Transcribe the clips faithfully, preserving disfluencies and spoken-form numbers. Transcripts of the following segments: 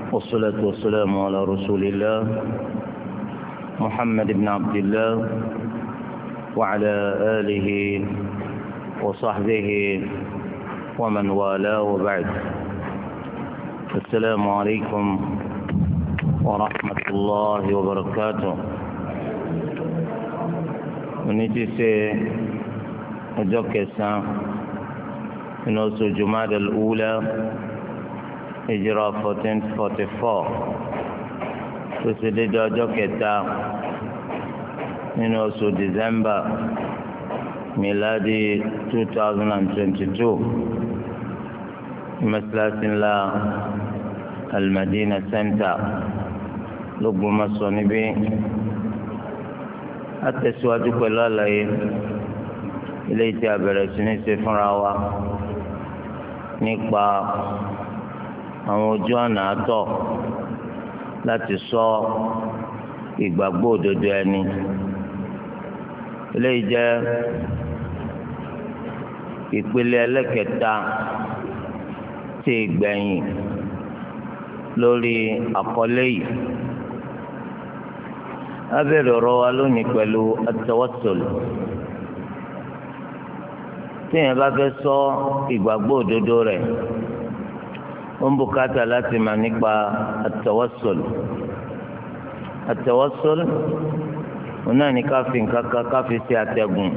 والصلاة والسلام على رسول الله محمد بن عبد الله وعلى آله وصحبه ومن والاه وبعد. السلام عليكم ورحمة الله وبركاته. ونجيسي أجوكسا من أسو جماد الأولى هجرة fourteen forty-four تسديد أجوكتا من أسو ديسمبر ميلادي two thousand twenty-two مسلاة لا المدينة سنتر لقب مصوني بي التسواج كل الله إليه تابر سنسي فراوة nípa àwọn ojú ọ̀nà àtọ̀ láti sọ ìgbàgbọ́ òdodo ẹni. eléyìí jẹ́ ìpele ẹlẹ́kẹta tí ìgbẹ̀yìn lórí àkọlé yìí. a bẹ̀rẹ̀ ọ̀rọ̀ wa lónìí pẹ̀lú at-tawassul. téèyàn bá fẹ́ sọ ìgbàgbọ́ òdodo rẹ̀ ó ń bùkátà láti mà nípa at-tawassul. at-tawassul òun náà ní ká fi nǹkan kan ká fi ṣe àtẹ̀gùn,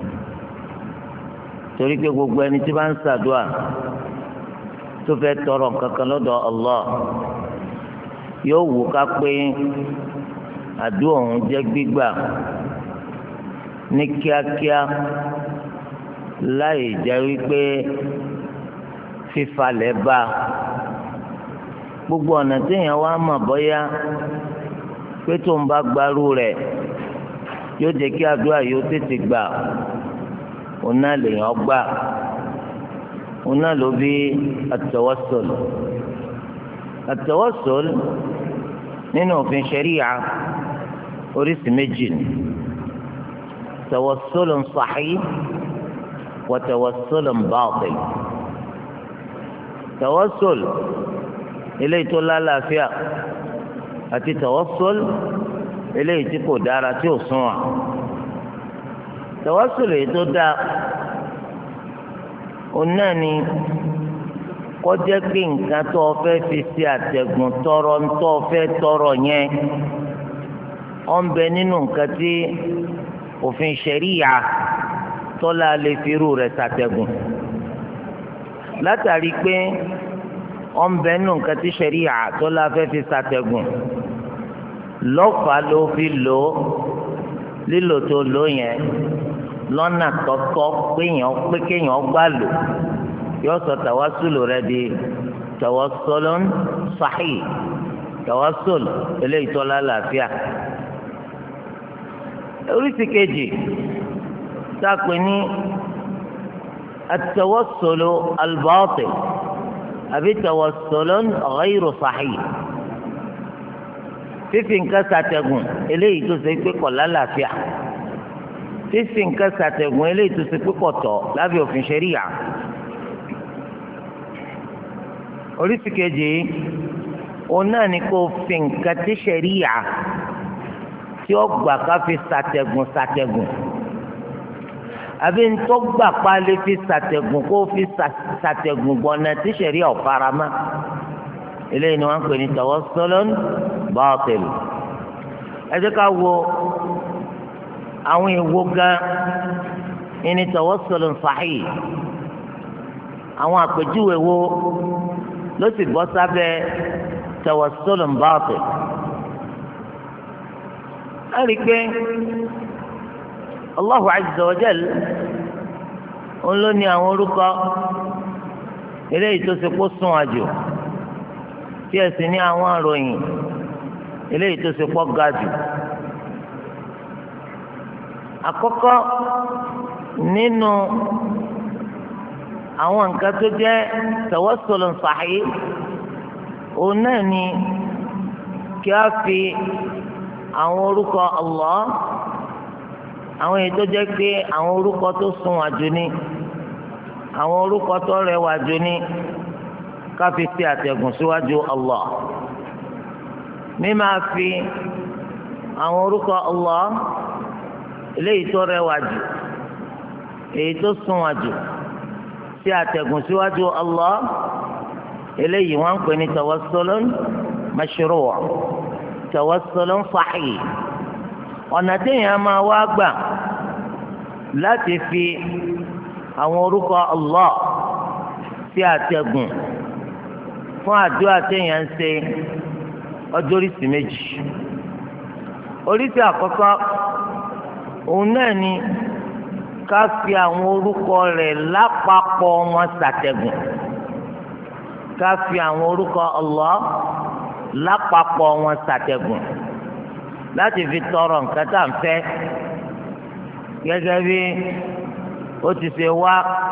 torí pé gbogbo ẹni tí bá ń ṣàdúà tó fẹ́ tọrọ nǹkan kan lọ́dọ̀ Allah yóò wù ká pé àdúà òun jẹ́ gbígbà ní kíákíá láì jẹ́ wípé fífalẹ̀ bá gbogbo ọ̀nà téèyàn wá mọ̀ bọ́yá pé tó ń bá gbarú rẹ̀ yóò jẹ́ kí àdúrà yóò tètè gbà òun náà lèèyàn gbà. òun náà ló bí at-tawassul. at-tawassul nínú òfin ṣẹ̀ríyà oríṣi méjì ni: tawassulun sahih wa tawassulun batil. tawassul eléyìí tó lálàáfíà àti tawassul eléyìí tí kò dára tí ò sún wa. tawassul èyí tó dáa òun náà ni kó jẹ́ pé nǹkan tó o fẹ́ fi ṣe àtẹ̀gùn tọrọ tó o fẹ́ tọrọ yẹn ó ń bẹ nínú nǹkan tí òfin ṣẹ̀ríyà tọ́lá lè fi irú rẹ̀ ṣàtẹ̀gùn, látàrí pé ó ń bẹ nínú nǹkan tí ṣẹ̀ríyà tọ́lá fẹ́ fi ṣàtẹ̀gùn lọ́fàá ló fi lò ó. lílò tó lò yẹn lọ́nà tọ́tọ́ péyàn pé kéèyàn gbà lò yóò sọ tàwásùlù rẹ di tawassulun sahih, tawassul eléyìí tó lálàáfíà. oríṣi kejì tá a pè ní at-tawassulu al-batil àbí tawassulun ghayru sahih. fífi nǹkan ṣàtẹ̀gùn eléyìí tó ṣe pé kò lálàáfíà, fífi nǹkan ṣàtẹ̀gùn eléyìí tó ṣe pé kò tọ́ lábẹ́ òfin ṣẹ̀ríyà. oríṣi kejì òun náà ni kó fi nǹkan tí ṣẹ̀ríyà tí ó gbà ká fi ṣàtẹ̀gùn ṣàtẹ̀gùn, àbí ntọ́ gbà pa lè fi ṣàtẹ̀gùn kó fi ṣàtẹ̀gùn gbọ́nà tí ṣẹ̀ríyà ò fara mọ́. eléyìí ni wọ́n ń pè ní tawassulun batil. ẹ jẹ́ ká wo àwọn èèwọ̀ gan ní tawassulun sahih. àwọn àpèjúwe wo ló sì bọ́ sábẹ́ tawassulun batil. a rí i pé Allahu azza wa jal òun ló ní àwọn orúkọ eléyìí tó ṣe kó sún àjò, tí ẹ sì ní àwọn àròyìn eléyìí tó ṣe pọ̀ ga jù. àkọ́kọ́ nínú àwọn nǹkan tó jẹ́ tawassulun sahih òun náà ni kí a fi àwọn orúkọ Allah, àwọn èyí tó jẹ́ pé àwọn orúkọ tó sunwọ̀n jù ni, àwọn orúkọ tó rẹwà jù ni, ká fi ṣe àtẹ̀gùn síwájú Allah. mímá fi àwọn orúkọ Allah eléyìí tó rẹwà jù èyí tó sunwọ̀n jù sí àtẹ̀gùn síwájú Allah eléyìí wọ́n ń pè ní tawassulun mashru' tawassulun sahih ọ̀nà téèyàn máa wá gbà láti fi àwọn orúkọ Allah sí àtẹ̀gùn fún àdúrà téèyàn ń ṣe ọjọ́ oríṣi méjì oríṣi àkọ́kọ́ òun náà ni ká fi àwọn orúkọ rẹ̀ lápapọ̀ wọn ṣàtẹ̀gùn ká fi àwọn orúkọ Allah lápapọ̀ wọn ṣàtẹ̀gùn láti fi tọrọ nǹkan tá à ń fẹ́ gẹ́gẹ́ bí ó ti ṣe wá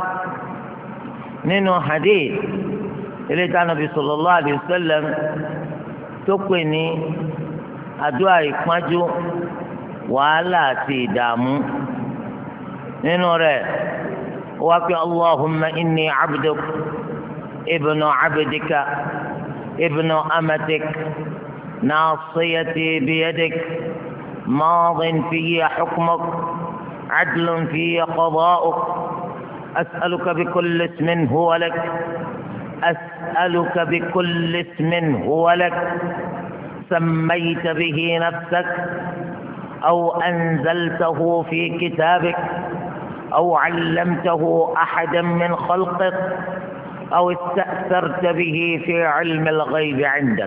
nínú hadith ilé tí Ànábì sallallahu alayhi wa sallam tó pè ní àdúrà ìpọ́njú wàhálà àti ìdààmú nínú rẹ̀ wá pé Allahumma inni abduk ibnu abdika ibnu amatik nasiyati biyadik maadin fiyya hukmuk adlun fiyya qada'uk as'aluka bikulli ismin huwa lak as'aluka bikulli ismin huwa lak سميت به نفسك أو أنزلته في كتابك أو علمته أحدا من خلقك أو استأثرت به في علم الغيب عندك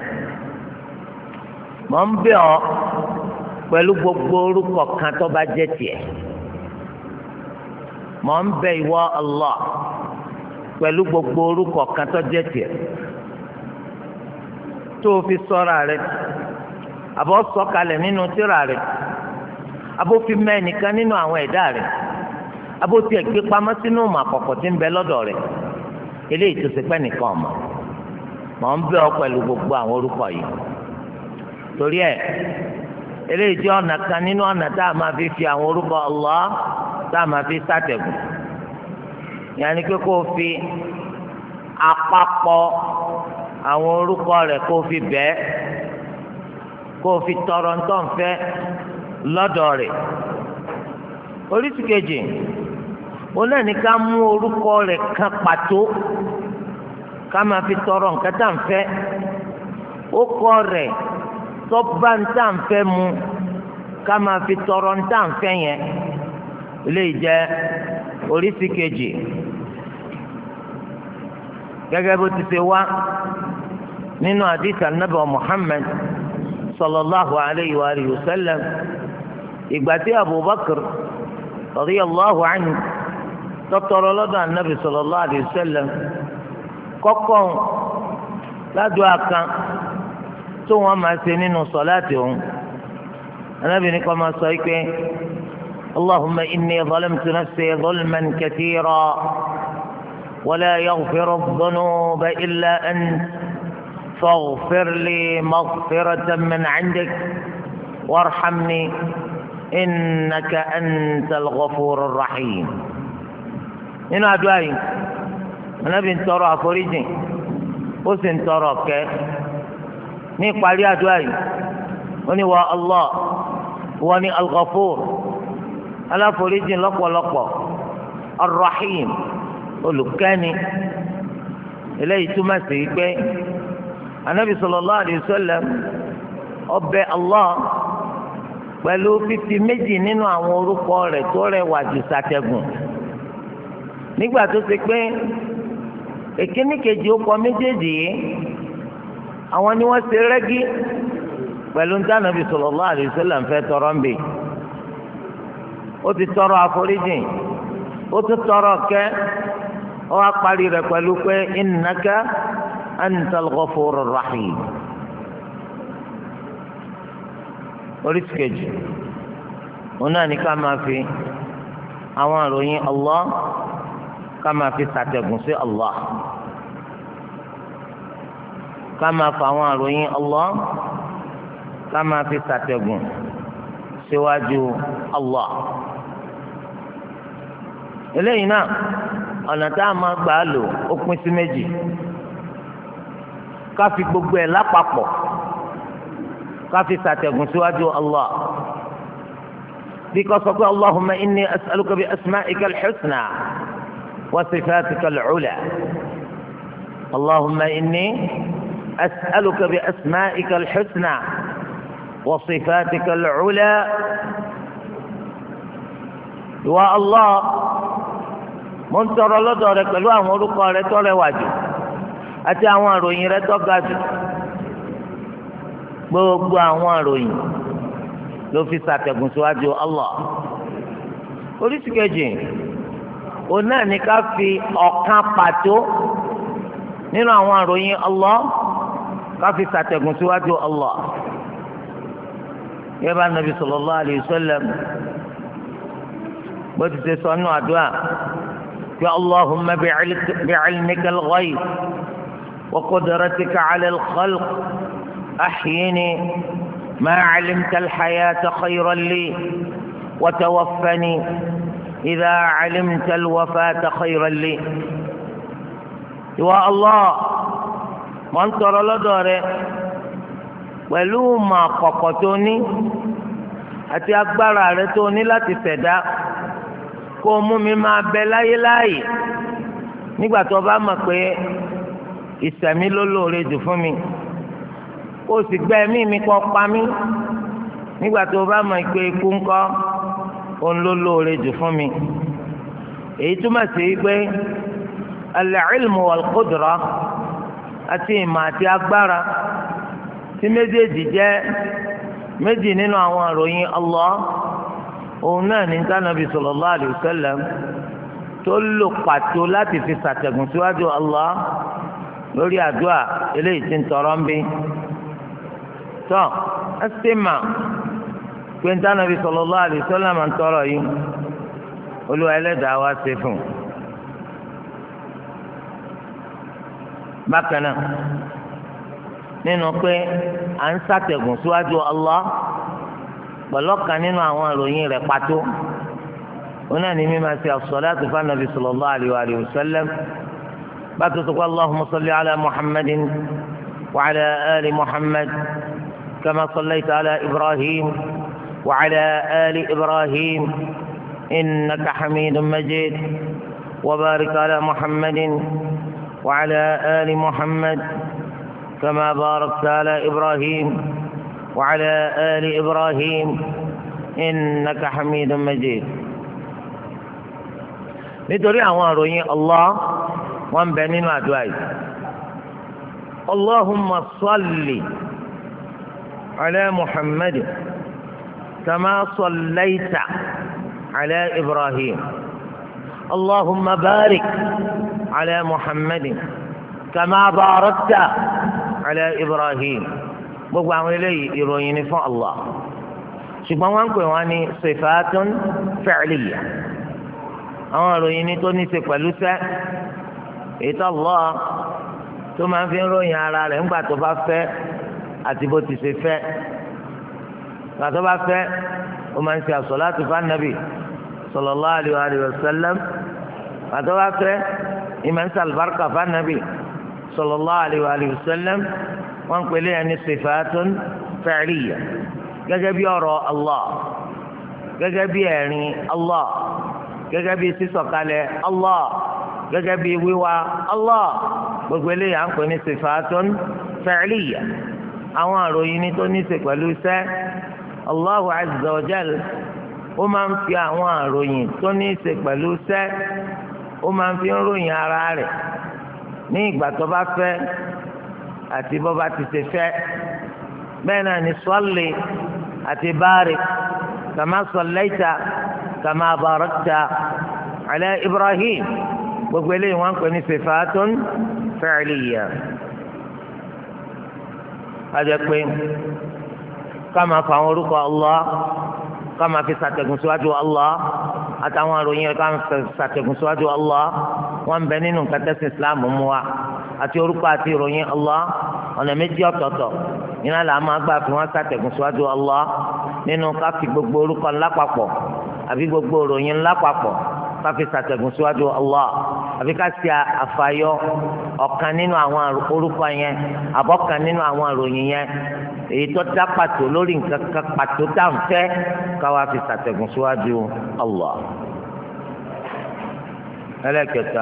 من بيع pẹ̀lú gbogbo orúkọ kan tó bá jẹ́ tiẹ̀ mọ̀ ń bẹ̀ ìwọ Allah pẹ̀lú gbogbo orúkọ kan tó jẹ́ tiẹ̀ tó o fi sọ́ra rẹ̀ àbọ̀ sọ̀kalẹ̀ nínú tírà rẹ̀ àbọ̀ fi mẹ́nìkan nínú àwọn ẹ̀dá rẹ̀ àbọ̀ tiẹ̀ gbé pamọ́ sínú ìmọ̀ àkọ́kọ́ tí ń bẹ lọ́dọ̀ rẹ̀ eléyìí tó ṣe pẹ́ nìkan ọ̀mọ̀ mọ̀ ń bẹ̀ ọ́ pẹ̀lú gbogbo àwọn orúkọ yìí torí ẹ̀ eléyìí jẹ́ ọ̀nà kan nínú ọ̀nà tá a máa fi fi àwọn orúkọ Allah tá a máa fi sátẹ̀gùn yàní pé kó o fi àpapọ̀ àwọn orúkọ rẹ̀ kó o fi bẹ́ẹ̀ kó o fi tọrọ ntọ́nfẹ́ lọ́dọ̀ rẹ̀ oríṣi kejì òun náà ní ká mú orúkọ rẹ̀ kan pàtó ká máa fi tọrọ nǹkan tá à ń fẹ́ ó kọ rẹ̀ tọ́ba ń tá à ń fẹ́ mu ká máa fi tọrọ ń tá à ń fẹ́ yẹn eléyìí jẹ́ oríṣi kejì gẹ́gẹ́ bó ti ṣe wá nínú àdìsí Ànábì Muhammad sallallahu alayhi wa alihi wa sallam ìgbà tí Abubakar radiyallahu anhu tọtọrọ lọ́dọ̀ Ànábì sallallahu alayhi wa sallam kọ́kọ́ ládùúgbò kan tó wọn máa ṣe nínú sọláàtì òun Ànábì ní kó máa sọ pé Allahumma inni zalamtu nafsi zulman kathira wala yaghfiru dhunuba illa ant faghfir li maghfiratan min 'indik warhamni innaka antal ghafurur rahim. nínú àdúrà yìí Ànábì ń tọrọ àforíjì ó sì ń tọrọ kẹ́ ní ìparí àdúrà yìí ó ní wa Allah wọ́n ní al-Ghafur aláforíjì lọ́pọ̀lọpọ̀ ar-Rahim olùkẹ́ni eléyìí túmọ̀ sí pé Ànábì sallallahu alayhi wa sallam ó bẹ̀ Allah pẹ̀lú fífi méjì nínú àwọn orúkọ rẹ̀ tó rẹwà jù sàtẹ̀gùn nígbà tó ṣe pé èkíní kejì ó kọ méjèèjì yìí àwọn ni wọ́n ṣe rẹ́gí pẹ̀lú ní Ànábì sallallahu alayhi wa sallam fẹ́ tọrọ ń bè ó ti tọrọ àforíjì ó tún tọrọ kẹ́ ó wá parí rẹ̀ pẹ̀lú pé innaka antal ghafurur rahim. oríṣi kejì òun náà ní ká máa fi àwọn àròyìn Allah ká máa fi ṣàtẹ̀gùn sí Allah ká máa fa àwọn àròyìn Allah ká máa fi ṣàtẹ̀gùn síwájú Allah. eléyìí náà ọ̀nà tá a máa gbà á lò ó pín sí méjì ká fi gbogbo ẹ̀ lápapọ̀ káfí sàtẹ̀gùn síwájú Allah bí kò sọ pé Allahumma inni as'aluka bi asma'ika al-husna wa sifatika al-'ula Allahumma inni as'aluka bi asma'ika al-husna wa sifatika al-'ula wa Allah mo ń tọrọ lọ́dọ̀ rẹ pẹ̀lú àwọn orúkọ rẹ tó rẹwà jù àti àwọn àròyìn rẹ tó ga jù gbogbo àwọn àròyìn ló fi ṣàtẹ̀gùn síwájú Allah oríṣi kejì òun náà ní ká fi ọ̀kan pàtó nínú àwọn àròyìn Allah ká fi ṣàtẹ̀gùn síwájú Allah yẹ bá Nabi sallallahu alayhi wa sallam bó ti ṣe sọ nínú àdúrà pé Allahumma bi'ilmika al-ghayb wa qudratika 'ala al-khalq أحيني ما علمت الحياة خيرا لي وتوفني إذا علمت الوفاة خيرا لي يا الله من ترى لداره pẹ̀lú ma kọ̀kọ̀ tó ní àti agbára rẹ tó ní láti ṣẹ̀dá kó mú mi máa bẹ láyé láàyè nígbà tó bá mọ̀ pé ìṣẹ̀mí ló lóore jù fún mi kó o sì gbẹ́ ẹ̀mí mi kọ́ pa mí nígbà tó o bá mọ̀ pé ikú ńkọ́ òun ló lóore jù fún mi. èyí túmọ̀ sí pé al-ilmu wal-qudra àti ìmọ̀ àti agbára tí méjèèjì jẹ́ méjì nínú àwọn àròyìn Allah òun náà ní Ànábì sallallahu alayhi wa sallam tó lò pàtó láti fi ṣàtẹ̀gùn síwájú Allah lórí àdúrà eléyìí tí ń tọrọ ń bí. tọ́ ẹsẹ̀ mà pé ní Ànábì sallallahu alaihi wasallam máa ń tọrọ yìí Olúwa ẹlẹ́dàá wá ṣe fún un. bákan náà nínú pé à ń ṣàtẹ̀gùn síwájú Allah pẹ̀lú ọ̀kan nínú àwọn ìròyìn rẹ̀ pàtó wọn náà ní mímọ̀ sí as-salatu fún Ànábì sallallahu alaihi wasallam bá tó sọ pé Allahumma salli ala Muhammadin wa ala ali Muhammad. كما صليت على إبراهيم وعلى آل إبراهيم إنك حميد مجيد وبارك على محمد وعلى آل محمد كما باركت على إبراهيم وعلى آل إبراهيم إنك حميد مجيد nítorí àwọn àròyìn Allah wọn bẹ nínú àdúrà yìí Allahumma salli على محمد كما صليت على إبراهيم اللهم بارك على محمد كما باركت على إبراهيم gbogbo àwọn eléyìí ìròyìn ni fún Allah ṣùgbọ́n wọ́n ń pè wọ́n ní sifatun fi'liyya àwọn ìròyìn ni tó ní í ṣe pẹ̀lú sẹ́ ètò Allah tó máa ń fi ròyìn ara rẹ̀ ńgbà tó bá fẹ́ àti bó ti ṣe fẹ́ gbàtọ́ bá fẹ́ ó máa ń ṣe àsọ̀láàtù fún Ànábì sallallahu alaihi wa sallam gbàtọ́ bá fẹ́ ìmọ̀ ń ṣe àlùbáríkà fún Ànábì sallallahu alaihi wa sallam wọ́n ń pèlè ẹni sifatun fi'liyya gẹ́gẹ́ bí ọ̀rọ̀ Allah gẹ́gẹ́ bí ẹ̀rín Allah gẹ́gẹ́ bí sísọ̀kalẹ̀ Allah gẹ́gẹ́ bí wíwá Allah gbogbo eléyà ń pè ní sifatun fi'liyya àwọn àròyìn ní tó ní í ṣe pẹ̀lú iṣẹ́ Allahu azza wa jal ó máa ń fi àwọn àròyìn tó ní í ṣe pẹ̀lú iṣẹ́ ó máa ń fi ń ròyìn ara rẹ̀ ní ìgbà tó bá fẹ́ àti bó bá ti ṣe fẹ́ bẹ́ẹ̀ náà ni salli àti barik kama sallaita kama barakta ala Ibrahim gbogbo eléyìí wọ́n ń pè ní sifatun fi'liyya. ajẹ́ pé ká máa fa àwọn orúkọ Allah ká máa fi ṣàtẹ̀gùn síwájú Allah àtàwọn àròyìn ká máa fi ṣàtẹ̀gùn síwájú Allah wọ́n ń bẹ nínú nǹkan tẹ́sán Islam mú wa àti orúkọ àti ìròyìn Allah ọ̀nà méjì ọ̀tọ̀ọ̀tọ̀ iná là máa gbà fi wọ́n ṣàtẹ̀gùn síwájú Allah nínú ká fi gbogbo orúkọ ńlá papọ̀ àbí gbogbo ìròyìn ńlá papọ̀ ká fi ṣàtẹ̀gùn síwájú Allah àbí ká ṣe àfàyọ ọ̀kan nínú àwọn orúkọ yẹn àbọ̀kan nínú àwọn àròyìn yẹn èyí tó dá pàtó lórí nǹkan kan pàtó tá à ń fẹ́ káwá fi ṣàtẹ̀gùn síwájú Allah. ẹlẹ́kẹta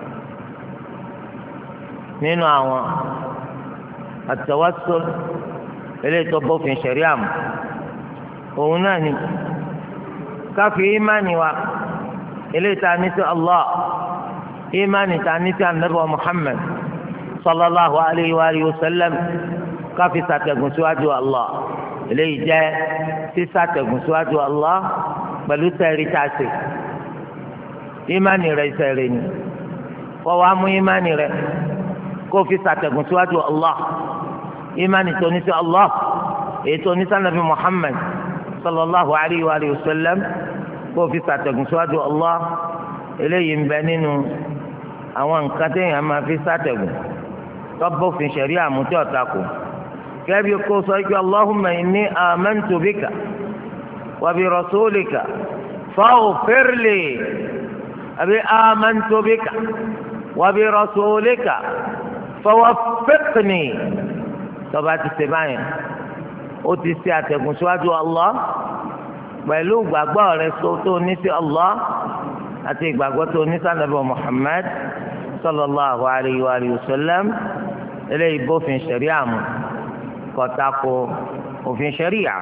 nínú àwọn àtẹwásó eléyìí tó bófin ṣẹ̀ríà mu òun náà ni káfí ìmánì wa eléyìí tá a ní sí Allah ìmánì tá a ní sí Ànábì Muhammad sallallahu alayhi wa alihi wa sallam káfí ṣàtẹ̀gùn síwájú Allah eléyìí jẹ́ sísàtẹ̀gùn síwájú Allah pẹ̀lú sẹ́ẹ̀rì tá a ṣe ìmánì rẹ̀ sẹ́ẹ̀rì ni kọ́ wa mú ìmánì rẹ̀ kó fi ṣàtẹ̀gùn síwájú Allah ìmánì tó ní sí Allah èyí tó ní sí Ànábì Muhammad sallallahu alayhi wa alihi wa sallam kó fi ṣàtẹ̀gùn síwájú Allah eléyìí ń bẹ nínú àwọn nǹkan téèyàn máa fi ṣàtẹ̀gùn tọ́bọ̀fin ṣẹ̀rí àmútí ọ̀tá kù kẹ́bí kó sọ pé Allahumma inni amantu bika wa bi rasulika faghfir li àbí amantu bika wa bi rasulika fawaffiqni tọ́ba ti ṣe báyìí ó ti ṣe àtẹ̀gùn síwájú Allah pẹ̀lú ìgbàgbọ́ rẹ̀ tó ní sí Allah àti ìgbàgbọ́ tó ní sí Ànábì Muhammad sallallahu alayhi wa sallam eléyìí bófin ṣẹ̀ríà mu kọ̀tàkó òfin ṣẹ̀ríà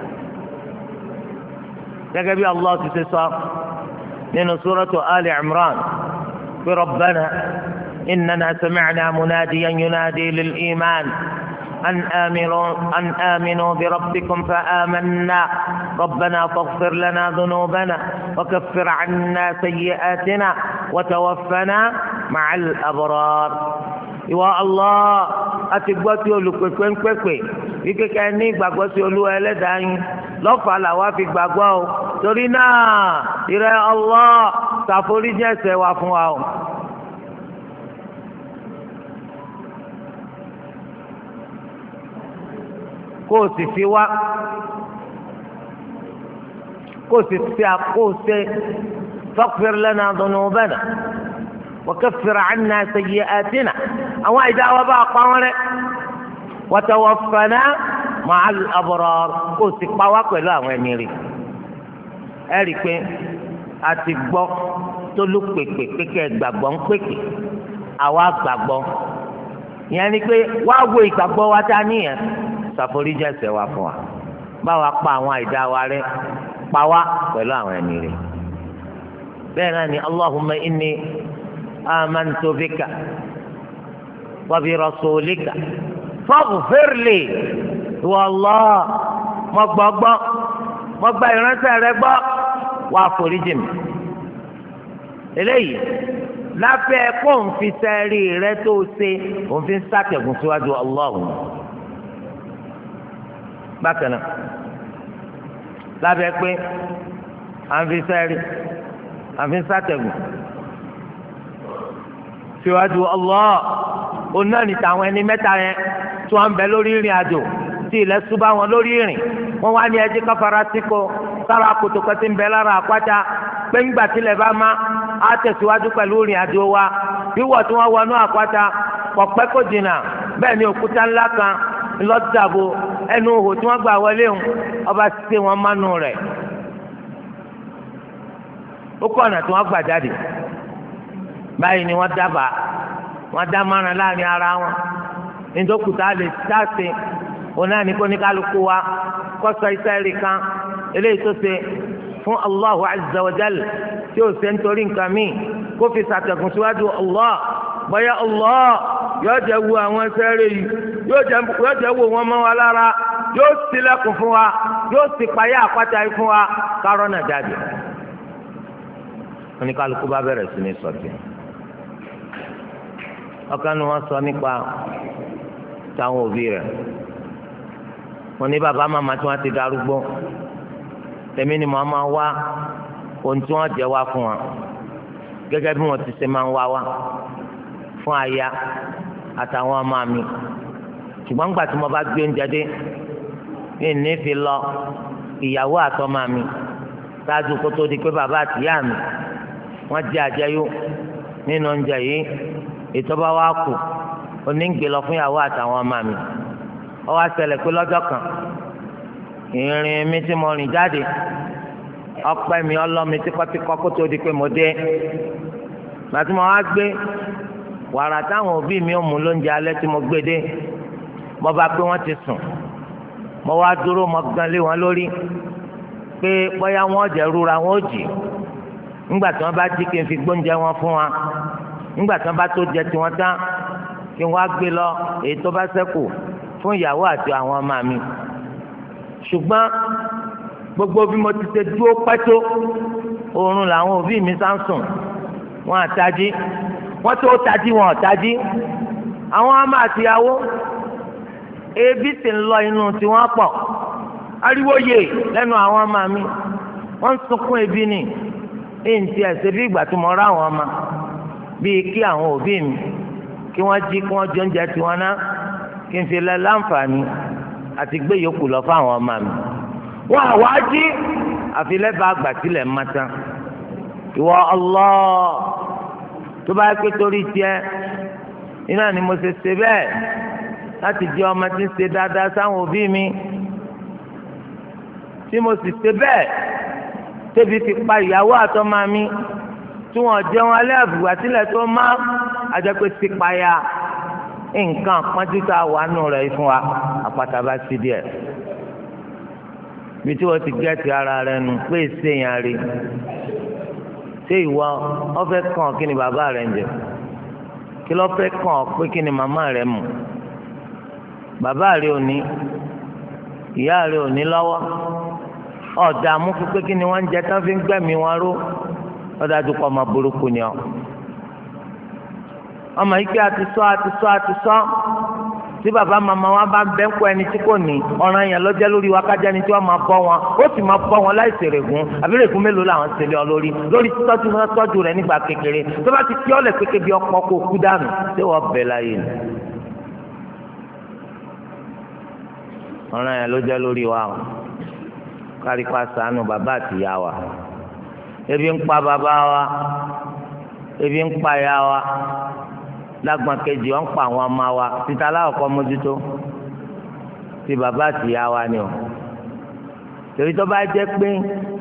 gẹ́gẹ́ bí Allah ti ṣe sọ nínú suratu Ali Imran pé Rabbana innana sami'na munadiyan yunadi lil iman أن آمنوا أن آمنوا بربكم فآمنا ربنا فاغفر لنا ذنوبنا وكفر عنا سيئاتنا وتوفنا مع الأبرار ìwọ Allah àti gbọ́ tí olùpèpè ń pèpè wípé ká ní ìgbàgbọ́ sí Olúwa ẹlẹ́dàá yín lọ́fà làwa fi gbàgbọ́ o torí náà ìrẹ Allah ṣàforíjì ẹ̀ṣẹ̀ wa fún wa o. kó o sì fi wá kó o sì fi àkóso faghfir lana dhunubana wa kaffir 'anna sayyi'atina àwọn àìdá wa bá pa wọ́n rẹ́ wa tawaffana ma'al abrar kó o sì pa wá pẹ̀lú àwọn ẹni rí ẹ rí i pé a ti gbọ́ tó lù pèpè pèkè gbàgbọ́ ń pèpè àwa gbàgbọ́ ìyẹn ni pé wá wo ìgbàgbọ́ wa tá a níyẹn ṣàforíjì ẹ̀ṣẹ̀ wa fún wa báwa pa àwọn àìdá wa rẹ́ pa wá pẹ̀lú àwọn ẹni rẹ̀ bẹ́ẹ̀ náà ni Allahumma inni amantu bika wa bi rasulika faghfir li wa Allah mo gbàgbọ́ mo gba ìránṣẹ́ rẹ gbọ́ wá foríjì mi eléyìí lábẹ́ kó ń fi sẹ́rí rẹ tó ṣe òun fi ń sàtẹ̀gùn síwájú Ọlọ́run bákan náà lábẹ́ pé à ń fi sẹ́rí à ń fi sàtẹ̀gùn síwájú Allah òun náà ní tàwọn ẹni mẹ́ta yẹn tí wọ́n ń bẹ lórí ìrìn àjò tí ilẹ̀ ṣú bá wọn lórí ìrìn wọ́n wá ní ẹjí káfara síkò sára kòtòkò tí ń bẹ lára àpáta pé ńgbà tílẹ̀ bá má á tẹ̀síwájú pẹ̀lú ìrìn àjò wa wíwọ̀ tí wọ́n wọnú àpáta kọ̀pẹ́ kò jìnnà bẹ́ẹ̀ ni òkúta ńlá kan ńlọ́dàbò ẹnu ihò tí wọ́n gbà wọlé ń ọba ṣe wọn mánú rẹ̀ ó kọ́ ọ̀nà tí wọ́n gbà jáde báyìí ni wọ́n dábàá wọ́n dá márùn láàrin ara wọn nítorí lè dáṣe òun náà ní kó ní kálukú wa kọ́sọ iṣẹ́ rí kan eléyìí tó ṣe fún Allahu azza wa jal tí ó ṣe nítorí nǹkan míì kó fi ṣàtẹ̀kùn síwájú Allah bóyá Allah yóò jẹ́ wu àwọn iṣẹ́ rí yìí yóò jẹ́ wo wọn mọ́ wa lára yóò ṣílẹ̀kùn fún wa yóò sì payá àpáta yìí fún wa kárọ́nà jáde oníkálukú bá bẹ̀rẹ̀ sí ní sọ̀tì ọ̀kan ni wọ́n sọ nípa táwọn òbí rẹ̀ wọ́n ní bàbá màmá tí wọ́n ti darúgbó tèmi ni màá máa wá ohun tí wọ́n jẹ wá fún wa gẹ́gẹ́ bí wọ́n ti ṣe máa ń wá wá fún aya àtàwọn ọmọ mi ṣùgbọ́n nígbà tí mo bá gbé oúnjẹ dé mi ní fi lọ ìyàwó àtọmọ mi ṣáájú kó tó di pé bàbá àtìyá mi wọ́n jẹ àjẹyó nínú oúnjẹ yìí ètò bá wá kù oníǹgbè lọ fún ìyàwó àtàwọn ọmọ mi ó wá ṣẹlẹ̀ pé lọ́jọ́ kan ìrìn mi tí mo rìn jáde ọpẹ́ mi ọlọ́mi tíkọ́tíkọ́ kó tó di pé mo dé gbàtí mo wá gbé wàrà táwọn òbí mi ò mú lóúnjẹ alẹ́ tí mo gbé dé mo bá pé wọ́n ti sùn mo wá dúró mo gan lé wọn lórí pé bóyá wọn jẹ rúra wọn ò jì ńgbà tí wọn bá jí kí n fi gbóúnjẹ wọn fún wa ńgbà tí wọn bá tó jẹ tiwọn tán kí wọn á gbé lọ èyí tó bá ṣẹ́kù fún ìyàwó àti àwọn ọmọ mi ṣùgbọ́n gbogbo bí mo ti ṣe dúró pẹ́tó oorun làwọn òbí mi sá ń sùn wọn àtají wọn tó tají wọn ọ̀tají àwọn ọmọ àtìyàwó ebi sì ń lọ inú tiwọn pọ̀ ariwo yè lẹ́nu àwọn ọmọ mi wọ́n ń sunkún ebi ni èyí ti ẹ̀sẹ̀ bí ìgbà tí mo rá àwọn ọmọ bíi kí àwọn òbí mi kí wọ́n jí kí wọ́n jẹ oúnjẹ tiwọn ná kí n fi lẹ láǹfààní àti gbé yòókù lọ fáwọn ọmọ mi wọ́n àwa jí àfi lẹ́bàá àgbà sílẹ̀ mọ́tán ìwọ Allah tó bá yẹ pé torí tiẹ̀ iná ni mo ṣe ṣe bẹ́ẹ̀ láti jẹ́ ọmọ tí ń ṣe dáadáa sáwọn òbí mi tí mo sì ṣe bẹ́ẹ̀ tẹ́bi ti pa ìyàwó àtọmọ mi tí wọ́n jẹun alẹ́ àbùgbà sílẹ̀ tó má àjẹpẹ́ ti pa ya nǹkan pọ́njú tá a wà nù rẹ̀ fún wa àpáta bá sí díẹ̀ bí tí wọ́n ti gẹ́ẹ̀tì ara rẹ̀ nù pé ṣèyàn rí ṣé ìwọ ọfẹ́ kàn kí ni bàbá rẹ̀ ń jẹ kí ló fẹ́ kàn pé kí ni màmá rẹ̀ mú bàbá rẹ̀ ò ní ìyá rẹ̀ ò ní lọ́wọ́ ọ̀dààmú pípé kí ni wọ́n ń jẹ tán fi ń gbẹ̀mí wọn ró ọ̀dàdú kọ́ ọmọ burúkú ni ọ. ọmọ yìí kí a ti sọ a ti sọ a ti sọ tí bàbá màmá wa bá bẹ́ ń kó ẹni tí kò ní ọ̀ràn yẹn lọ́jọ́ lórí wa kájá ni tí wọ́n máa bọ́ wọn ó sì máa bọ́ wọn láì ṣèrègùn àbírègùn mélòó làwọn ṣe lé ọ lórí lórí títọ́jú náà tọ́jú rẹ̀ nígbà kékeré tó bá ti kí ọ́ lẹ̀ pété bí ọkọ̀ kó kú dànù ṣé wọ́n bẹ̀ láyé ni. ọ̀ràn yẹn lọ́jọ́ lórí wa o kárípà ṣàánú bàbá àtìyá wa ebi ń pa bàbá wa ebi ń pa ya wa lágbọn kejì wọn ń pa àwọn ọmọ wa títa aláwọ̀kọ́ mójútó ti bàbá àtìyá wa ni o torí tó bá jẹ́ pé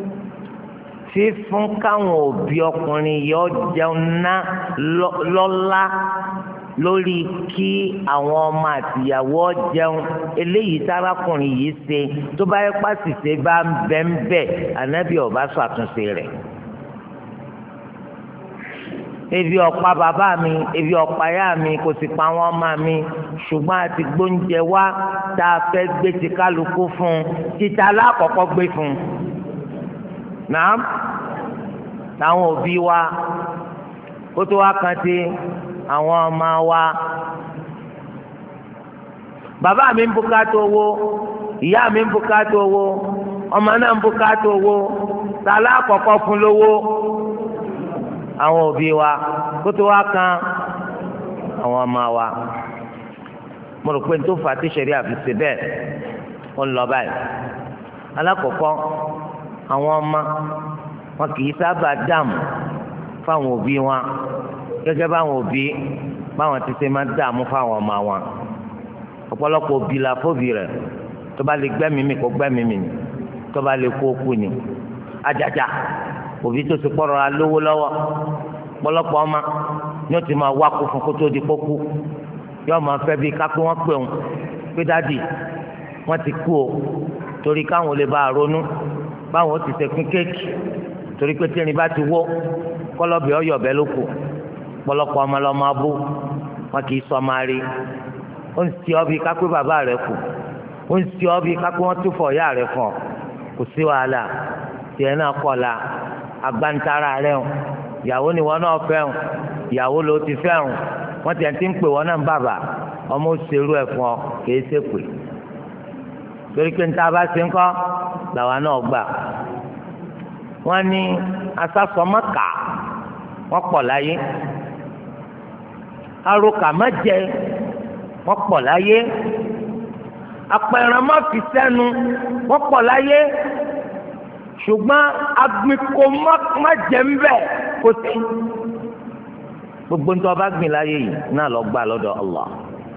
fífún káwọn òbí ọkùnrin yọ jẹun ná lọ́lá lórí kí àwọn ọmọ àtìyàwó jẹun eléyìí sárákùnrin yìí ṣe tó bá yẹ pàṣìṣe bá ń bẹ́ ń bẹ́ ànábì ọba sọ àtúnṣe rẹ̀. ebi ọ̀pá bàbá mi ebi ọ̀pá yá mi kò sì pa àwọn ọmọ mi ṣùgbọ́n àti gbóúnjẹ wá tá a fẹ́ gbé ti kálukú fún un títa alákọ̀ọ́kọ́ gbé fún un. nàá táwọn òbí wa kó tó wá kan ti àwọn ọmọ wa bàbá mi ń bùkátà owó ìyá mi ń bùkátà owó ọmọ náà ń bùkátà owó tàlá àkọ́kọ́ fún lówó àwọn òbí wa kó tó wá kan àwọn ọmọ wa mo rò pé n tó fà á tí sẹ́rí àfìsè bẹ́ẹ̀ ó ń lọ báyìí alákọ̀ọ́kọ́ àwọn ọmọ wọn kì í sábà dààmú fáwọn òbí wọn gẹ́gẹ́ báwọn òbí báwọn ti ṣe máa dààmú fáwọn ọmọ wọn ọ̀pọ̀lọpọ̀ òbí la fóbi rẹ̀ tó bá lè gbẹ́mìí mi kó gbẹ́mìí mi ni tó bá lè kú ó kú ni ajaja òbí tó ti pọ̀rọ̀ alówó lọ́wọ́ ọ̀pọ̀lọpọ̀ ọmọ ni ó ti máa wá kú fún kó tó di kókú yóò máa fẹ́ bí kápẹ́ wọ́n pè wọ́n pé dádì wọ́n ti kú o torí káwọn lè bá a ronú báwọn ó ti ṣe pín kéèkì torí pé tí ẹni bá ti wó kọ́lọ́bì ọ̀yọ̀ bẹ́ẹ̀ ló kù ọ̀pọ̀lọpọ̀ ọmọ lọ́mọ abú wọn kì í sọ máa rí ó ń ṣe ọ́ bí kápẹ́ bàbá rẹ̀ kù ó ń ṣe ọ́ bí kápẹ́ wọ́n tún fọ̀ ìyá rẹ̀ fún ọ kò sí wàhálà tiẹ̀ náà kọ̀ la agbántara rẹ̀ o ìyàwó ni wọn náà fẹ́ o ìyàwó ló ti fẹ́ o wọ́n ti ẹ̀ ti ń pè wọ́n náà ń bàbà ọmọ òṣèlú ẹ̀ fún ọ kìí ṣe pè torí pé níta bá ṣe ń kọ́ làwa náà gbà wọ́n ní asásọmọ́kà wọ́n pọ̀ láyé arokà má jẹ wọ́n pọ̀ láyé apẹ̀rẹ̀ má fi sẹ́nu wọ́n pọ̀ láyé ṣùgbọ́n agbèkó má jẹ ń bẹ̀ kò sí gbogbo ń tọ́ bá gbìn láyé yìí náà lọ gbà lọ́dọ̀ Allah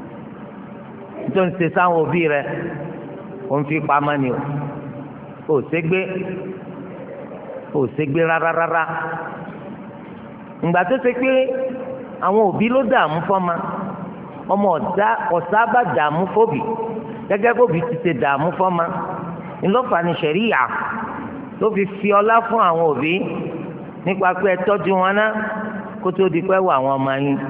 tó ń ṣe sáwọn òbí rẹ̀ ó ń fi pamọ́ ni o ò ṣègbé ò ṣègbé rárá rárá ìgbà tó ṣe pé àwọn òbí ló dààmú fọ́mọ ọmọ ọ̀dá ọ̀sá bá dààmú fóbì gẹ́gẹ́ bóbi ti ṣe dààmú fọ́mọ ńlọ́fà ní ṣẹ̀ríyà ló fi fi ọlá fún àwọn òbí nípa pé ẹ tọ́jú wọn ná kó tó di pé wọ àwọn ọmọ yín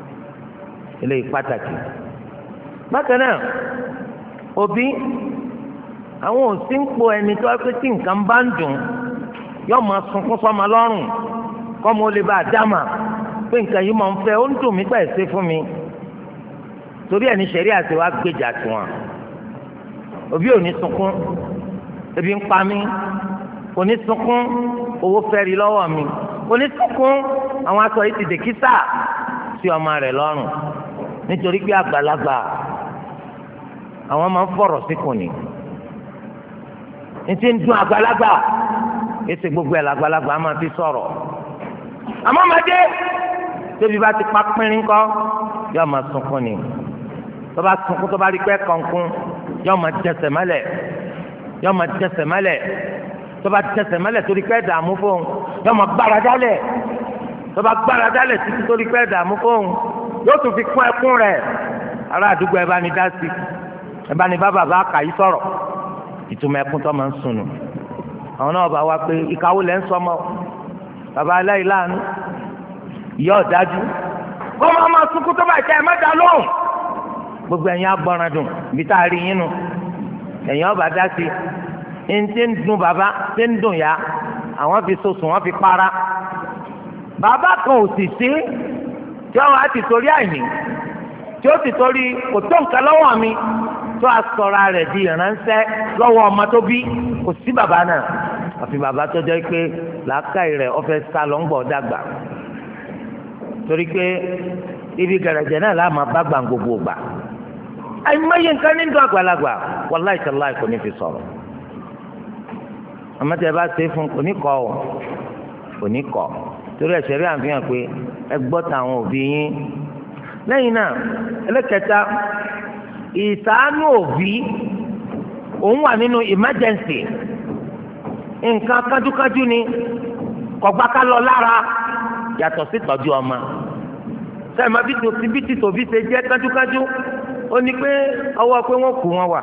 eléyìí pàtàkì. bákan náà òbí àwọn òsì ń po ẹni tó wá pé tí nǹkan bá ń dùn yóò máa sunkún sọ́mọ lọ́rùn kọ́ mo lè bá a dáma pé nǹkan yìí máa ń fẹ́ ó ń dùn mí pẹ̀ ṣe fún mi torí ẹni ṣẹ̀rí àti wá gbèjà tiwọn òbí ò ní sunkún ebi ń pa mí ò ní sunkún owó fẹ́ri lọ́wọ́ mi ò ní sunkún àwọn aṣọ yìí ti dè kísà sí ọmọ rẹ̀ lọ́rùn nítorí pé àgbàlagbà àwọn máa ń fọ̀rọ̀ síkùn ni ní ti ń dún àgbàlagbà èsì gbogbo ẹ̀ làgbàlagbà máa fi sọ̀rọ̀ àmọ́ ọmọdé tóbi bá ti pa pínrín kọ́ yóò máa sunkún ni tó bá sunkún tó bá rí pé kọ̀ọ̀kún yóò máa jẹsẹ̀ mọ́lẹ̀ yóò máa jẹsẹ̀ mọ́lẹ̀ tó bá jẹsẹ̀ mọ́lẹ̀ torí pé dààmú fóun yóò máa gbára dálẹ̀ tó bá gbára dálẹ̀ títí torí pé dààmú fóun yóò tún fi kún ẹkún rẹ̀ ará àdúgbò ẹ bá ní dá sí ẹ bá ní bá bàbá àkàyí sọ̀rọ̀ ìtumọ̀ ẹkún tó máa ń sùn nù àwọn náà bá wá pé ìkàwé lẹ́ ń sọmọ bàbá aláìláàánú ìyá ọ̀dájú kó máa máa sunkún tó bá ìta ẹ̀ mẹ́ta lóhùn gbogbo ẹ̀yin agbọ́ràn dùn bí tá a rí yín nù ẹ̀yin ọba dá sí i ní tí ń dùn bàbá tí ń dùn yá àwọn fi sosùn wọn fi para bàbá kan ò sì sí tí wọn á ti torí àìní tí ó ti torí kò tó nǹkan lọ́wọ́ mi tó a sọra rẹ̀ di ìránṣẹ́ lọ́wọ́ ọmọ tó bí kò sí bàbá náà àfi bàbá tó jẹ́ pé làákàyè rẹ̀ ọ̀fẹ́ sá lọ ń gbọ́ dàgbà torí pé ibi gẹ̀rẹ̀jẹ̀ náà láàmú bá gbà gbogbo gbà àìmọye nǹkan ní dùn àgbàlagbà wàláì tàláì kò ní fi sọ̀rọ̀ àmọ́ tẹ́ bá ṣe é fún kò ní kọ́ ọ kò ní kọ́ torí ẹ̀ṣẹ̀ rí àfihàn pé ẹ gbọ́ tàwọn òbí yín lẹ́yìn náà ẹlẹ́kẹta ìṣàánú òbí òun wà nínú emergency nǹkan kájúkájú ni kọ̀gbá ká lọ lára yàtọ̀ sí tọ́jú ọmọ sẹ́yìn máa bí tìtòbí ṣe jẹ́ kájúkájú ó ní pé ọwọ́ pé wọ́n kú wọn wà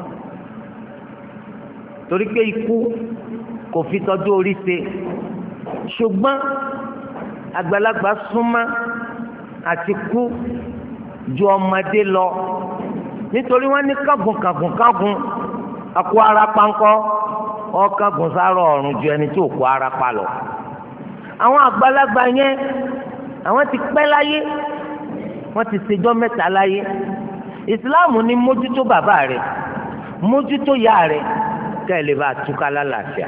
torí pé ikú kò fi tọ́jú orí ṣe ṣùgbọ́n àgbàlagbà súnmọ́ àti kú ju ọmọdé lọ nítorí wọ́n ní kágun kágun kágun akó ara pankọ́ ọ̀kágun sáró ọ̀run ju ẹni tí ò kó ara pa lọ. àwọn àgbàlagbà yẹn àwọn ti pẹ́ láyé wọ́n ti ṣèjọ́ mẹ́ta láyé ìsìláàmù ní mójútó bàbá rẹ̀ mójútó yá rẹ̀ ká ẹ lè bá túká lálàáfíà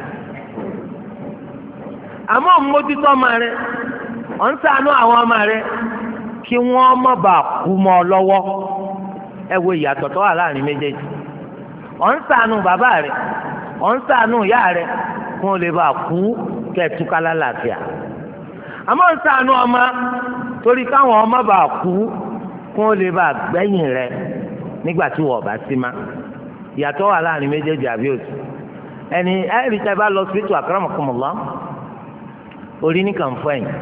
àmọ́ mójútó ọmọ rẹ̀ ọ̀ ń ṣàánú àwọn ọmọ rẹ̀ kí wọ́n má bàa kú mọ́ ọ lọ́wọ́ ẹ wo ìyàtọ̀ tó wà láàrin méjèèjì ọ̀ ń ṣàánú bàbá rẹ̀ ọ̀ ń ṣàánú ìyá rẹ̀ kí wọ́n lè bàa kú kẹ́ ẹ túká lálàáfíà àmọ́ ń ṣàánú ọmọ torí káwọn ọmọ bàa kú kí wọ́n lè bàa gbẹ̀yìn rẹ̀ nígbà tí wọ́n bá sí ma ìyàtọ̀ wà láàrin méjèèjì àbí òsì ẹni ẹ̀rí tẹ́ bá lọ sí ètò akramakumullah orí nìkan fún ẹ̀yìn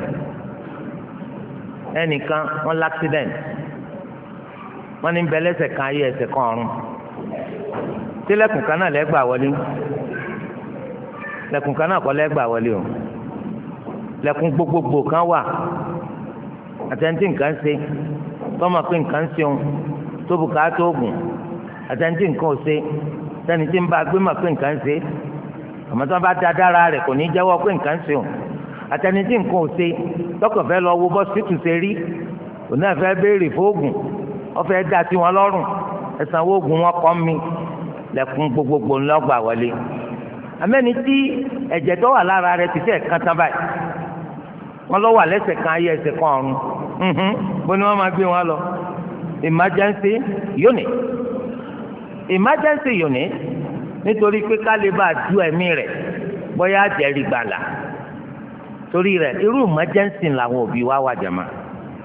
ẹnìkan wọ́n l'accident wọ́n ní bẹ́ẹ̀ lẹ́sẹ̀ kan ayé ẹsẹ̀ kan ọ̀run tílẹ̀kùn kan náà lẹ́gbà wọlé lẹ́kùn kan náà kọ́ lẹ́gbà wọlé o lẹ́kùn gbogbogbò kan wà àtẹ̀ntì nǹkan ṣe tọ́mọ pé nǹkan ṣe òun tó bùkátà oògùn àtẹ̀ntì nǹkan ò ṣe sẹ́ni tí ń bá gbé mọ̀ pé nǹkan ṣe àmọ́ tí wọ́n bá da dára rẹ̀ kò ní jẹ́wọ́ pé nǹkan ṣe òun àtẹnití nǹkan ò ṣe tọkàn fẹ́ lọ wo bọ́sítù ṣe rí òun náà fẹ́ béèrè fóògùn wọ́n fẹ́ dá sí wọn lọ́rùn ẹ̀sán oògùn wọn kọ́ mi lẹ́kùn gbogbogbò ńlọ́gbà wọlé amẹ́ni tí ẹ̀jẹ̀ tó wà lára rẹ̀ ti fẹ́ kán tán báyìí wọ́n lọ wà lẹ́sẹ̀ kan ayé ẹsẹ̀ kan ọ̀run bó ni wọ́n máa gbé wọn lọ emergency unit emergency unit nítorí pé ká lè bá a du ẹ̀mí rẹ̀ bóyá àjẹrí gbàlà torí rẹ̀ irú emergency làwọn òbí wa wà jàmá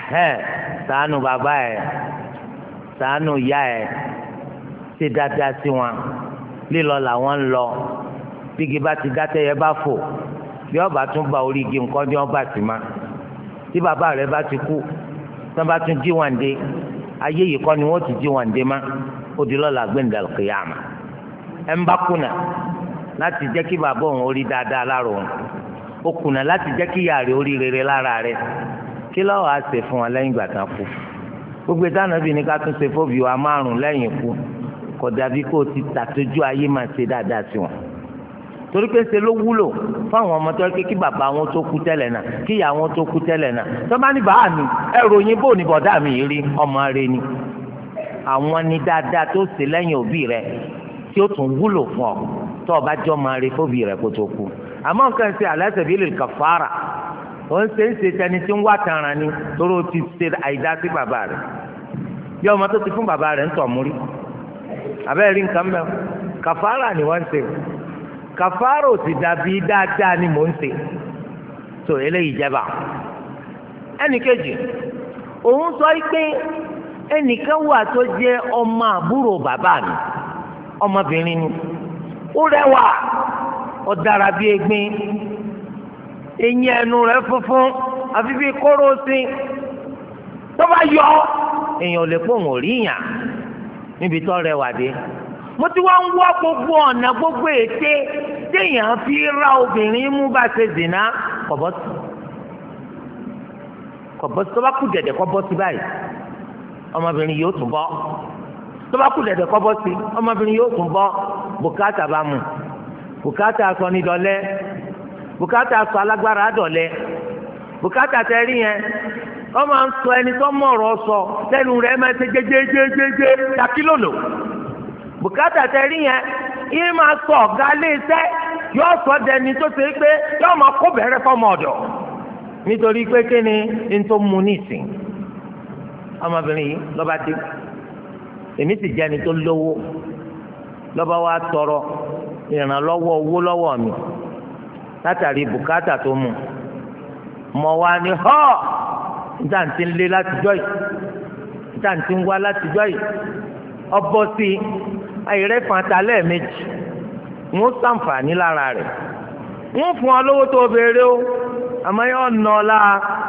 ẹ̀hẹ́ ṣàánú bàbá ẹ̀ ṣàánú ìyá ẹ̀ ṣe dáadáa sí wọn lílọ làwọn ń lọ bígi bá ti dá tẹ́yẹ bá fò bí ọba tún ba orí igi nǹkan ní ọba sì má tí bàbá rẹ̀ bá ti kú tí wọ́n bá tún jí wọn dé ayé yìí kọ́ ni wọ́n ti jí wọn dé má ó di lọ́la gbẹ̀ndàlù kìyàmà ẹ̀ ń bá kùnà láti jẹ́ kí bàbá òun orí dáadáa lára òun ó kùnà láti jẹ́ kí ìyá rẹ̀ orí rere lára rẹ̀ kí lọ́wọ́ á ṣe fún wọn lẹ́yìn ìgbà tán kú gbogbo ìdáná bíi ní ká tún ṣe fóbi wa márùn lẹ́yìn ikú kò dàbí kó o ti tàtójú ayé máa ṣe dáadáa sí wọn torí pé ṣe ló wúlò fáwọn ọmọ tó yẹ kí bàbá wọn tó kú tẹ́lẹ̀ náà kí ìyá wọn tó kú tẹ́lẹ̀ náà tó bá ní bàá mi ẹ ròyìn bò ní bọ̀dá mi rí ọmọ rẹ ni àwọn ni dáadáa tó ṣe lẹ́yìn òbí rẹ tí ó tún wúlò fún ọ tó o bá jọ ọmọ rẹ fóbi rẹ kó tó kú àmọ́ nǹkan ṣe ala sabilil kafara ó ń ṣe ń ṣe tẹni tí ń wá tanran ni torí o ti ṣe àìdá sí bàbá rẹ bí ọmọ tó ti fún bàbá rẹ ń tọ̀ múrí àbẹ́rẹ́ rí nǹkan mẹ́wọ́ kàfàrà ni wọ́n ń ṣe kàfàrà ò sì dàbí dáadáa ni mò ń ṣe tó eléyìí jẹba ẹnì kejì òun sọ pé ẹnìkan wà tó jẹ́ ọmọ àbúrò bàbá mi ọmọbìnrin ni ó rẹwà ó dára bí egbin eyín ẹnu rẹ̀ funfun àfi bí kóró sí tó bá yọ èèyàn ò lè pọ̀ wọ́n rí yàn níbi tó rẹwà dé mo ti wá ń wá gbogbo ọ̀nà gbogbo ète téèyàn fi ra obìnrin mú bá ṣe dènà kọ̀bọ́sì kọ̀bọ́sì tó bá kú dẹ̀dẹ̀ kọ́ bọ́sì báyìí ọmọbìnrin yóò tún bọ́ tó bá kú dẹ̀dẹ̀ kọ́ bọ́sì ọmọbìnrin yóò tún bọ́ bùkátà bá mu bùkátà sọ ní dọ̀lẹ́ bùkátà sọ alágbára dọ̀lẹ́ bùkátà tẹ rí yẹn wọ́n máa ń sọ ẹni tó mọ̀ ọ̀rọ̀ sọ lẹ́nu rẹ̀ máa ń ṣe jẹjẹjẹjẹjẹ takílòlò bùkátà tẹ̀rí yẹn yìí máa sọ ọ̀gá léṣẹ́ yóò sọ dẹni tó ṣe pé yóò máa kó bẹ̀rẹ̀ fọmọ ọ̀dọ̀ nítorí pé kí ni n tó mu nísìn ọmọbìnrin yìí lọ́ba dé èmi sì jẹ́ ẹni tó lówó lọ́ba wa tọrọ ìrànlọ́wọ́ owó lọ́wọ́ mi látàrí bùkátà tó mu mọ̀ wá ní họ́ọ̀ níta ti ń lé látijọ́ yìí níta ti ń wá látijọ́ yìí ọbọ̀ sí ayẹrẹ fanta lẹ́ẹ̀mejì wọ́n ṣàǹfààní lára rẹ̀ wọ́n fún ọ lówó tó béèrè o àmọ́ yóò nà ọ́ la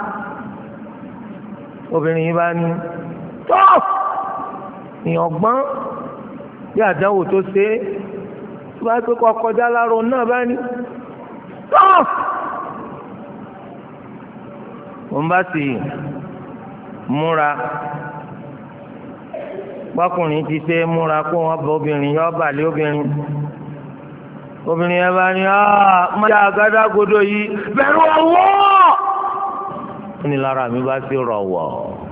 obìnrin yìí bá ní tó ìyàngbọ́n bí àdánwò tó ṣe é tó bá pé kọ́ kọjá lára náà bá ní tó. wọ́n bá sì múra gbọ́kùnrin ti ṣe múra kó wọ́n bọ obìnrin yọ bàlẹ́ obìnrin obìnrin yẹn bá ní máa àgádágodo yìí bẹ̀rù ọwọ́ ó ní lára mi bá sì rọ̀wọ̀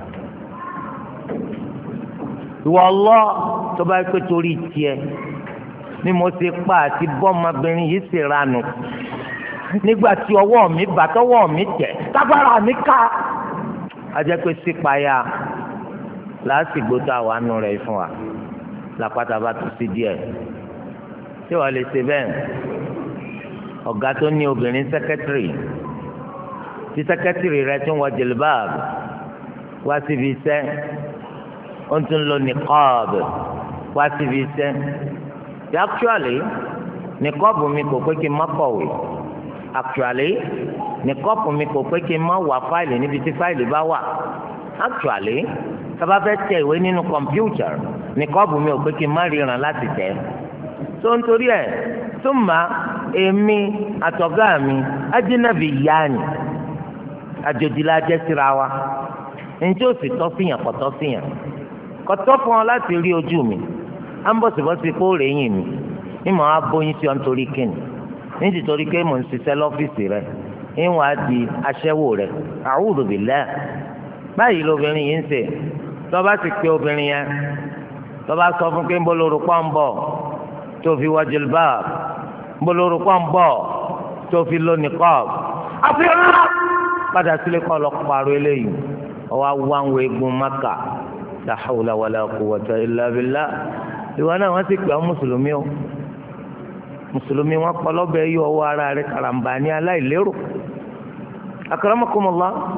ìwọ ọlọ́ tó bá pé torí tiẹ̀ ni mo ti pa àti bọ́mọbìnrin yìí sì ranù nígbà tí ọwọ́ mi bá tọwọ́ mi tẹ̀ tábàrà mi ká ajẹ́ pé sípayà lásìgbò tó àwọn àánú rẹ̀ fún wa làpáta bá tún sí díẹ̀ tí wàá lè ṣe bẹ́ẹ̀ ọ̀gá tó ní obìnrin sẹ́kẹ́tìrì tí sẹ́kẹ́tìrì rẹ̀ tún wọ jìlbáàbù wá síbi iṣẹ́ ó tún lò nìkọ́ọ̀bù wá síbi iṣẹ́ tí actually nìkọ́ọ̀bù mi kò pé kí n má kọ̀wé actually nìkọ́ọ̀bù mi kò pé kí n má wà fáìlì níbi tí fáìlì bá wà actually sábà fẹ́ tẹ ìwé nínú kọ̀mpútà nìkọ́ọ̀bù mi ò pé kí n má ríran láti tẹ̀ tó ń torí ẹ̀ tó mà èmi àtọ̀gá mi ajínigbì yáàni àjòjì la jẹ́ síra wa njẹ́ òsì tọ́ síyàn kò tọ́ síyàn kò tọ́ fún ọ láti rí ojú mi à ń bọ̀sibọ́sí kó rèéyìn mi ní mọ̀ á bóyin sí ọ nítorí kíni nítorí pé mò ń ṣiṣẹ́ lọ́fíìsì rẹ̀ ìwọ̀n á di aṣẹ́wó rẹ̀ a'udhu billah báyìí lóbìnrin yìí ń ṣe tọ́ba sì pé obìnrin yẹn tọ́ba sọ fún pé ń bọ́ lóru pọ́ ń bọ̀ tó fi wọ jilbab ń bọ́ lóru pọ́ ń bọ̀ tó fi lọ niqab àfihàn padà sílé kọ́ lọ pààrọ̀ eléyìí ọwọ́ awáwọ̀ egun maka la hawla wala quwwata illa billah ìwọ náà wọ́n sì pè ọ́ mùsùlùmí o mùsùlùmí wọn pọ̀ lọ́bẹ̀ yọ ọwọ́ ara rẹ̀ karambà ní aláìlérò akramakumullah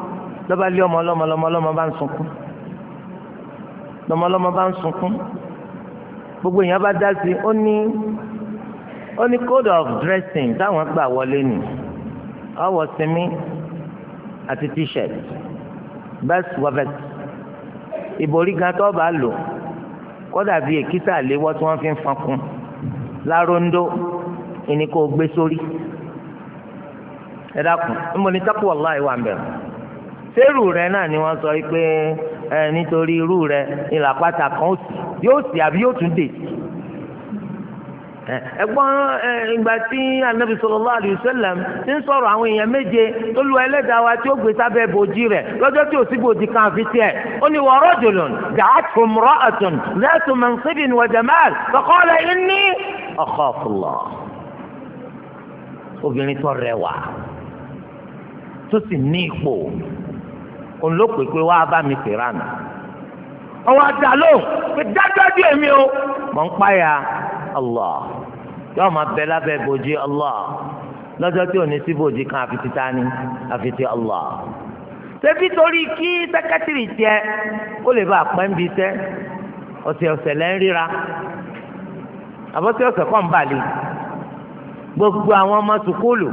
lọ́ba lé ọmọ ọlọ́mọ lọ́mọ ọlọ́mọ bá ń sunkún lọ́mọ ọlọ́mọ bá ń sunkún gbogbo èèyàn bá dá sí ó ní ó ní code of dressing táwọn gbà wọlé nì ọwọ́ sinmi àti t-shirt best wọ́fẹ̀t ìborí gan tó bá lò kódà bíi èkìtà léwọ́ tí wọ́n fi ń fankun láróńdó ìní kò gbé sórí ẹ dákun níbo ni tákù wàláì wà ń bẹ̀rù sẹ́rù rẹ náà ni wọ́n sọ pé ẹ nítorí irú rẹ ìlàpàtà kan yóò sì àbí yóò tún dé ẹ̀gbọ́n ìgbà tí anabi sallallahu alaihi wasallam ti ń sọ̀rọ̀ àwọn èèyàn méje tó lu ẹlẹ́dàá wa tí ó gbé sábẹ́ bòjì rẹ̀ lọ́jọ́ tí ò sí bòjì kan àfi tiẹ̀ ó ní wa rajulun da'athu imra'atun dhatu mansibin wa jamal faqala inni akhafu Allah. obìnrin tó rẹwà tó sì ní ipò òun ló pè pé wàá bá mi fìrànà ọwọ́ àdá lóhùn pé dájúdájú èmi o mọ̀ ń páyà Allah yóò máa bẹ lábẹ́ bòjì Allah lọ́jọ́ tí ò ní sí bòjì kan àfi ti tani àfi ti Allah. ṣebí torí kí sẹ́kẹ́tìrì tiẹ̀ kó lè bá àpẹ́ ń bi iṣẹ́ ọ̀sẹ̀ ọ̀sẹ̀ lẹ́ ń ríra àbọ̀sẹ̀ ọ̀sẹ̀ kọ́ ń bàlẹ̀ gbogbo àwọn ọmọ sùkúlù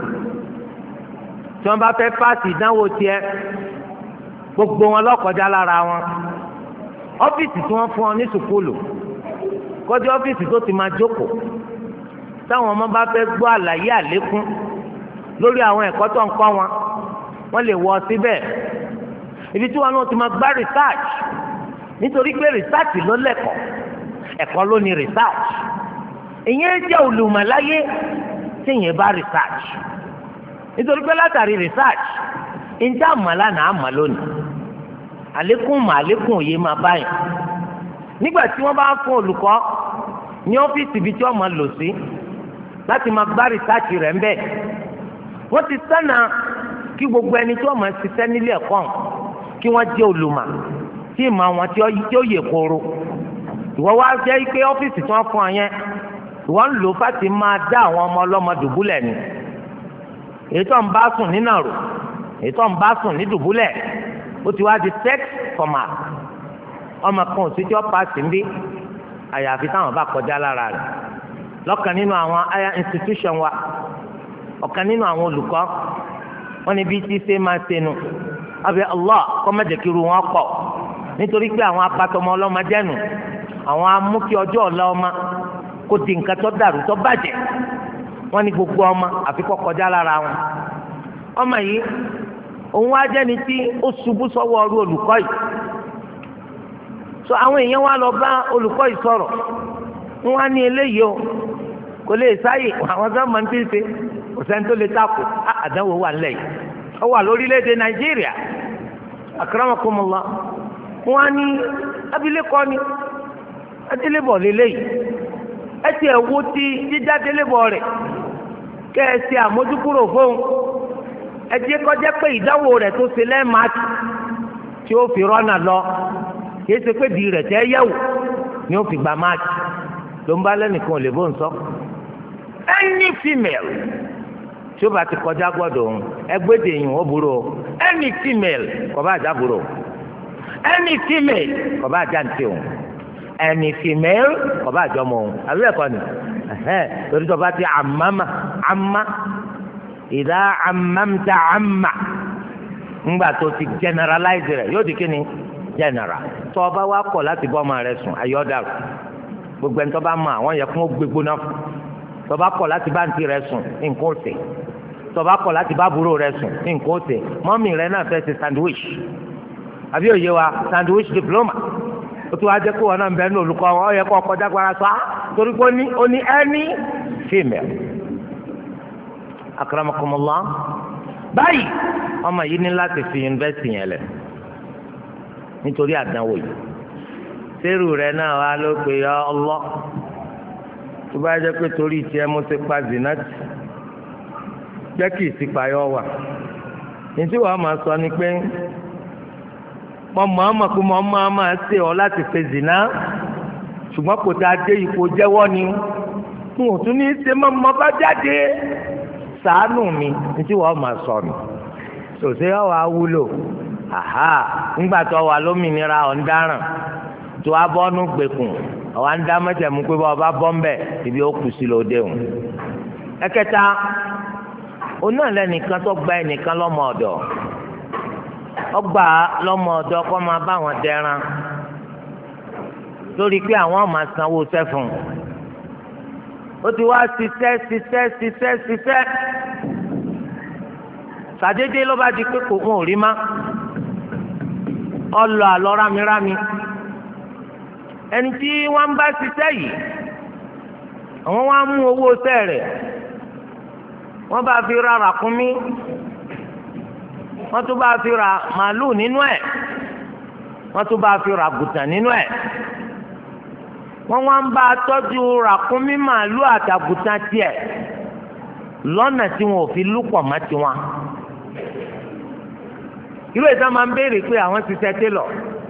tí wọ́n bá fẹ́ pàṣẹ ìdánwò tiẹ̀ gbogbo wọn lọ́kọjá lára wọn ọ́fíìsì tí wọ́n fún ọ ní sùkúlù kọjá ọ́fíìsì tó ti máa jókòó táwọn ọmọ bá fẹ́ gbọ́ àlàyé àlékún lórí àwọn ẹ̀kọ́ tó ń kọ́ wọn wọ́n lè wọ síbẹ̀ ibi tí wọn náà ti máa gbá research nítorí pé research ló lẹ́kọ̀ọ́ ẹ̀kọ́ ló ní research ìyẹn jẹ́ olùmọ̀láyé tí ìyẹn bá research nítorí pé látàrí research ìjà àmàlà náà àmà lónìí àlékún mà àlékún òye máa báyìí nígbà tí wọ́n bá fún olùkọ́ ní ọ́fíìsì ibi tí wọ́n máa lò sí láti máa gbá rìsáàtì rẹ̀ ń bẹ̀ wọ́n ti sánà kí gbogbo ẹni tí wọ́n máa ṣiṣẹ́ nílé ẹ̀kọ́ kí wọ́n jẹ́ olùmọ̀ tí ìmọ̀ wọn tí ó yè kóró ìwọ wá jẹ́ pé ọ́fíìsì tí wọ́n fún ọ yẹn ìwọ ń lò fáti máa dá àwọn ọmọ ọlọ́mọ dùbúlẹ̀ ni èyí tó ń bá sùn ní nàró èyí tó ń bá sùn ní dùbúlẹ̀ ó ti wá di sex format ọmọ kan òsìjọ́ paasi ń bí àyàfi táwọn bá kọjá lára rẹ̀ lọ́kàn nínú àwọn higher institution wa ọ̀kan nínú àwọn olùkọ́ wọn ni bí tí ṣe máa ṣe nu abẹ́ Allah kọ́ mẹ́jẹ̀kiri wọn pọ̀ nítorí pé àwọn apatọmọ ọlọ́mọ jẹ́nu àwọn amúkí ọjọ́ ọ̀la ọmọ kó di nǹkan tó dàrú tó bàjẹ́ wọn ni gbogbo ọmọ àfi kọ́ kọjá lára wọn ọmọ yìí òun wá jẹ́ni tí ó ṣubú sọ́wọ́ ọrú olùkọ́ yìí so àwọn èèyàn wá lọ bá olùkọ́ yìí sọ̀rọ̀ wọ́n á ní eléyìí o kò lè sáyè àwọn sọ́mọ ń tẹ̀sẹ̀ kò sẹ́ni tó lè takò àdánwò wà nílẹ̀ yìí ó wà lórílẹ̀‐èdè Nàìjíríà akramakumullah wọ́n á ní abilékọ ni adélébọ̀ lélẹ́yìí ẹ ti ẹ̀ wo ti jíjá délébọ̀ rẹ̀ kẹ́ ẹ ṣe àmójúkúrò fóun ẹ jẹ́ kọjá pé ìdánwò rẹ̀ tó ṣe lẹ́ẹ̀máàkì tí ó fi rọ́nà lọ kìí ṣe pé di rẹ̀ tẹ́ yẹ̀wò ni ó fi gba máàkì ló ń bá lẹ́nìkan lè bó ń sọ. any female tí ó bá ti kọjá gbọ́dọ̀ òun ẹgbẹ́dẹ̀ yìí ó burú o any female kò bá àjà burú o any female kò bá àjà ntí òun any female kò bá àjọ mọ òun àbí ẹ̀kọ́ ni torí tó bá ti àmàmà àmà ìdá àmàmta àmà ńgbà tó ti generalize rẹ̀ yóò di kí ni general tó o bá wá kọ̀ láti bọ́ ọmọ rẹ sùn ayọ́ dàrú gbogbo ẹni tó bá mọ àwọn yẹ kó o gbégbó náà tó o bá kọ̀ láti bá ntí rẹ sùn nǹkan ó tẹ̀ tó o bá kọ̀ láti bá àbúrò rẹ sùn nǹkan ó tẹ̀ mọ́mì rẹ náà fẹ́ ṣe sandwich àbí òye wa sandwich diploma ó tún wá jẹ́ kó wọn náà ń bẹ ní olùkọ́ ọ yẹ kó ọkọ̀ dágbára sọ á torí pé ó ní any female akramakumullah báyìí ọmọ yìí ní láti fi yunifásitì yẹn lẹ̀ nítorí àdánwò yìí sẹ́rù rẹ̀ náà wá ló pe ya Allah tó bá jẹ́ pé torí tiẹ̀ mo ti pa zinati jẹ́ kí ìsìpayọ́ wà ní tí wàá máa sọ ni pé mo mọ̀ ọ́n mọ̀ pé mo máa máa ṣe ọ láti fẹ́ zina ṣùgbọ́n kò tá a dé ipò jẹ́wọ́ ni n ò tún ní í ṣe mọ́ mo bá jáde ṣàánú mi ní tí wàá máa sọ mi tòṣe ọ̀ wá wúlò aha ńgbà tó wà lómìnira ọ̀ndáràn tó a bọ́nú gbèkùn ọ̀wá ń dá mẹ́tẹ̀mú pé bá ọba bọ́ ń bẹ̀ ibi ó kù sí lóde òun. ẹ̀kẹta oná lẹ́nìkan tó gba ẹnìkan lọ́mọ ọ̀dọ̀ ọgbà lọ́mọ ọ̀dọ̀ kọ́ máa bá wọn dẹran lórí pé àwọn máa sanwó sẹ́fún ó ti wá ṣiṣẹ́ ṣiṣẹ́ ṣiṣẹ́ ṣiṣẹ́ sàdédé ló bá di pé kò wọn ò rí má ọlọ àlọ rámirámi ẹni tí wọ́n bá ṣiṣẹ́ yìí àwọn wá mú owó iṣẹ́ rẹ̀ wọ́n bá fi ra ràkúnmí wọ́n tún bá fi ra màálù nínú ẹ̀ wọ́n tún bá fi ra àgùtàn nínú ẹ̀ wọ́n wá ń bá tọ́jú ràkúnmí màálù àtàgùtàn tiẹ̀ lọ́nà tí wọn ò fi lúpọ̀ mọ́ tiwọn. irú ìta máa ń béèrè pé àwọn ti ṣẹ́tẹ́ lọ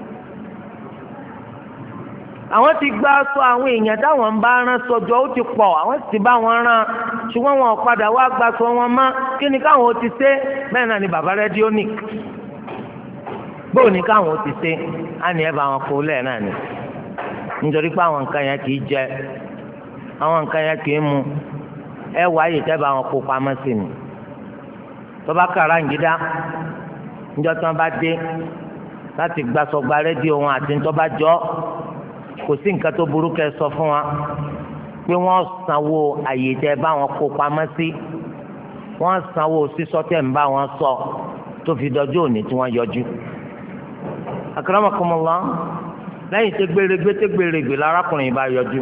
àwọn ti gbá aṣọ àwọn èèyàn táwọn ń bá rán sọjọ́ ó ti pọ̀ àwọn ti bá wọn rán ṣùgbọ́n wọn ò padà wá gbaṣọ wọn mọ́ kí ni káwọn ó ti ṣe bẹ́ẹ̀ náà ni bàbá rẹ́díónìk bóò ní káwọn ó ti ṣe á ní ẹ bá wọn kó lẹ́ẹ̀ náà ni nítorí pé àwọn nǹkan yẹn kì í jẹ àwọn nǹkan yẹn kì í mu ẹ wá yìí tẹ́ bá wọn kó pamọ́ sí ni tó bá kàrá ǹgídá níjọ́ tí wọ́n bá dé láti gbàsọ̀gba rédíò wọn àti tó bá jọ kò sí nǹkan tó burú kẹ́ sọ fún wa pé wọ́n sanwó àyè tẹ́ bá wọn kó pamọ́ sí wọ́n sanwó sísọ tẹ́ ń bá wọn sọ tó fi dọjú òní tí wọ́n yọjú. akramakumullah lẹ́yìn tó gbèrègbè tó gbèrègbè lárákùnrin bá yọjú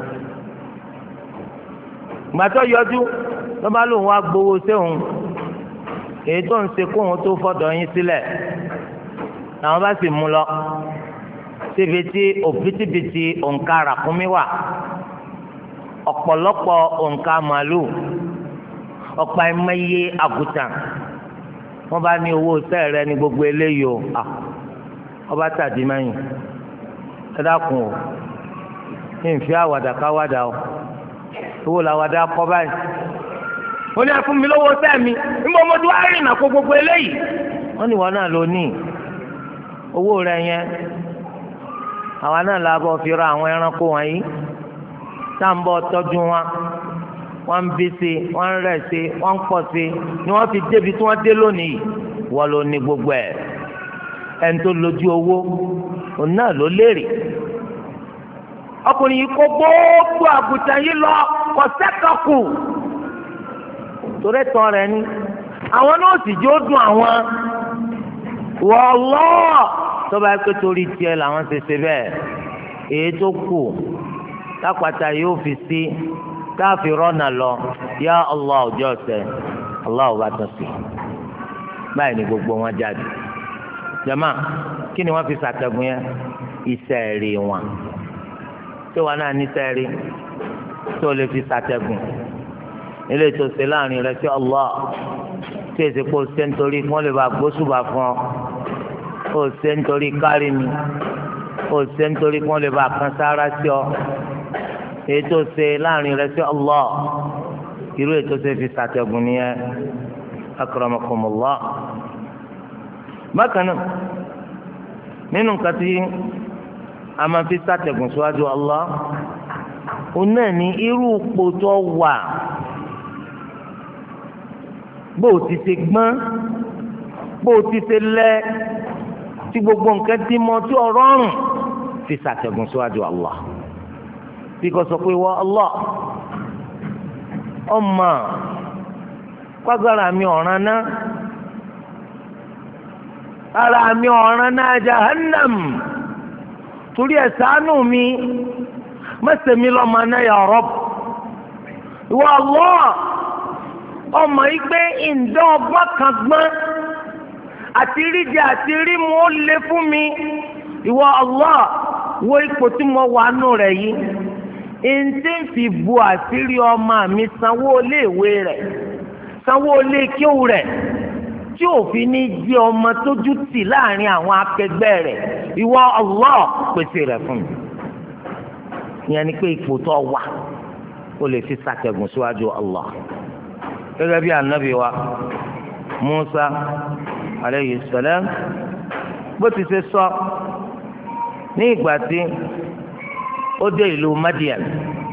gbàtọ́ yọjú ló bá lóun wá gbowó séun èyí tó ń ṣe kóun tó fọ́dọ̀ yín sílẹ̀ làwọn bá sì mú lọ síbi tí òbítíbitì òǹkà ràkúnmí wà ọ̀pọ̀lọpọ̀ òǹkà màálù ọ̀pọ̀ ẹ̀mẹ́yẹ àgùtàn wọ́n bá ní owó sẹ́ẹ̀rẹ́ ní gbogbo eléyìí o ọba tàdí mẹ́yìn ẹ dákun o ní ìfẹ́ àwàdà káwàdà o owó làwàdà kọ́ báyìí ó ní ẹ fún mi lówó sẹ́mi níbo mo dún àrìnà kó gbogbo eléyìí wọ́n ní wọn náà ló ní owó rẹ yẹn àwa náà la bọ̀ fi ra àwọn ẹranko wọ̀nyí tá à ń bọ̀ tọ́jú wọn wọ́n ń bí sí wọ́n ń rẹ̀ sí wọ́n ń pọ̀ sí ni wọ́n fi débi tí wọ́n dé lónìí wọ́n ló ní gbogbo ẹ̀ ẹni tó lójú owó òun náà ló lérè ọkùnrin yìí kó gbogbo àgùntàn yìí lọ kò sẹ́kọ̀kù torí tán rẹ̀ ni àwọn náà sì jó dùn àwọn wọ́ọ́lọ́ tó bá pé torí tiẹ̀ làwọn ṣe ṣe bẹ́ẹ̀ èyí tó kù lápáta yóò fi sí káàfi rọ́nà lọ yá Allah ọjọ́ ọ̀sẹ̀ Allah ọba tán sí báyìí ni gbogbo wọn jáde jama kí ni wọ́n fi ṣàtẹ̀gùn yẹn iṣẹ́ rí wọn tí wọn náà ní sẹ́ẹ̀rí tó lè fi ṣàtẹ̀gùn ilé ìtòsí láàrin rẹ sí Allah tí èsì pé o ṣe nítorí kí wọ́n lè bá gbósùbà fún ọ o ṣe nítorí kárí mi o ṣe nítorí kí wọ́n lè bá kan sára sí ọ èyí tó ṣe láàrin rẹ sí Allah irú ètò ṣe fi ṣàtẹ̀gùn nìyẹn akramakumullah. bákan náà nínú nǹkan tí a máa fi ṣàtẹ̀gùn síwájú Allah òun náà ní irú ipò tó wà bó o ti ṣe gbọ́n bó o ti ṣe lẹ́ tí gbogbo nǹkan ti mọ tí ọ rọrùn fi ṣàtẹ̀gùn síwájú Allah bí kò sọ pé wọ́n Allah ọmọ kwagara mi ọ̀ràn náà ara mi ọ̀ràn náà jahannam torí ẹ̀ ṣàánú mi mẹ́sẹ̀ mi lọ́mọ náà ya Rabb ìwọ Allah ọmọ yìí pé ǹdọ́ ọgbọ́n kan gbọ́n àti ríjẹ àti rímu ó lé fún mi ìwọ Allah wo ipò tí mo wà nù rẹ̀ yìí ǹtí ń fi bu àṣírí ọmọ mi sanwó iléèwé rẹ̀ sanwó ilé kíó rẹ̀ tí òfin ní jẹ́ ọmọ tójú tì láàrin àwọn akẹgbẹ́ rẹ̀ ìwọ Allah pèsè rẹ̀ fún mi ìyẹn ni pé ipò tó wà ó lè fi ṣàtẹ̀gùn síwájú Allah gẹ́gẹ́ bí anabi wa Musa aleyhi salam bó ti ṣe sọ ní ìgbà tí ó dé ìlú Madian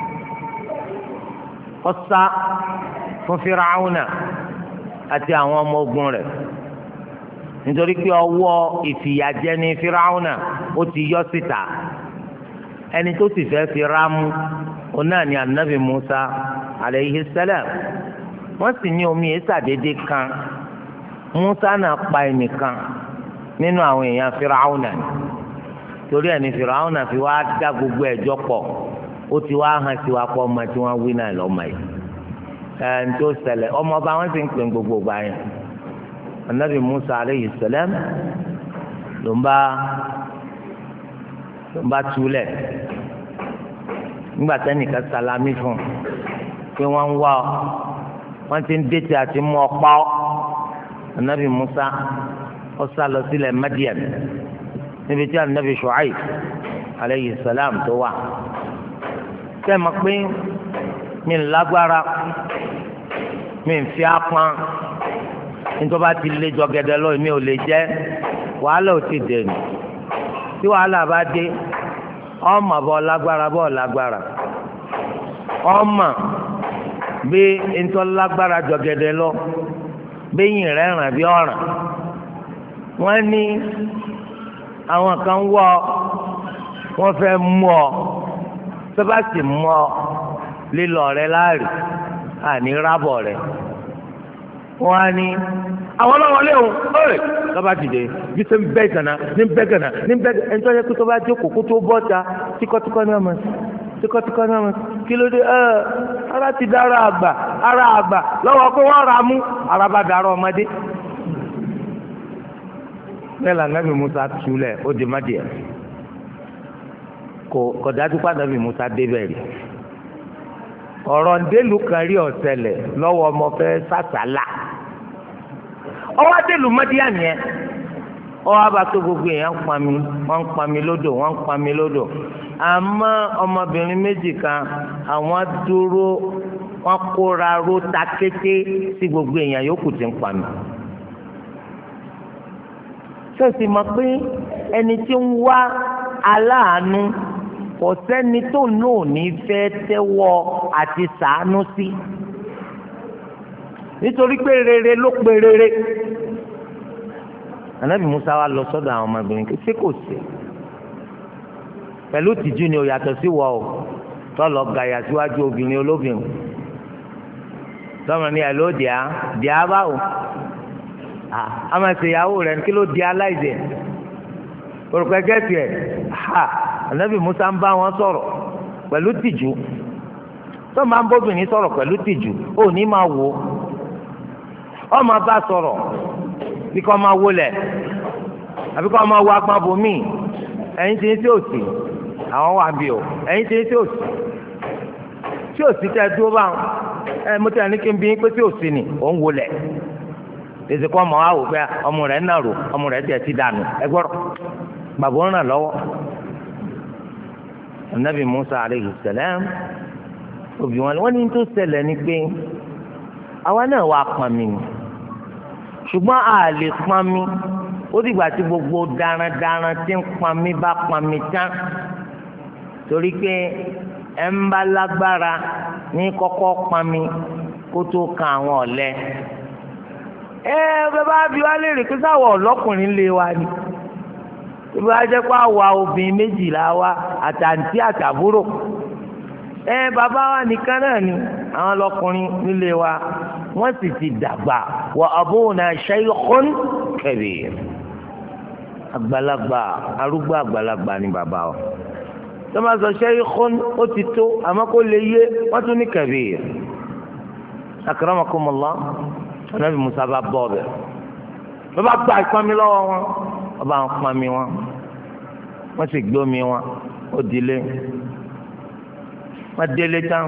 ó sá fún Fíráúnà àti àwọn ọmọ ogun rẹ̀ nítorí pé ọwọ́ ìfìyàjẹni Fíráúnà ó ti yọ síta ẹni tó sì fẹ́ fi rámú òun náà ni anabi Musa alayhi salam wọ́n sì ní omi ìsàdédé kan Musa náà pa ẹnìkan nínú àwọn èèyàn Fíráúnà torí ẹni Fíráúnà fi wá dá gbogbo ẹjọ́ pọ̀ ó ti wá hàn sí wa pọ̀ ọmọ tí wọ́n wí náà lọ́mọ yìí ẹ̀ ń tó ṣẹlẹ̀ ọmọ ọba wọn sì ń pè gbogbo gbà yẹn anabi Musa alayhi salam ló ń bá ló ń bá túlẹ̀ nígbà tẹ́nìkan salami fún pé wọ́n ń wá ọ wọ́n ti ń dètè àti mú ọ pa ọ́ anabi Musa ó sá lọ sílẹ̀ Madian níbi tí anabi Shu'aib alayhi salam tó wà kẹ́ ẹ̀ mọ̀ pé mi ń lágbára mi ń fi apán nítorí bá ti lé jọgẹdẹ lọ mi ò lè jẹ wàhálà ò ti dé nù tí wàhálà bá dé ọmọ bọ lágbára bọ lágbára ọmọ bí nítorí lágbára jọgẹdẹ lọ bẹyìn rẹ ràn bí ọràn wọn ní àwọn kan wọ wọn fẹ́ mú ọ tó bá sì mú ọ lílọ rẹ láàrin àní rábọ rẹ wọn á ní àwọn ọlọ́wọ́ léwu ẹ̀ lọ́ba dìde bí sẹ́ ń bẹ́ gànà ní bẹ́ gànà ní bẹ́ gànà ẹni tó yẹ kó tó bá dé kókó tó bọ́ ta tíkọ́tíkọ́ ní ọmọ tíkọ́tíkọ́ ní ọmọ kí ló dé ẹ ara ti dá ara àgbà ara àgbà lọ́wọ́ pé wọ́n ra mú ara bá darọ́ ọmọdé. bẹ́ẹ̀ la nàbì Musa túlẹ̀ ó di Madian kò kò dájú pé nàbì Musa débẹ̀ rí ọ̀rọ̀ ndélu kan rí ọ̀sẹ̀lẹ̀ lọ́wọ́ ọmọ fẹ́ sàtàlà ọwọ́ adélu Madian yẹn ọwọ́ abató gbogbo èèyàn ń pami wọ́n ń pami lódò wọ́n ń pami lódò àmọ́ ọmọbìnrin méjì kan àwọn dúró wọ́n kóra ró ta kété sí gbogbo èèyàn yòókù tí ń pami. sọ́ọ̀sì mọ̀ pé ẹni tí ń wá aláàánú kò sẹ́ni tó náà ní fẹ́ tẹ́wọ́ àti sàánú sí nítorí pé rere ló pe rere. Ànábì Musa wa lọ sọ́dọ̀ àwọn ọmọbìnrin kí ṣé kò sí pẹ̀lú tìjú ni ó yàtọ̀ sí wọ o tọ́lọ̀ gàyà síwájú obìnrin olóbìnrin tọ́mọ ní ẹ̀ ló dìá dìá báwo àmọ́ ìṣèyàwó rẹ̀ kí ló di aláìsẹ̀ orúkọ ẹgẹ́ tiẹ̀ ha Ànábì Musa ń bá wọn sọ̀rọ̀ pẹ̀lú tìjú tó máa ń bóbìnrin sọ̀rọ̀ pẹ̀lú tìjú ó ní máa wò ó máa bá sọ̀rọ̀ bí kò máa wọlé àbí kò máa wọ agbọn bomi ẹ̀yin tí ń tí ò sí àwọn wà bí o ẹ̀yin tí ń tí ò sí tí ò sí tẹ dúró bá ẹ mo tẹ ní kí n bí pé tí ò sí ni ò ń wọlé èsì kọ́ ọmọ wa wò pé ọmọ rẹ̀ ń nàró ọmọ rẹ̀ tẹ̀ ti dànù ẹ gbọ́dọ̀ bàbá ń ràn lọ́wọ́. Ànábì Musa alayhi salam òbí wọn wọn ní tó ṣẹlẹ̀ ni pé àwa náà wà pọn mi ṣùgbọ́n a lè pọn mi ó dìgbà tí gbogbo darandaran tí ń pọn mi bá pọn mi tán torí pé ẹ ń bá lágbára ní kọ́kọ́ pọn mi kó tó kan àwọn ọ̀lẹ. ẹ bẹ́ẹ̀ bá bí wá lè rí pé sáwọ̀ ọlọ́kùnrin lé wa ni ibi wá jẹ́ pé àwa obìnrin méjìlá wa àtàǹtí àtàbúrò ẹ bàbá wa nìkan náà ni àwọn ọlọ́kùnrin nílé wa wọ́n sì ti dàgbà wa abuna shaykhun kabir àgbàlagbà arúgbó àgbàlagbà ni bàbá wa tó máa sọ shaykhun ó ti tó àmọ́ kó lè yé wọ́n tún ní kabir akramakumullah Ànábì Musa bá bọ́ ọbẹ̀ wọ́n bá gba ìpamí lọ́wọ́ wọn wọ́n bá ń pamí wọn wọ́n sì gbómi wọn ó dilé wọ́n délé tán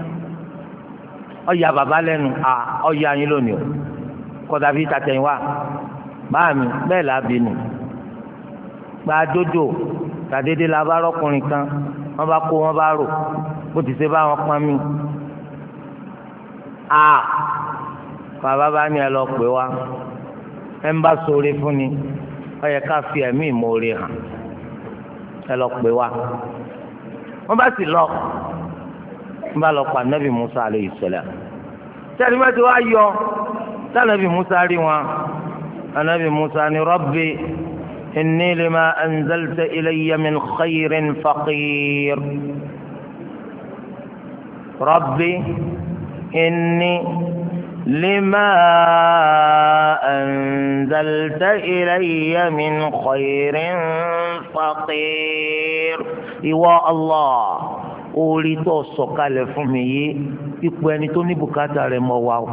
ọ̀ya bàbá lẹ́nu à ọ̀ya yín lónìí o kọ́dà bíi tàtẹ̀yìn wá báàmì bẹ́ẹ̀ là á bínú gba dódò tàdédé la bá rọ́kùnrin kan wọ́n bá kó wọ́n bá rò bó ti ṣe bá wọn pamí à bàbá bá ní ẹ lọ pè wá ẹ ń bá sóore fún ni ó yẹ ká fi ẹ̀mí ìmoore hàn ẹ lọ pè wá wọ́n bá sì lọ wọ́n bá lọ pa anabi Musa alayhi salam sẹ́ni bá ti wá yọ sanabi Musa rí wọn anabi Musa ni rabbi inni lima anzalta ilayya min khayrin faqir rabbi inni lima anzalta ilayya min khayrin faqir ìwọ Allah orí tó sọ̀kalẹ̀ fún mi yìí ipò ẹni tó ní bùkátà rẹ̀ mọ́ wa o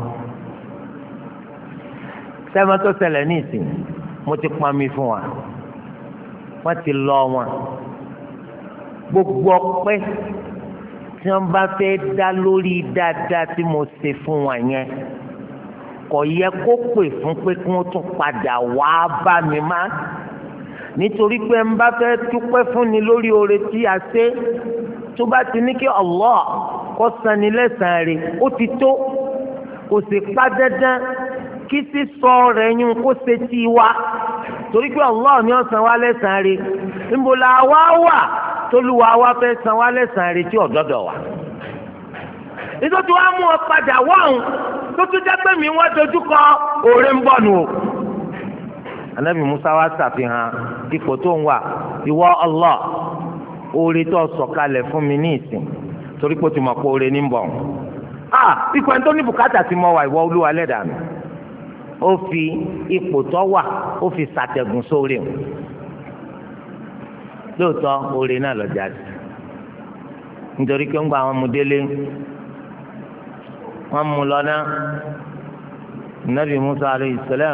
sẹ́mi tó ṣẹlẹ̀ ní ìsìn mo ti pọn mi fún wa wọ́n ti lọ wọn gbogbo ọpẹ́ tí wọ́n bá fẹ́ dá lórí dáadáa tí mo ṣe fún wa yẹn kò yẹ kó pè fún pé kí wọ́n tún padà wá bá mi má nítorí pé ń bá fẹ́ dúpẹ́ fún ni lórí oore tí a ṣe tó bá ti ní kí Allah kó san ni lẹ́san rẹ̀ ó ti tó kò sì pa dandan kí sísọ rẹ̀ yín kó ṣe tí wa torí pé Allah ni ó san wá lẹ́san rẹ̀ níbo la wá wà tólúwa wá fẹ́ san wá lẹ́san rẹ̀ tí ọ̀dọ́dọ̀ wa nítorí wàá mú ọ padà wọ́n tó tún jẹ́ pé mi wọ́n dojú kọ òòrè ń bọ̀ nù o. Ànábì Musa wá ṣàfihàn ipò tó ń wà ìwọ Allah oore tó sọ̀kalẹ̀ fún mi ní ìsìn torí pé ó ti mọ̀ pé oore ní ń bọ̀ ah ipò ẹni tó ní bùkátà ti mọ̀ wá ìwọ Olúwa lẹ́dàá mi ó fi ipò tó wà ó fi ṣàtẹ̀gùn sórí o lóòótọ́ oore náà lọ jáde nítorí pé ń gba àwọn ọmọdélé wọ́n mú lọ náà Ànábì Musa alayhi salam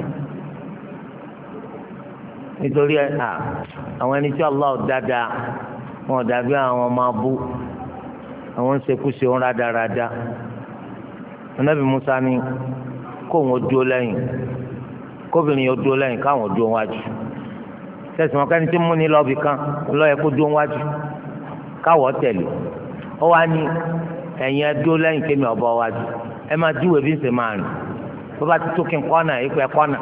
nítorí ẹ à àwọn ẹni tí Allah dáadáa wọn dàbí àwọn ọmọ abú àwọn ṣekúṣe ń rádaràda Ànábì Musa ní kó wọn dúró lẹ́yìn kóbìnrin yóò dúró lẹ́yìn káwọn dúró wájú tẹsán wọn kẹ́ni tí mú ní lọ́ọ̀bì kan lọ́ọ̀yẹ kó dúró wájú káwọ́ tẹ̀lé ó wá ní ẹ̀yin ẹ dúró lẹ́yìn kémi ọ̀bọ wájú ẹ máa dúwèé bí ń ṣe máa rìn tó bá ti tó kí n kọ́nà ipò ẹ kọ́nà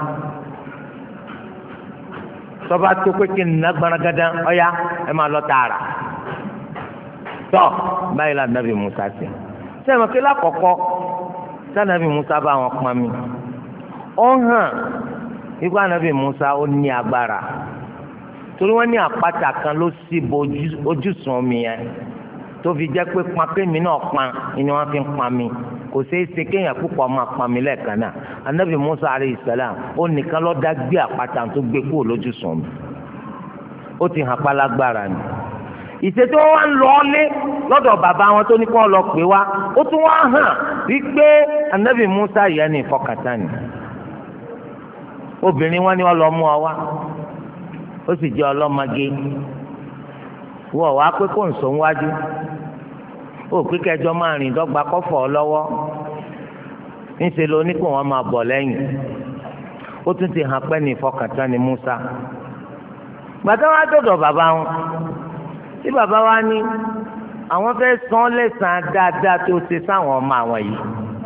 tọba tó pé kí n nà gbaragada ọ̀ya ẹ máa lọ tààrà tọ́ báyìí la nàbì Musa sí sẹ́mi kí lákọ̀ọ́kọ́ sànàbì Musa bá wọn pọn mi ó hàn ikú ànàbì Musa ó ní agbára torí wọ́n ní àpáta kan ló sì bo ojúsùn omi yẹn tó fi jẹ́ pé pàkémi náà pan ni wọ́n fi ń pan mi kò ṣeé ṣe kéèyàn púpọ̀ máa pan mi lẹ́ẹ̀kan náà anabi Musa alayhi salam ó nìkan ló dá gbé àpáta tó gbé kúrò lójúsùn mi ó ti hàn pálágbára ni ìṣètò wọn ń lọ lé lọ́dọ̀ bàbá wọn tó ní kó lọ pè wá ó tún wá hàn wípé anabi Musa yẹn ní ìfọkàntán ni obìnrin wọn ni wọn lọ mú ọ wá ó sì jẹ́ ọlọ́mọge wọ́n wá pé kó ń sọ wájú ó pé kẹjọ máa rìn dọ́gba kọ́fọ̀ ọ lọ́wọ́ ńṣe ló ní kó wọn máa bọ̀ lẹ́yìn ó tún ti hàn pẹ́ ní ìfọkàntán ni Musa gbàtà wá dọ̀dọ̀ bàbá wọn tí bàbá wa ní àwọn fẹ́ san lẹ́sàn-án dáadáa tó ṣe sáwọn ọmọ àwọn yìí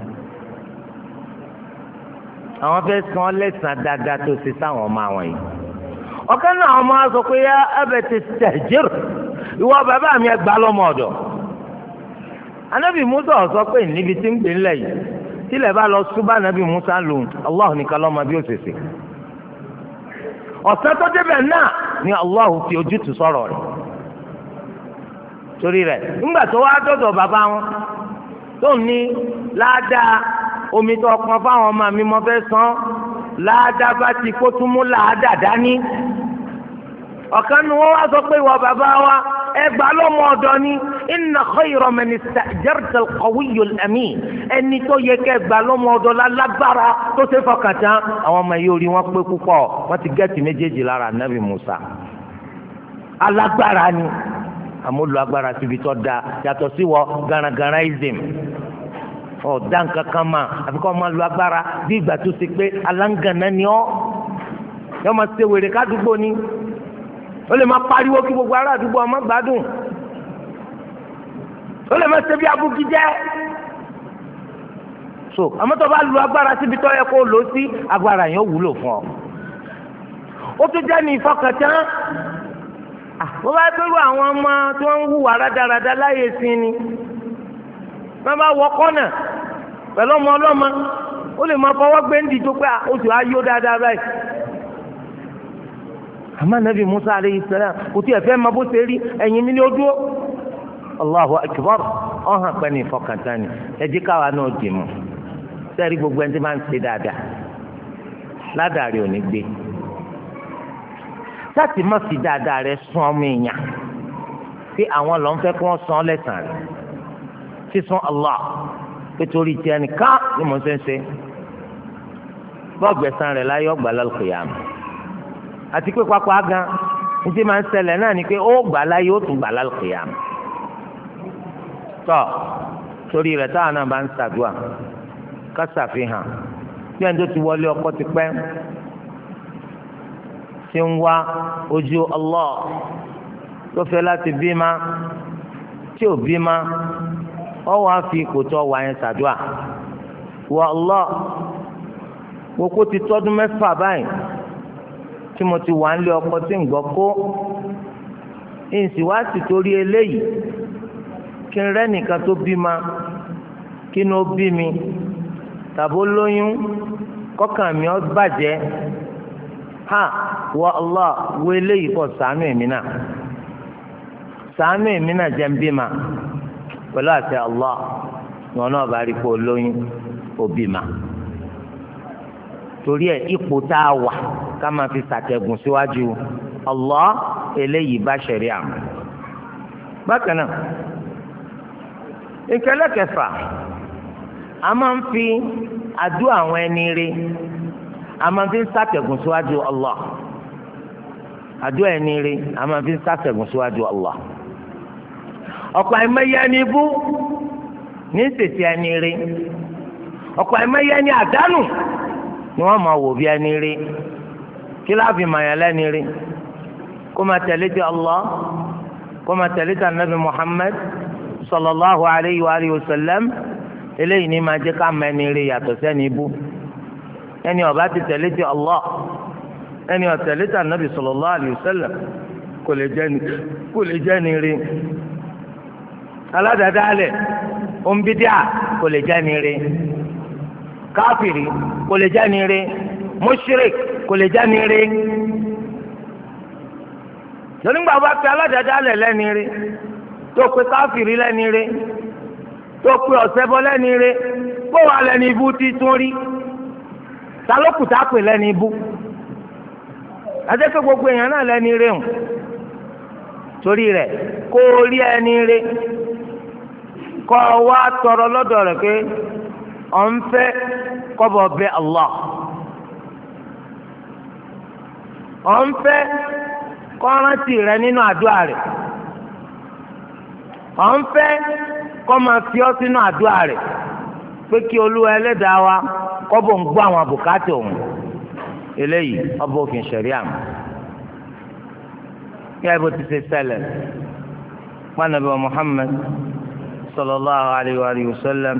àwọn fẹ́ san lẹ́sàn-án dáadáa tó ṣe sáwọn ọmọ àwọn yìí ọ̀kan náà ọmọ wa sọ pé yá abẹ́tẹ̀ stẹ̀jẹ̀rù ìwọ bàbá mi ẹ gbà lọ́mọ ọ̀dọ̀ anábì Musa sọ pé níbi tí ń gbé ńlẹ̀ yìí tílẹ̀ bá lọ súbà anábì Musa lò Allah nìkan lọ́mọ bí ó ṣe ṣe ọ̀sẹ̀ tó débẹ̀ náà ni Allah fi ojútùú sọ̀rọ̀ rẹ̀ torí rẹ̀ ńgbà tó wá dọ̀dọ̀ bàbá wọn tó ní ládàá omi tó kàn fáwọn ọmọ mi mo fẹ́ san ládàá bá ti kó tún mú làádàá dání ọ̀kan nu wọn wá sọ pé ìwọ bàbá wa ẹ gbà lọ́mọ ọ̀dọ̀ ni inna khayra man ista'jarta al-qawiyyu al-amin ẹni tó yẹ kẹ́ gbà lọ́mọ ọ̀dọ̀ lálágbára tó ṣe fọkàn tán àwọn ọmọ yìí orí wọn pé púpọ̀ wọ́n ti gẹ́ẹ̀tì méjèèjì lára Nabi Musa alágbára ni àmúlò agbára síbi tó da yàtọ̀ sí wọ garagaraism ọ̀dà nǹkan kan mà àfikún ọmọ lu agbára bí ìgbà tó ṣe pé aláǹgànà ni ọ́ yọ máa ṣe wèrè kádùúgbò ni ó lè máa pariwo kí gbogbo ará àdúgbò ọmọ gbádùn ó lè máa ṣe bí abúgíjẹ́ so àmọ́ tó bá lu agbára síbi tó yẹ kó lò sí agbára yẹn ó wúlò fún ọ ó tún jẹ́ ní ìfọkàntán. Bó bá pẹ̀lú àwọn ọmọ tí wọ́n ń hùwà rádaràda láyé sí ni wọ́n bá wọ kọ́nà pẹ̀lú ọmọ ọlọ́mọ ó lè máa fọwọ́ gbé ń dìjọ pé oṣù ayọ̀ dáadáa báyìí. àmọ́ nàbì Musa aleyhi salam kò tí ẹ fẹ́ máa bó ṣe rí ẹ̀yìn mi ní ó dúró. Allahu akbar ọ̀hún pẹ̀ ní ìfọkàntán ni ẹ jẹ́ káwa náà dì mọ́ sẹ́ẹ̀rí gbogbo ẹni tí máa ń ṣe dáadáa ládàrí ò ní gbé láti má fi dáadáa rẹ sún ọmọ èèyàn pé àwọn lọ́n fẹ́ kí wọ́n san lẹ́sàn-án rẹ̀ sísun Allah pé torí tiẹ̀ nìkan ni mo ṣe ń ṣe bọ́ọ̀gbẹ̀sán rẹ̀ láyé ọgbà lálùkìyàmù àti pé pápá gan ní tí máa ń ṣẹlẹ̀ náà ni pé ó gbà láyé ó tún gbà lálùkìyàmù tọ́ torí rẹ̀ táwọn náà bá ń ṣàdúà ká ṣàfihàn bí ẹni tó ti wọlé ọkọ ti pẹ́ tí ń wá ojú Allah tó fẹ́ láti bímá tí ò bímá ọ wàá fi ipò tó wà yẹn ṣàdúà wọ Allah wo kó ti tọ́dún mẹ́fà báyìí tí mo ti wà ń lé ọkọ tí ń gbọ́ kó ìsì wá sì torí eléyìí kí n rẹ́ nìkan tó bímá kí ni ó bí mi tàbó lóyún kọ́kàn mi ó bàjẹ́ ha wọ Allah wo eléyìí kọ́ ṣàánú èmi náà ṣàánú èmi náà jẹ́ ń bímá pẹ̀lú àti Allah wọn náà bá rí kó lóyún ó bímá torí ẹ̀ ipò tá a wà ká máa fi ṣàtẹ̀gùn síwájú Allah eléyìí bá ṣẹ̀rí àmọ́ bákan náà ìkẹlẹ́ kẹfà a máa ń fi àdúrà àwọn ẹni rí a máa fi ń ṣàtẹ̀gùn síwájú Allah àdúrà ẹni rí a máa fi ń ṣàtẹ̀gùn síwájú Allah ọ̀pọ̀ àìmọye ẹni bú ní ìsèsì ẹni rí ọ̀pọ̀ àìmọye ẹni àdánù ni wọ́n máa wò bí ẹni rí kí láàfin màyàn lẹ́ni rí kó máa tẹ̀lé ti Allah kó máa tẹ̀lé ti anabi Muhammad sallallahu alayhi wa alihi wa sallam eléyìí ni máa jẹ́ ká mọ ẹni rí yàtọ̀ sẹ́ni bú ẹni ó bá ti tẹ̀lé ti Allah ẹni ó tẹ̀lé ti anabi sallallahu alayhi wa sallam kò lè jẹ́ ni kò lè jẹ́ ni rí aládàádáalẹ̀ òǹbídíà kò lè jẹ́ ni rí káfìrí kò lè jẹ́ ni rí mushrik kò lè jẹ́ ni rí lónígbà bá pe aládàádáalẹ̀ lẹ́ni rí tó pe káfìrí lẹ́ni rí tó pe ọ̀sẹ̀bọ lẹ́ni rí kó wà lẹ́ni ibú tí tún rí ta ló kù tá a pè lẹ́ni ibú adékè gbogbo èèyàn náà lẹ́ni rí hùn torí rẹ̀ kó rí ẹni rí kọ́ wá tọrọ lọ́dọ̀ rẹ̀ pé ọ̀n fẹ́ kọ́bọ̀ bẹ Allah ọ̀n fẹ́ kọ́rántì rẹ̀ nínú àdúrà rẹ̀ ọ̀n fẹ́ kọ́ máa fi ọ́ sínú àdúrà rẹ̀ pé kí Olúwa ẹlẹ́dàá wa kọ́bọ̀ ń gbọ́ àwọn àbùkátà òun eléyìí ọba òfin ṣẹ̀ríà mi kí ẹ bó ti ṣe ṣẹlẹ̀ pànàbí wa Muhammad sallallahu alayhi wa sallam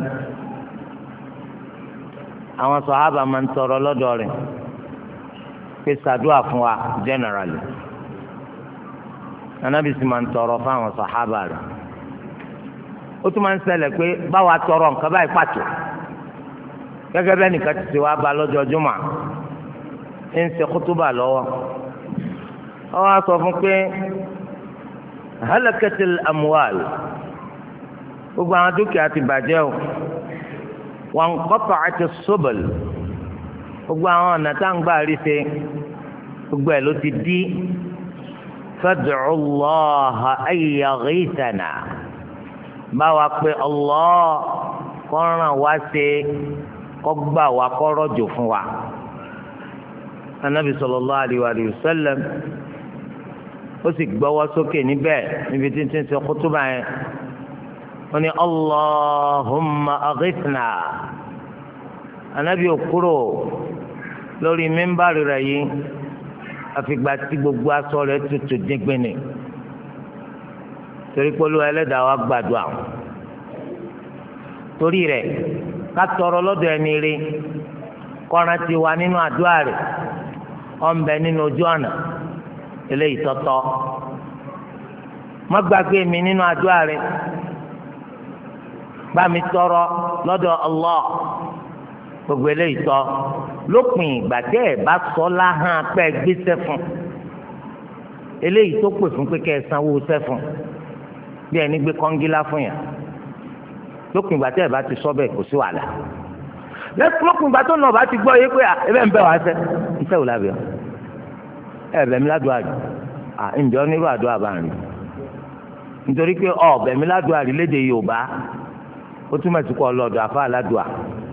àwọn sàhábà máa ń tọrọ lọ́dọ̀ rẹ̀ pé ṣàdúà fún wa generally Ànábì sì máa ń tọrọ fún àwọn sàhábà rẹ̀ ó tún máa ń ṣẹlẹ̀ pé báwa tọrọ nǹkan báyìí pàtó gẹ́gẹ́ bẹ́ẹ̀ nìkan ti ṣe wá bá lọ́jọ́ Jímọ̀ ń ṣe kútúbà lọ́wọ́ ó wá sọ fún pé halakatil amwal gbogbo àwọn dúkìá ti bàjẹ́ o wọn kọ́pọ̀ àti sọ́bẹ̀l gbogbo àwọn ọ̀nà tá à ń gbà rí ṣe gbogbo ẹ̀ ló ti di fad'u Allaha an yaghithana báwa pé Allah kó ràn wá ṣe kó gbà wá kó rọ̀jò fún wa. Ànábì sallallahu alayhi wa sallam ó sì gbọ́wọ́ sókè níbẹ̀ níbi tí ń ti ń ṣe kútúbà yẹn wọ́n ní Allahumma aghithna anabi okuro lórí mímbàrí rẹ̀ yìí àfìgbà tí gbogbo aṣọ rẹ̀ tutù dígbìnì torí pẹ̀lú ẹlẹ́dàá wa gbàdúrà torí rẹ̀ ká tọrọ lọ́dọ̀ ẹni rí kọ́ran ti wà nínú àdúrà rẹ̀ ọ̀nbẹ nínú ojú ọ̀nà eléyìí tọ́tọ́ má gbàgbé mi nínú àdúrà rẹ bá mi tọrọ lọ́dọ̀ Allah gbogbo eléyìí tọ́ lópin ìgbà tẹ́ ẹ̀ bá sọ láhàn pẹ́ gbéṣẹ́ fún eléyìí tó pè fún pé kẹ́ ẹ sanwó sẹ́fún bí ẹni gbé kọ́ngílá fún yàn lópin ìgbà tẹ́ ẹ̀ bá ti sọ bẹ́ẹ̀ kò sí wàhálà lópin ìgbà tó nà ọba ti gbọ́ yé pé ẹ bẹ́ẹ̀ ń bẹ̀ wá sẹ́ iṣẹ́ wò lábẹ́ ẹ bẹ̀ mí ládùúgbò àjò à ǹjọ́ nírú àdúrà bá ń rí nítorí pé ọ bẹ̀ mí ládùúgbò àrí lédè Yorùbá ó túmọ̀ sí kọ́ ọlọ́dọ̀ àfa aládùúgbà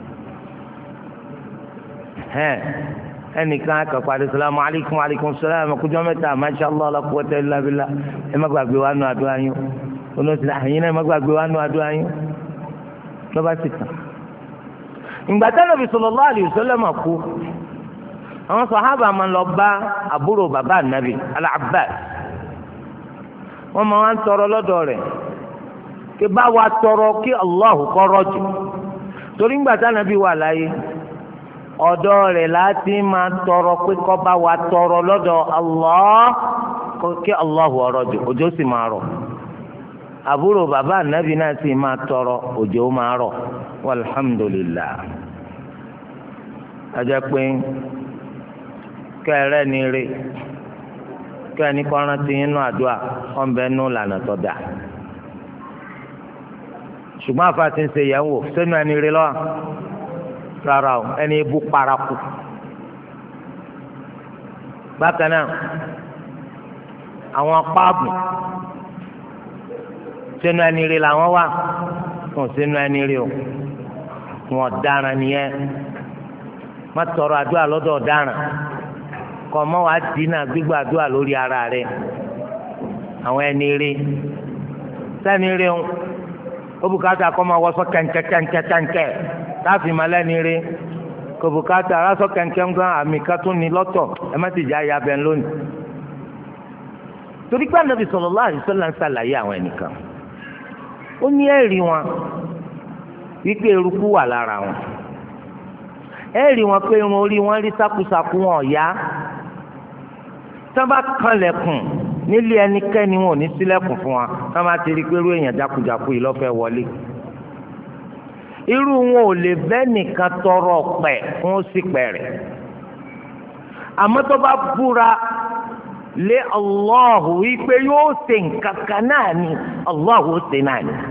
ẹnìkan akọ̀pàdé salamu alaykum alaykum salam kújọ́ mẹ́ta masha Allah la quwwata illa billah ẹ má gbàgbé wa nù àdúrà yín olóòtú àyìn náà ẹ má gbàgbé wa nù àdúrà yín lọ́ba sì tàn. ìgbà tí Ànábì sallallahu alayhi wa sallam kú àwọn sàhábà máa lọ bá àbúrò bàbá Ànábì Al-Abbas wọ́n máa ń tọrọ lọ́dọ̀ rẹ̀ kí bá wa tọrọ kí Allah kó rọ̀jò torí ńgbà tí Ànábì wà láyé ọ̀dọ̀ rẹ̀ láti máa tọrọ pé kó bá wa tọrọ lọ́dọ̀ Allah kí Allah rọ̀jò òjò sì máa rọ̀ àbúrò bàbá Ànábì náà sì máa tọrọ òjò máa rọ̀ walhamdulillah ajẹ́ pé kẹrẹ́ ni rí kẹ́ni kọ́ran ti yín nù àdúrà ọ̀nbẹ nù lànà tó dà ṣùgbọ́n àfa ti ń ṣe yẹn wò sẹ́nu ẹni rí lọ́wọ́ rárá o ẹni ibú paraku bákan náà àwọn páàbù sẹ́nu ẹni rí làwọn wà wọn sẹ́nu ẹni rí o wọn dára nìyẹn má tọrọ àdúrà lọ́dọ̀ ọ̀daràn kọ́ mọ́ wàá dínà gbígbàdúrà lórí ara rẹ̀ àwọn ẹni rí sẹ́ni rí o ó bùkátà kọ́ máa wọ́sọ kẹ̀ǹkẹ́ kẹ̀ǹkẹ́ kẹ̀ǹkẹ́ láàfin máa lẹ́ni rí kò bùkátà aráṣọ kẹ̀ǹkẹ́ ńgán àmì kan tún ní lọ́tọ̀ ẹ má ti jẹ́ àyà bẹ́ẹ̀ lónìí. torí pé Ànábì sallallahu alaihi wasallam ń ṣàlàyé àwọn ẹnìkan ó ní ẹ̀rí wọn wípé eruku wà lára wọn ẹ̀rí wọn pé irun orí wọn rí sákúsákú wọn ọ̀yá sábà kanlẹ̀kùn nílé ẹnikẹ́ni wọn ò ní ṣílẹ̀kùn fún wa sábà ti rí pé irú èèyàn jákujàku yìí lọ́fẹ̀ẹ́ wọlé irú wọn ò lè bẹ́ nìkan tọrọ pẹ̀ fún ó sì pẹ̀rẹ̀ àmọ́ tó bá búra lé Allahu wípé yóò ṣe nǹkan kan náà ni Allahu ó ṣe náà ni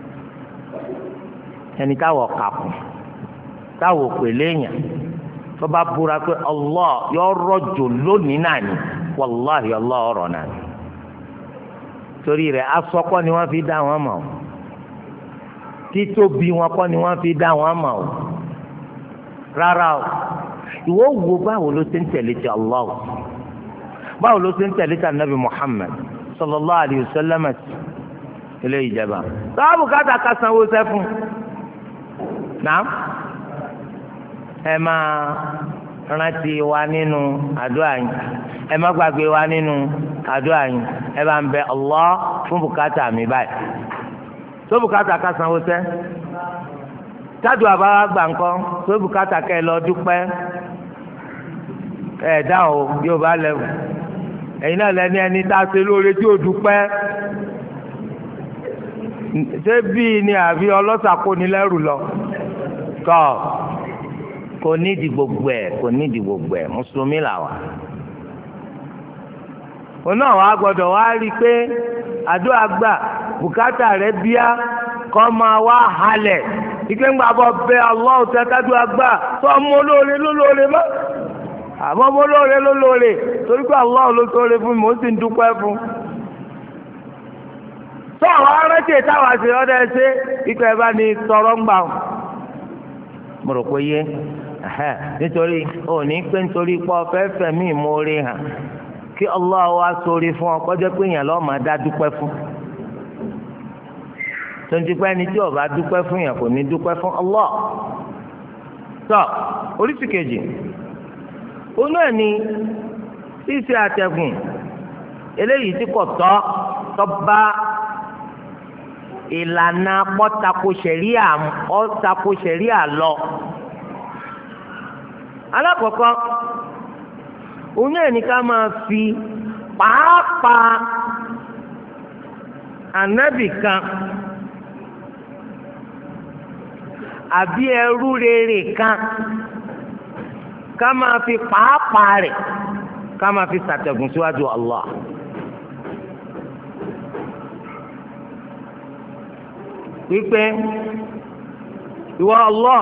ẹni táwọn kà kù táwọn pèlè èèyàn tó bá búra pé Allah yóò rọ̀jò lónìí náà ni wàláhi Allah ọ̀rọ̀ náà ni torí rẹ̀ aṣọ kọ́ ni wọ́n fi dá wọn mọ̀ títóbi wọn kọ́ ni wọ́n fi dá wọn mọ̀ rárá o ìwọ wo báwo ló ṣe ń tẹ̀lé ti Allah báwo ló ṣe ń tẹ̀lé ti anabi Muhammad sallallahu alayhi wa sallam ilé ìjẹba sábà bùkátà ká sanwó sẹ́fún náà ẹ máa rántí wa nínú àdúrà yín ẹ má gbàgbé wa nínú àdúrà yín ẹ bá ń bẹ Allah fún bùkátà mi báyìí tó bùkátà ká sanwó sẹ́ tádùn àbáwá gbà ńkọ́ tó bùkátà kẹ́ ẹ lọ dúpẹ́ ẹ dá o yóò bá lẹ ẹ̀yin náà lẹni ẹni tá a ṣe lóore tí ò dúpẹ́ ṣé bíi ni àbí ọlọ́sàkónilẹ́rù lọ tọ́ kò nídìí gbogbo ẹ̀ kò nídìí gbogbo ẹ̀ mùsùlùmí là wà. òun náà wàá gbọ́dọ̀ wá rí i pé àdúrà gbà bùkátà rẹ̀ bíá kọ́ máa wá halẹ̀ ike ńgbà bọ̀ bẹ Allah tẹ́tàdúrà gbà tó ọmọ olóore lólóore mọ́ àmọ́ ọmọ olóore lólóore torí pé Allah ló sóore fún mi mò ń sì ń dúpẹ́ fún. tó àwọn aráńtì táwọn àti ọ̀dọ̀ ẹ ṣe ikọ̀ ẹ bá ní tọrọ ń gbà mo rò pé yé nítorí òní pé nítorí pé ọ̀fẹ́ fẹ̀mí ìmoore hàn kí Allah wá sórí fún ọ kọjá pé èèyàn lọ́ọ́ máa dá dúpẹ́ fún tontigbẹ́ ẹni tí ó bá dúpẹ́ fún yàn kò ní dúpẹ́ fún Allah tó oríṣi kejì òun náà ni ṣíṣe àtẹ̀gùn eléyìí tí kò tọ́ tọ́ bá ìlànà pọ́tako ṣẹ̀ríà ọ́tako ṣẹ̀ríà lọ. alákọ̀ọ́kọ́ òun náà ní ká máa fi pàápàá ànábì kan àbí ẹrú rere kan ká máa fi pàápàá rẹ̀ ká máa fi ṣàtẹ̀gùn síwájú Allah. wípé ìwọ Allah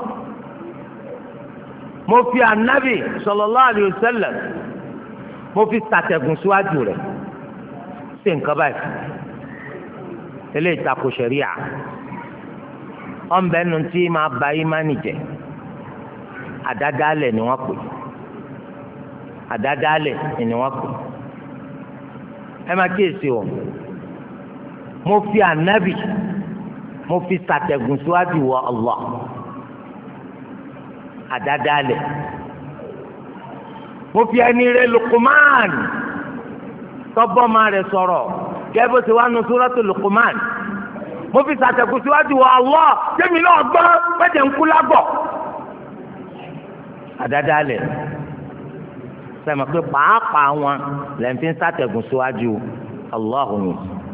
mo fi ànábì sallallahu alayhi wa sallam mo fi ṣàtẹ̀gùn síwájú rẹ̀ ṣe nǹkan báyìí eléyìí tako ṣẹ̀ríà ọ̀nbẹ nu tí máa ba ìmánì jẹ́ àdádálẹ̀ ni wọ́n pè àdádálẹ̀ ni wọ́n pè ẹ máa kíyèsí o mo fi ànábì mo fi ṣàtẹ̀gùn síwájú wọ Allah àdádálẹ̀ mo fi ẹni rẹ̀ Luqman tọ́bọ́mà rẹ̀ sọ̀rọ̀ gẹ́gẹ́ bó ti wá nu súrátù Luqman mo fi ṣàtẹ̀gùn síwájú wọ Allah jẹ́mi náà gbọ́ mẹ́jẹ̀ ń kú lágbọ̀ àdádálẹ̀ sẹ́mi pé pàápàá wọn lẹ́yìn fi ń ṣàtẹ̀gùn síwájú Allah ni.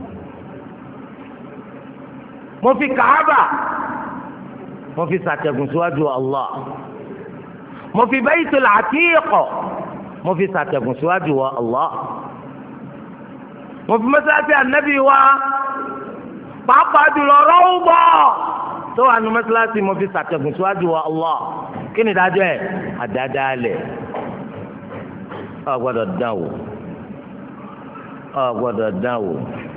mo fi Kaaba mo fi ṣàtẹ̀gùn síwájú Allah mo fi Baytul Atiq mo fi ṣàtẹ̀gùn síwájú wa Allah mo fi mọ́sálásí ànábì wa pàápàá jùlọ Rawda tó wà ní mọ́sálásí mo fi ṣàtẹ̀gùn síwájú wa Allah kí ni ìdájọ́ ẹ̀ àdádálẹ̀ ọ̀ gbọ́dọ̀ dán wò ọ̀ gbọ́dọ̀ dán wò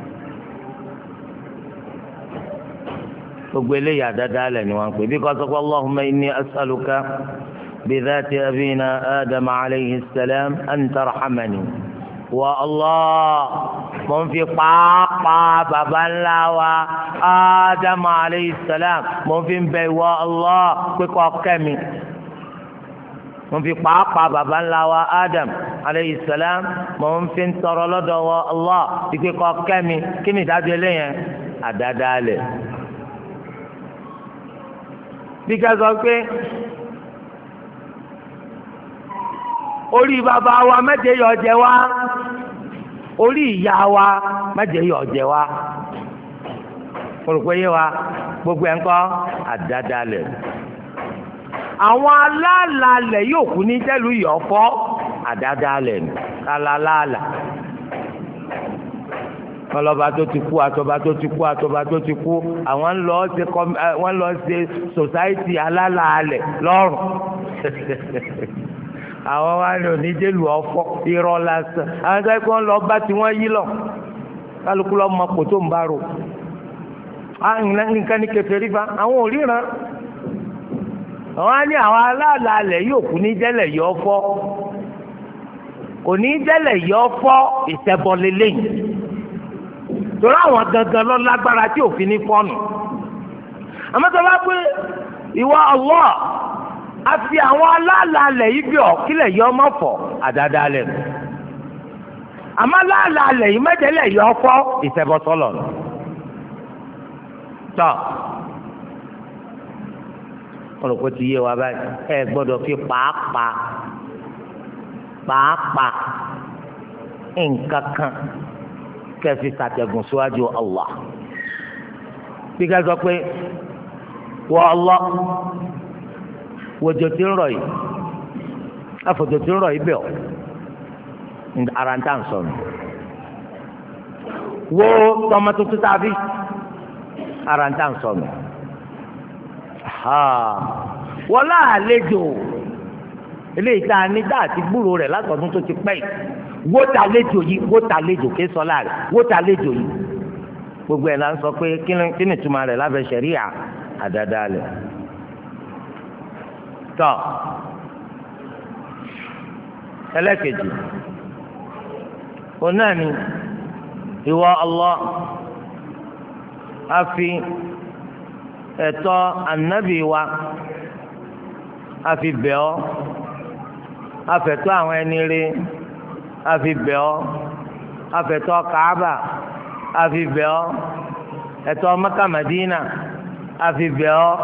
gbogbo eléyìí àdádálẹ̀ ni wọ́n ń pè bí kò sọ pé Allahumma inni as'aluka bidhati abina Adam alayhi salam an tarhamani wa Allah mo ń fi pàápàá baba ńlá wa Adam alayhi salam mo ń fi bẹ̀ ìwọ Allah pé kó kẹ́ mi mo ń fi pàápàá baba ńlá wa Adam alayhi salam mo ń fi tọrọ lọ́dọ̀ wa Allah pé kó kẹ́ mi kí ni ìdájọ́ eléyẹn àdádálẹ̀. bí ká sọ pé orí bàbá wa mẹ́jẹ yọ jẹ wá orí ìyá wa mẹ́jẹ yọ jẹ wá olùkọ́ yé wa gbogbo ẹ̀ ń kọ́ àdádálẹ̀. àwọn alálàálẹ̀ yóò kú ní jẹ́lu ìyọ̀fọ́ àdádálẹ̀ kálálàálà ọlọ́ba tó ti kú àtọ́ba tó ti kú àtọ́ba tó ti kú àwọn ń lọ ṣe wọ́n lọ ṣe sòsáìtì alálàálẹ̀ lọ́rùn àwọn wa ní oníjẹ́lu ọ̀fọ́ irọ́ lásán àwọn tó kọ́ lọ bá tí wọ́n yí lọ kálukú lọ́ mọ kò tó ń bá ro nǹkan ní kèfèrí fa àwọn ò ríran àwọn á ní àwọn alálàálẹ̀ yóò kú ní jẹ́lẹ̀ yọ ọ̀fọ́ kò ní jẹ́lẹ̀ yọ ọ̀fọ́ ìṣẹ́bọlélẹ́yìn torí àwọn gangan lọ lágbára tí òfin ní fọ́ọ̀nù àmọ́tọ́ bá pé ìwọ Allah a fi àwọn aláàlálẹ̀ yìí bí ọ̀ kílẹ̀ yọ ọmọ fọ̀ àdádálẹ̀ àmọ́ aláàlálẹ̀ yìí mẹ́tẹ́lẹ̀ yọ fọ́ ìṣẹ́bọsọ́lọ̀ tọ́ olùkọ́ ti yé wa báyìí ẹ gbọ́dọ̀ fi pàápàá pàápàá nǹkan kan kẹfì ṣàtẹ̀gùn síwájú Allah bí ká sọ pé wọ Allah wòjò tí ń rọ̀ yìí àfòjò tí ń rọ̀ yìí bẹ̀ ọ́ ara ń tà ń sọnù wo tọmọ tuntun tàbí ara ń tà ń sọnù wọ́n láàlejò eléyìí tá a ní tá a ti gbúrò rẹ̀ látọ̀dún tó ti pẹ́ yìí wó ta léjò yìí wó ta léjò ké sọlá rẹ̀ wó ta léjò yìí gbogbo ẹ̀ la ń sọ pé kí ni ìtumọ̀ rẹ̀ lábẹ́ ṣẹ̀ríà àdádálẹ̀ tọ́ ẹlẹ́kejì òun náà ni ìwọ Allah a fi ẹ̀tọ́ ànábì wa a fi bẹ̀ ọ́ a fẹ̀tọ́ àwọn ẹni rí a fi bẹ̀ ọ́ a fẹ̀tọ́ Kaaba a fi bẹ̀ ọ́ ẹ̀tọ́ Mẹ́kà Mẹ́dínà a fi bẹ̀ ọ́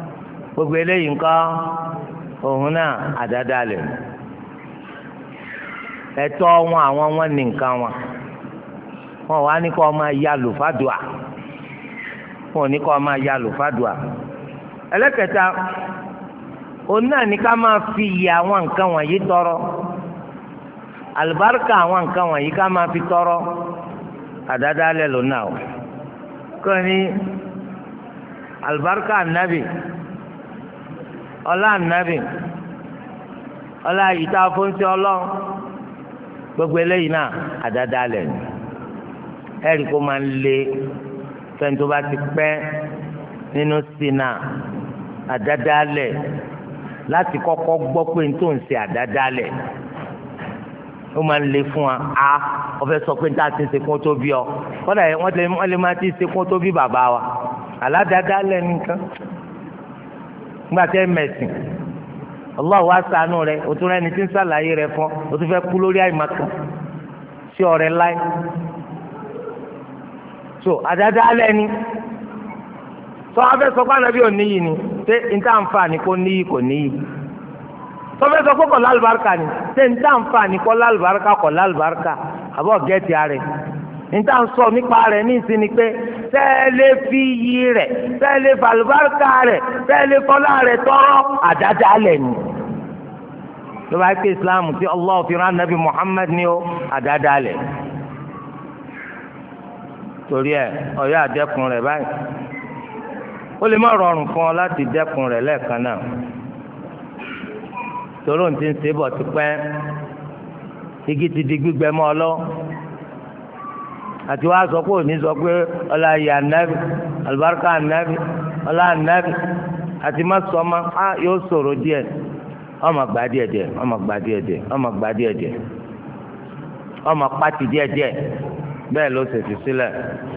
gbogbo eléyìí nǹkan òun náà àdádálẹ̀ ẹ̀tọ́ wọn àwọn wọn ní nǹkan wọn wọn wá ní kó máa ya lùfádùá wọn ò ní kó máa ya lùfádùá. ẹlẹ́kẹta òun náà ní ká máa fi iye àwọn nǹkan wọ̀nyí tọrọ àlùbáríkà àwọn nǹkan wọ̀nyí ká máa fi tọrọ àdádálẹ̀ lónà o kò ní àlùbáríkà ànábì ọlá ànábì ọlá ìta fúnṣẹ́ ọlọ́run gbogbo eléyìí náà àdádálẹ̀ ni ẹ̀rí kó máa ń lé fẹ́ni tó bá ti pẹ́ nínú sínà àdádálẹ̀ láti kọ́kọ́ gbọ́ pé n tó ń ṣe àdádálẹ̀ ó máa ń le fún wa a ọfẹ sọ pé n ta ti ń ṣe kó tó bí ọ kódà wọn lè wọn lè máa ti ṣe kó tó bí bàbá wa aládàádálẹ̀ nìkan nígbà tẹ mẹsìn Allah wa ṣàánú rẹ o tún rẹni tí ń ṣàlàyé rẹ fún o tún fẹ́ kú lórí àìmọ̀kan sí ọ̀rẹ́ láì so àdádálẹ̀ ni sọ afẹ sọ pé ànábì ò níyì ni ṣé n ta ń fa ni kò níyì kò níyì tọ́fẹ́ sọ pé kọ̀ lálùbáríkà ni ṣé n tá n fa ní kọ́ lálùbáríkà kọ̀ lálùbáríkà àbọ̀ gẹ́tì rẹ̀ n tá n sọ nípa rẹ̀ ní ìsinmi pé tẹ́lẹ̀ fi yí rẹ̀ tẹ́lẹ̀ falùbáríkà rẹ̀ tẹ́lẹ̀ fọlá rẹ̀ tọrọ àdádálẹ̀ ni. ló bá ké islam tí Allah fi rán nabi Muhammad ní o àdádálẹ̀ torí ẹ ọ̀yọ́ àdẹ́kùn rẹ̀ báyìí ó lè má rọrùn fún ọ láti dẹ́kun rẹ̀ lẹ́ẹ̀kan náà tòró ń ti ń sebọ̀ ti pẹ́ igi ti di gbígbẹ mọ́ ọ lọ àti wàá sọ pé òní sọ pé ọlá yà nàbì àlùbáríkà nàbì ọlá nàbì àti má sọ ma á yóò sọ̀rọ̀ díẹ̀ ọmọ gbà díẹ̀ díẹ̀ ọmọ gbà díẹ̀ díẹ̀ ọmọ gbà díẹ̀ díẹ̀ ọmọ pàtì díẹ̀ díẹ̀ bẹ́ẹ̀ ló ṣèṣì sílẹ̀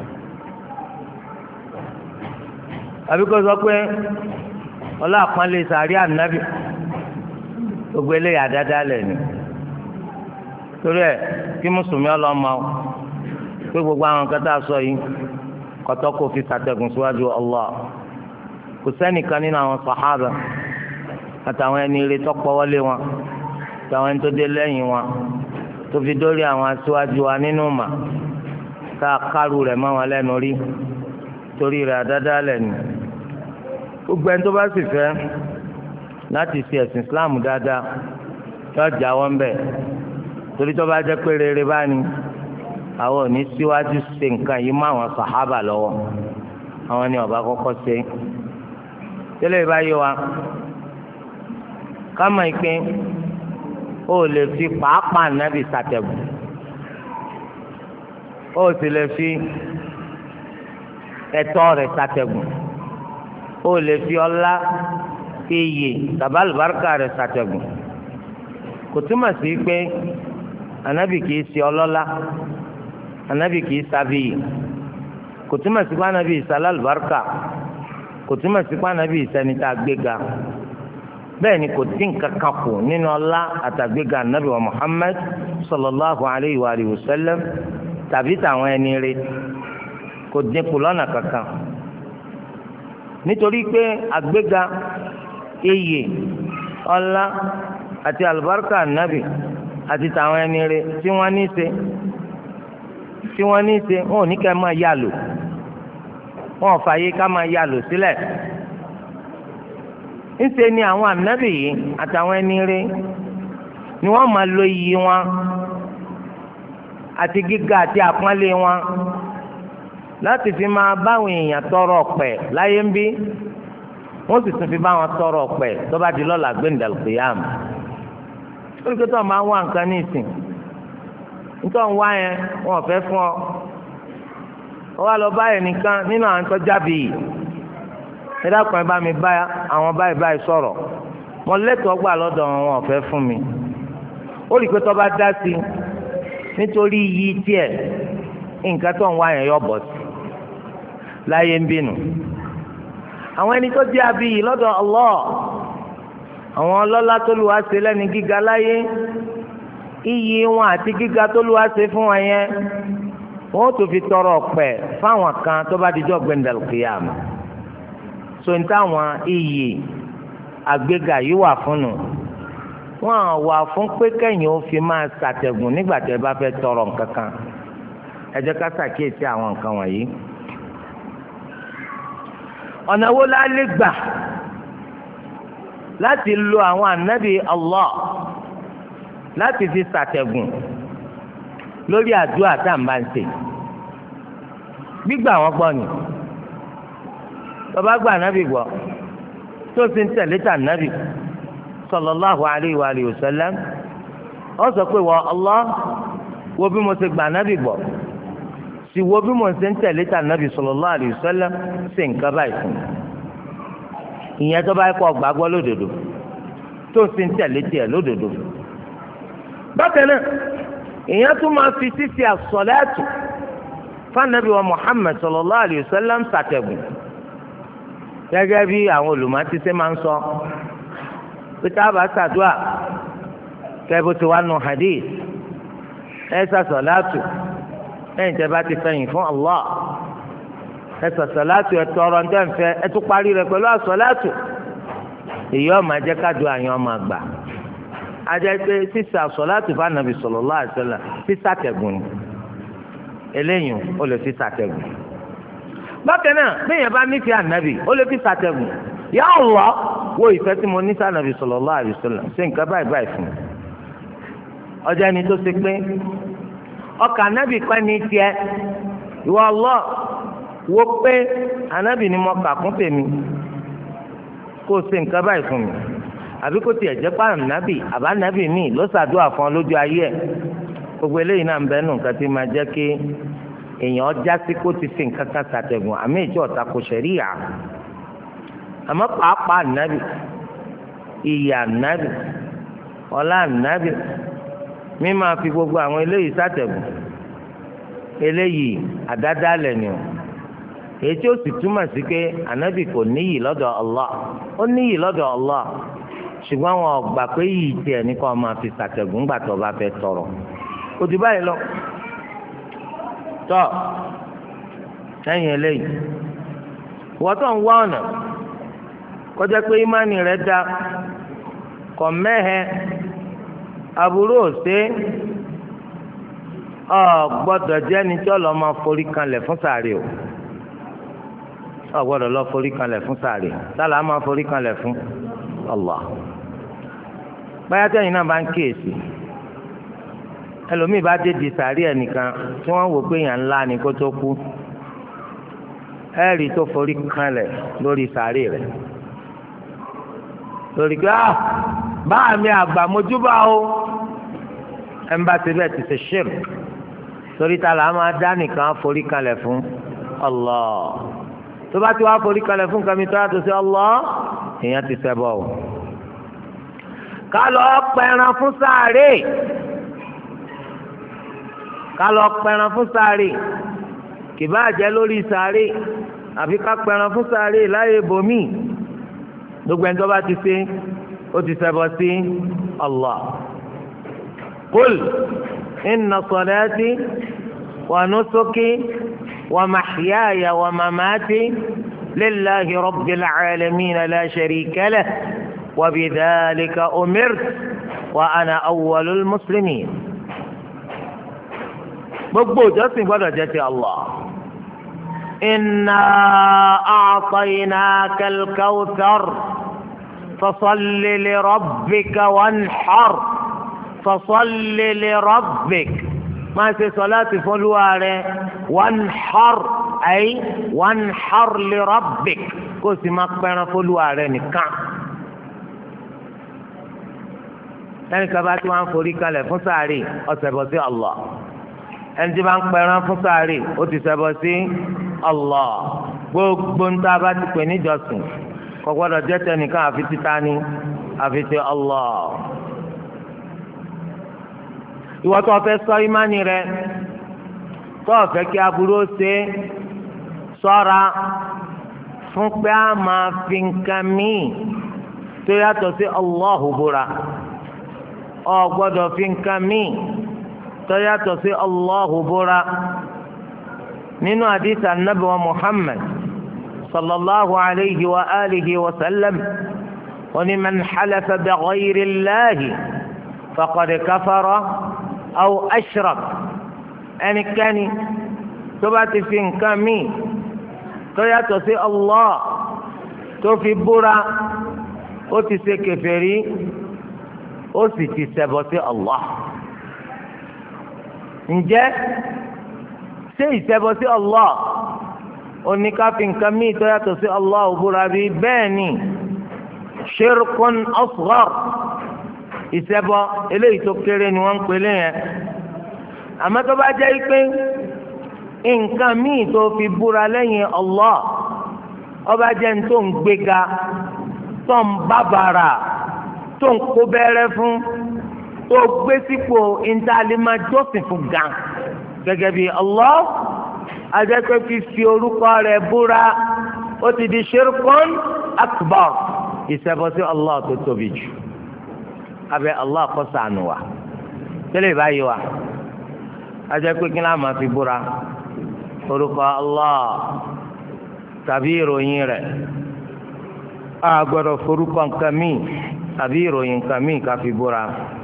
àbí kò sọ pé ọlá àpọ́nlé sàrí ànábì gbogbo eléyà dáadáa lẹ̀ ni torí ẹ kí mùsùlùmí ọlọ́mọ pé gbogbo àwọn kan tá a sọ yìí kọ́tọ́ kò fi sàtẹ̀gùn síwájú Allah kò sẹ́nìkan nínú àwọn sàhábà àtàwọn ẹni ire tọ́pọ̀ wọlé wọn àtàwọn ẹni tó dé lẹ́yìn wọn tó fi dórí àwọn aṣíwájú wa nínú mà tá a kárù rẹ̀ mọ́ wọn lẹ́nu rí torí rẹ̀ àdáadáa lẹ̀ ni gbogbo ẹni tó bá sì fẹ́ láti ṣe ẹ̀sìn islam dáadáa yóò jáwọ́ ńbẹ̀ torí tó bá jẹ́ pé rere bá ní àwọn ò ní síwájú ṣe nǹkan yìí mọ́ àwọn sàhábà lọ́wọ́ àwọn ni ọba kọ́kọ́ ṣe tẹ́lẹ̀ bá yé wa ká mọ̀ pé ó lè fi pàápàá nábì ṣàtẹ̀gùn ó sì lè fi ẹ̀tọ́ rẹ̀ ṣàtẹ̀gùn ó lè fi ọlá iyì tàbí àlùbáríkà rẹ̀ ṣàtẹ̀gùn kò túmọ̀ sí pé ànábì kìí ṣe ọlọ́lá ànábì kìí ṣàbíyì kò túmọ̀ sí pé ànábì ìṣàlá àlùbáríkà kò túmọ̀ sí pé ànábì ìṣẹ́ni tá a gbéga bẹ́ẹ̀ ni kò dín kankan kù nínú ọlá àtàgbéga ànábì wa Muhammad sallallahu alayhi wa alihi wa sallam tàbí tàwọn ẹni rẹ̀ kò dín kù lọ́nà kankan nítorí pé àgbéga iyì ọlá àti àlùbáríkà ànábì àti tàwọn ẹni rẹ̀ tí wọ́n ní í ṣe tí wọ́n ní í ṣe wọn ò ní ká máa yà lò wọn ò fààyè ká máa yà lò sílẹ̀ ńṣe ni àwọn ànábì yìí àtàwọn ẹni rẹ̀ ni wọ́n máa lo iyì wọn àti gíga àti àpọ́nlé wọn láti fi máa báwọn èèyàn tọrọ ọpẹ́ láyé ń bí wọ́n sì tún fi báwọn tọrọ ọpẹ́ tó bá di lọ́la gbẹndàlùkìyàm olùkọ́ tó máa ń wá nǹkan ní ìsìn nítorí wọ́n wá yẹn wọ́n fẹ́ fún ọ wọ́n wá lọ báyìí nìkan nínú àwọn tó jábì yìí ẹ dákun ẹ bá mi bá àwọn báyìí báyìí sọ̀rọ̀ mo lẹ́tọ̀ọ́ gbà lọ́dọ̀ wọn wọ́n fẹ́ fún mi olùkọ́ tó bá dá sí nítorí iyì tiẹ̀ nǹkan tó ń wá yẹn yọ bọ̀ sí láyé ń bínú àwọn ẹni tó jẹ́ abiyì lọ́dọ̀ Allah àwọn ọlọ́lá tó lù wá ṣe lẹ́ni gíga láyé iyì wọn àti gíga tó lù wá ṣe fún wọn yẹn wọn ó tó fi tọrọ ọpẹ́ fáwọn kan tó bá dijọ́ gbẹndàlùkìyàmù so ní táwọn iyì àgbéga yìí wà fún nù wọ́n wà fún pé kẹ́yìn ó fi máa ṣàtẹ̀gùn nígbà tí ẹ bá fẹ́ tọrọ nǹkan kan ẹ jẹ́ ká ṣàkíyèsí àwọn nǹkan wọ̀nyí. ọ̀nà wo la lè gbà láti lo àwọn ànábì Allah láti fi ṣàtẹ̀gùn lórí àdúrà tá à ń bá ń ṣe gbígbà wọn gbọ́ ni bàbá gba ànábì gbọ́ tó ti ń tẹ̀lé tà ànábì sallallahu alayhi wa alihi wa sallam ó sọ pé wọ Allah wo bí mo ṣe gba ànábì gbọ́ sì wo bí mo ṣe ń tẹ̀lé tà ànábì sallallahu alayhi wa sallam ṣe nǹkan báyìí fún mi ìyẹn tó bá kọ́ gbàgbọ́ lódodo tó ti ń tẹ̀lé tiẹ̀ lódodo. bákan náà ìyẹn tún máa fi sísè àsọ̀láàtù fanabi wa Muhammad sallallahu alayhi wa sallam ṣàtẹ̀gùn gẹ́gẹ́ bí àwọn olùmọ̀tí ṣe máa ń sọ pété àbá ṣàdúà kẹ́bù tí wàá nù hadith ẹ̀ ṣàṣọ̀láàtù lẹ́yìn tẹ́ bá ti fẹ̀yìn fún Allah ẹ̀ ṣàṣọ̀láàtù ẹ̀ tọrọ ń tẹ́ǹfẹ́ ẹ̀ tún parí rẹ̀ pẹ̀lú àṣọ̀láàtù èyí ọmọ ajẹ́ káàdùn àyàn ọmọ àgbà ajẹ́ pé sísè àṣọ̀láàtù fanabi sallallahu alayhi wa sallam sísàtẹ̀gùn ni eléyìí ó lè fi ṣàtẹ̀gùn. bákan náà bẹ́ẹ̀ bá nífẹ̀ẹ́ ànábì ó lè fi ṣàtẹ̀gùn. Ya Allah wo ìfẹ́ tí mo ní sí ànábì sallallahu alaihi wasallam ṣe nǹkan báyìí báyìí fún mi. ọjọ́ ẹni tó ṣe pé ọkàn ànábì kan ní tiẹ̀ ìwọ Allah wo pé ànábì ni mo kà kún tèmi kó ṣe nǹkan báyìí fún mi àbí kó tiẹ̀ jẹ́ pé ànábì àbá ànábì míì ló ṣàdúrà fún ọ lójú ayé ẹ̀ gbogbo eléyìí náà ń bẹ nù nǹkan tí máa jẹ́ kí èèyàn jásí kó ti fi nǹkan kan ṣàtẹ̀gùn àmì ìjọ ọ̀tá kò ṣẹ̀ríyà àmọ́ pàápàá ànábì ìyà ànábì ọlá ànábì mí máa fi gbogbo àwọn eléyìí ṣàtẹ̀gùn eléyìí àdádálẹ̀ ni o èyí tí ó sì túmọ̀ sí pé ànábì kò níyì lọ́dọ̀ Allah ó níyì lọ́dọ̀ Allah ṣùgbọ́n wọn ò gbà pé yìí tiẹ̀ ní kó máa fi ṣàtẹ̀gùn gbà tó bá fẹ́ tọrọ kò jù báyìí lọ tọ lẹ́yìn eléyìí wọ́n tó ń wá ọ̀nà kọjá pé ìmánì rẹ̀ dá kọ̀ mẹ́hẹ aburú òsè ọ gbọ́dọ̀ jẹ́ ní tí ọlọ́ máa forí kanlẹ̀ fún sàárè o ọ gbọ́dọ̀ lọ forí kanlẹ̀ fún sàárè sálà máa forí kanlẹ̀ fún Allah báyà tẹ́yìn náà bá ń kíyèsí ẹlòmíì bá dé di sàárì ẹnìkan tí wọ́n wò pé èèyàn ńlá ni kó tó kú ẹ̀rí tó forí kanlẹ̀ lórí sàárì rẹ̀ lórí pé ah báà mi àgbà mojúbà o ẹ̀ ń bá ti bẹ́ẹ̀ ti ṣe ṣírk torí ta là máa dá nìkan forí kanlẹ̀ fún Allah tó bá ti wá forí kanlẹ̀ fún kàmi tó yàtọ̀ sí Allah èèyàn ti ṣẹbọ o ká lọ pẹran fún sàárè ká lọ pẹran fún sàárè kì bá jẹ́ lórí sàárè àfi ká pẹran fún sàárè láyé bomi gbogbo ẹni tó bá ti ṣe ó ti ṣẹbọ sí Allah. Qul inna salati wa nusuki wa mahyaya wa mamati lillahi rabbil alamin la sharika lahu wa bidhalika umirtu wa ana awwalul muslimin. gbogbo ìjọsìn gbọ́dọ̀ jẹ́ ti Allah. inna a'tainaka al-kawthar fasalli li rabbika wanhar fasalli li rabbik máa ṣe sọláàtì fọlúwa rẹ̀ wanhar ay wanhar li rabbik kó o sì máa pẹran fọlúwa rẹ̀ nìkan. ẹnì kan bá tí wọ́n á forí kalẹ̀ fún sàárì ọ̀sẹ̀ bọ̀ sí Allah. ẹni tí wọ́n á pẹran fún sàárì ó ti ṣẹbọ sí Allah. gbogbo ń tá a bá ti pè níjọsìn kò gbọ́dọ̀ jẹ́ tẹnìkan àfi títa ni àfi ti Allah. ìwọ tó fẹ́ ṣọ́ ìmánì rẹ tó fẹ́ kí aburú ṣe ṣọ́ra fún pé a máa fi nǹkan míì tó yàtọ̀ sí Allahu búra. ọ gbọ́dọ̀ fi nǹkan míì tó yàtọ̀ sí Allahu búra. nínú àdìsí Ànábì wa Muhammad sallallahu alayhi wa alihi wa sallam oní man halafa bi ghayri Allahi faqad kafara aw ashrak ẹnikẹ́ni tó bá ti fi nǹkan míì tó yàtọ̀ sí Allah tó fi búra ó ti ṣe kèfèrí ó sì ti ṣẹbọ sí Allah. ǹjẹ́ ṣé ìṣẹbọ sí Allah oníkàfin nǹkan míì tó yàtọ̀ sí Allah búra bí? bẹ́ẹ̀ ni shirkun asghar ìṣẹbọ eléyìí tó kéré ni wọ́n ń pè léyìn. àmọ́ tó bá jẹ́ pé nǹkan míì tó fi búra lẹ́yìn Allah ọba jẹ́ ní tó ń gbéga tó ń bàbàrà tó ń kó bẹ́rẹ́ fún tó gbé sípò ìntàlímà jọ́sìn fún gan gẹ́gẹ́ bí Allah ajẹ́pẹ́ fífi orúkọ rẹ̀ búra ó ti di shirkun akbar ìṣẹbọ sí Allah tó tóbi jù. abẹ́ Allah kó ṣàánú wa tẹ́lẹ̀ báyìí wa ajẹ́pẹ́ kí náà máa fi búra orúkọ Allah tàbí ìròyìn rẹ̀ a gbọ́dọ̀ forúkọ nǹkan míì tàbí ìròyìn nǹkan míì ká fi búra.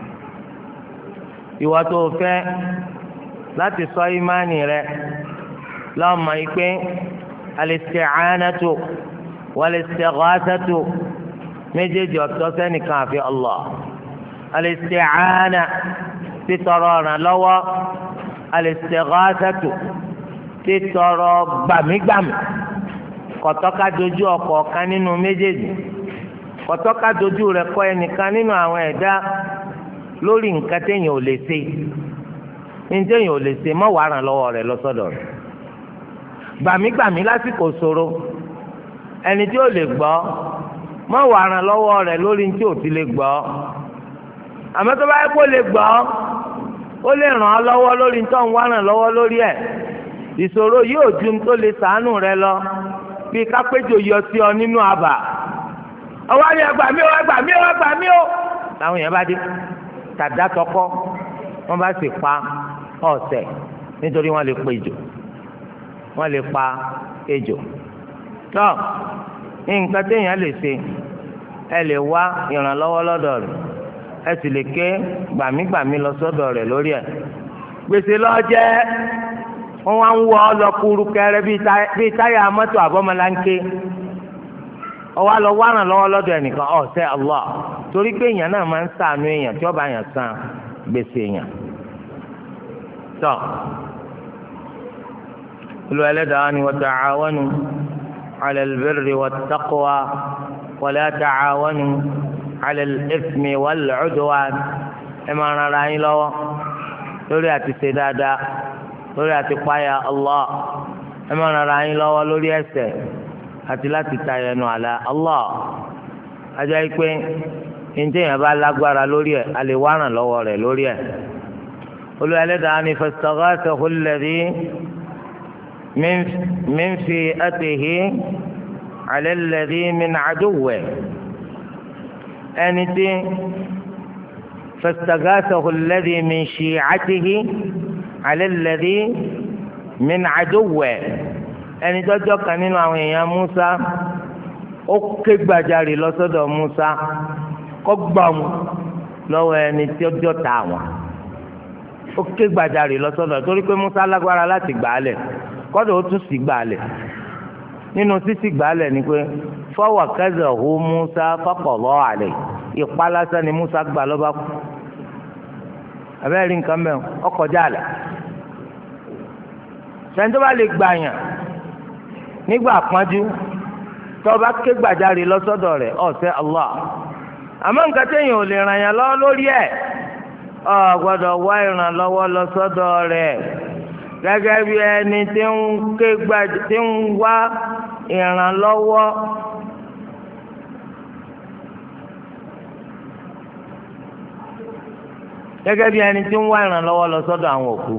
ìwà tó fẹ́ láti sọ ìmánì rẹ̀ lọ́mọ ìpè al-isti'anatu wal-istighathatu méjèèjì ọ̀tọ̀ sẹ́nìkan àfi Allah. al-isti'ana títọrọ ọ̀ràn lọ́wọ́, al-istighathatu títọrọ gbàmígbàmí. kọ̀tọ́ka dojú ọ̀kọ̀ọ̀kan nínú méjèèjì, kọ̀tọ́ka dojú rẹ̀ kọ́ ẹnìkan nínú àwọn ẹ̀dá lórí nǹkan téèyàn ò lè ṣe ní téèyàn ò lè ṣe mọ́ wàá ràn lọ́wọ́ rẹ̀ lọ́sọ̀dọ̀ rẹ̀. gbàmígbàmí lásìkò ṣòro ẹni tí ò lè gbọ́ mọ́ wàá ràn lọ́wọ́ rẹ̀ lórí ní tí ò ti lè gbọ́. àmọ́ tó bá yẹ kó lè gbọ́ ó lè ràn ọ́ lọ́wọ́ lórí ní tó ń wá ràn lọ́wọ́ lórí ẹ̀. ìṣòro yóò ju tó lè ṣàánú rẹ̀ lọ bí kápẹ́jọ yọ sí ọ nínú àbà ọwọ́ ni ẹgbà mí o ẹgbà mí o ẹgbà mí o làwọn èèyàn bá dé tàdá tọkọ wọn bá sì pa ọ̀sẹ̀ nítorí wọn lè pa ejò wọn lè pa ejò tó nǹkan téèyàn lè ṣe ẹ lè wá ìrànlọ́wọ́ lọ́dọ̀ rẹ̀ ẹ sì lè ké gbàmígbàmí lọ sọ́dọ̀ rẹ̀ lórí ẹ̀ gbèsè lọ́jẹ́ wọ́n wá ń wọ ọ lọ kúrú kẹrẹ bíi táyà mọ́tò àbọ̀mọláńké ọwọ́ lọ wá ràn lọ́wọ́ lọ́dọ̀ ẹnìkan ọ̀sẹ̀ Allah torí pé èèyàn náà máa ń ṣàánú èèyàn tí ó bá yàn san gbèsè èèyàn. tọ́ olú ẹlẹ́dàá ni wa ta'awanu 'ala al-birri wat-taqwa wa la ta'awanu 'ala al-ithmi wal-'udwan ẹ máa ran ara yín lọ́wọ́ lórí àti ṣe dáadáa lórí àti páyà Allah ẹ máa ràn ara yín lọ́wọ́ lórí ẹ̀ṣẹ̀ àti láti ta ẹnu àlà Allah ajá yìí pé ǹjẹ́ yẹn bá lágbára lórí ẹ̀ a lè wá ràn lọ́wọ́ rẹ̀ lórí ẹ̀. Olúwa Ẹlẹ́dàá ni fastaghathahu alladhi min fi'atihi 'ala alladhi min 'aduwwihi ẹni tí fastaghathahu alladhi min shi'atihi على الذي من عدوه ẹni tọ́jọ́ kan nínú àwọn èèyàn Musa ó ké gbàjarè lọ́sọ́dọ̀ Musa kó gbà mú lọ́wọ́ ẹni tí ó jọ ta àwọn ó ké gbàjarè lọ́sọ́dọ̀ torí pé Musa lágbára láti gbà á lẹ̀ kọ́dọ̀ ó tún sì gbà á lẹ̀ nínú sísì gbà á lẹ̀ ni pé fawakazahu Musa faqada alayhi ìpalásá ni Musa gbà lọ́ba kú abẹ́rẹ́ nǹkan mẹ́rin ọkọ̀ jáàlá sẹ́ni tó bá lè gbàyàn nígbà pọ́njú tó bá ké gbàjarè lọ́sọ́dọ̀ rẹ̀ ọ̀sẹ̀ Allah àmọ́ nǹkan téèyàn ò lè ràn yàn lọ́wọ́ lórí ẹ̀ ọ gbọ́dọ̀ wá ìrànlọ́wọ́ lọ́sọ́dọ̀ rẹ̀ gẹ́gẹ́ bí ẹni tí ń ké gbàj tí ń wá ìrànlọ́wọ́ gẹ́gẹ́ bí ẹni tí ń wá ìrànlọ́wọ́ lọ sọ́dọ̀ àwọn òkú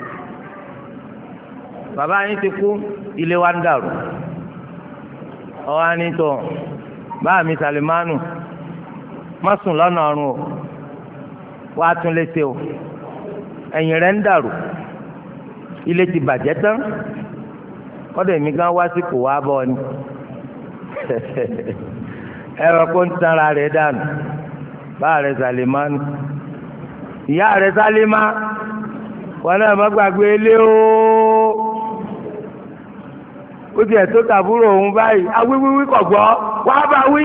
bàbá yín ti kú ilé wa ń dàrú ọwọ́ á ní tó báà mi Sàlìmánù má sùn lọ́nà ọ̀run o wá tún létí o ẹ̀yìn rẹ̀ ń dàrú ilé ti bàjẹ́ tán kọ́dọ̀ èmi gan wá sí kò wá bọ́ ni ẹ̀rọ kó ń tanra rẹ̀ dànù bá rẹ̀ Sàlímà nù ìyá rẹ̀ Sálímà wọn náà má gbàgbé ilé o ó tiẹ̀ tó tàbúrò òun báyìí awíwíwí kọ̀ gbọ́ wá bá wí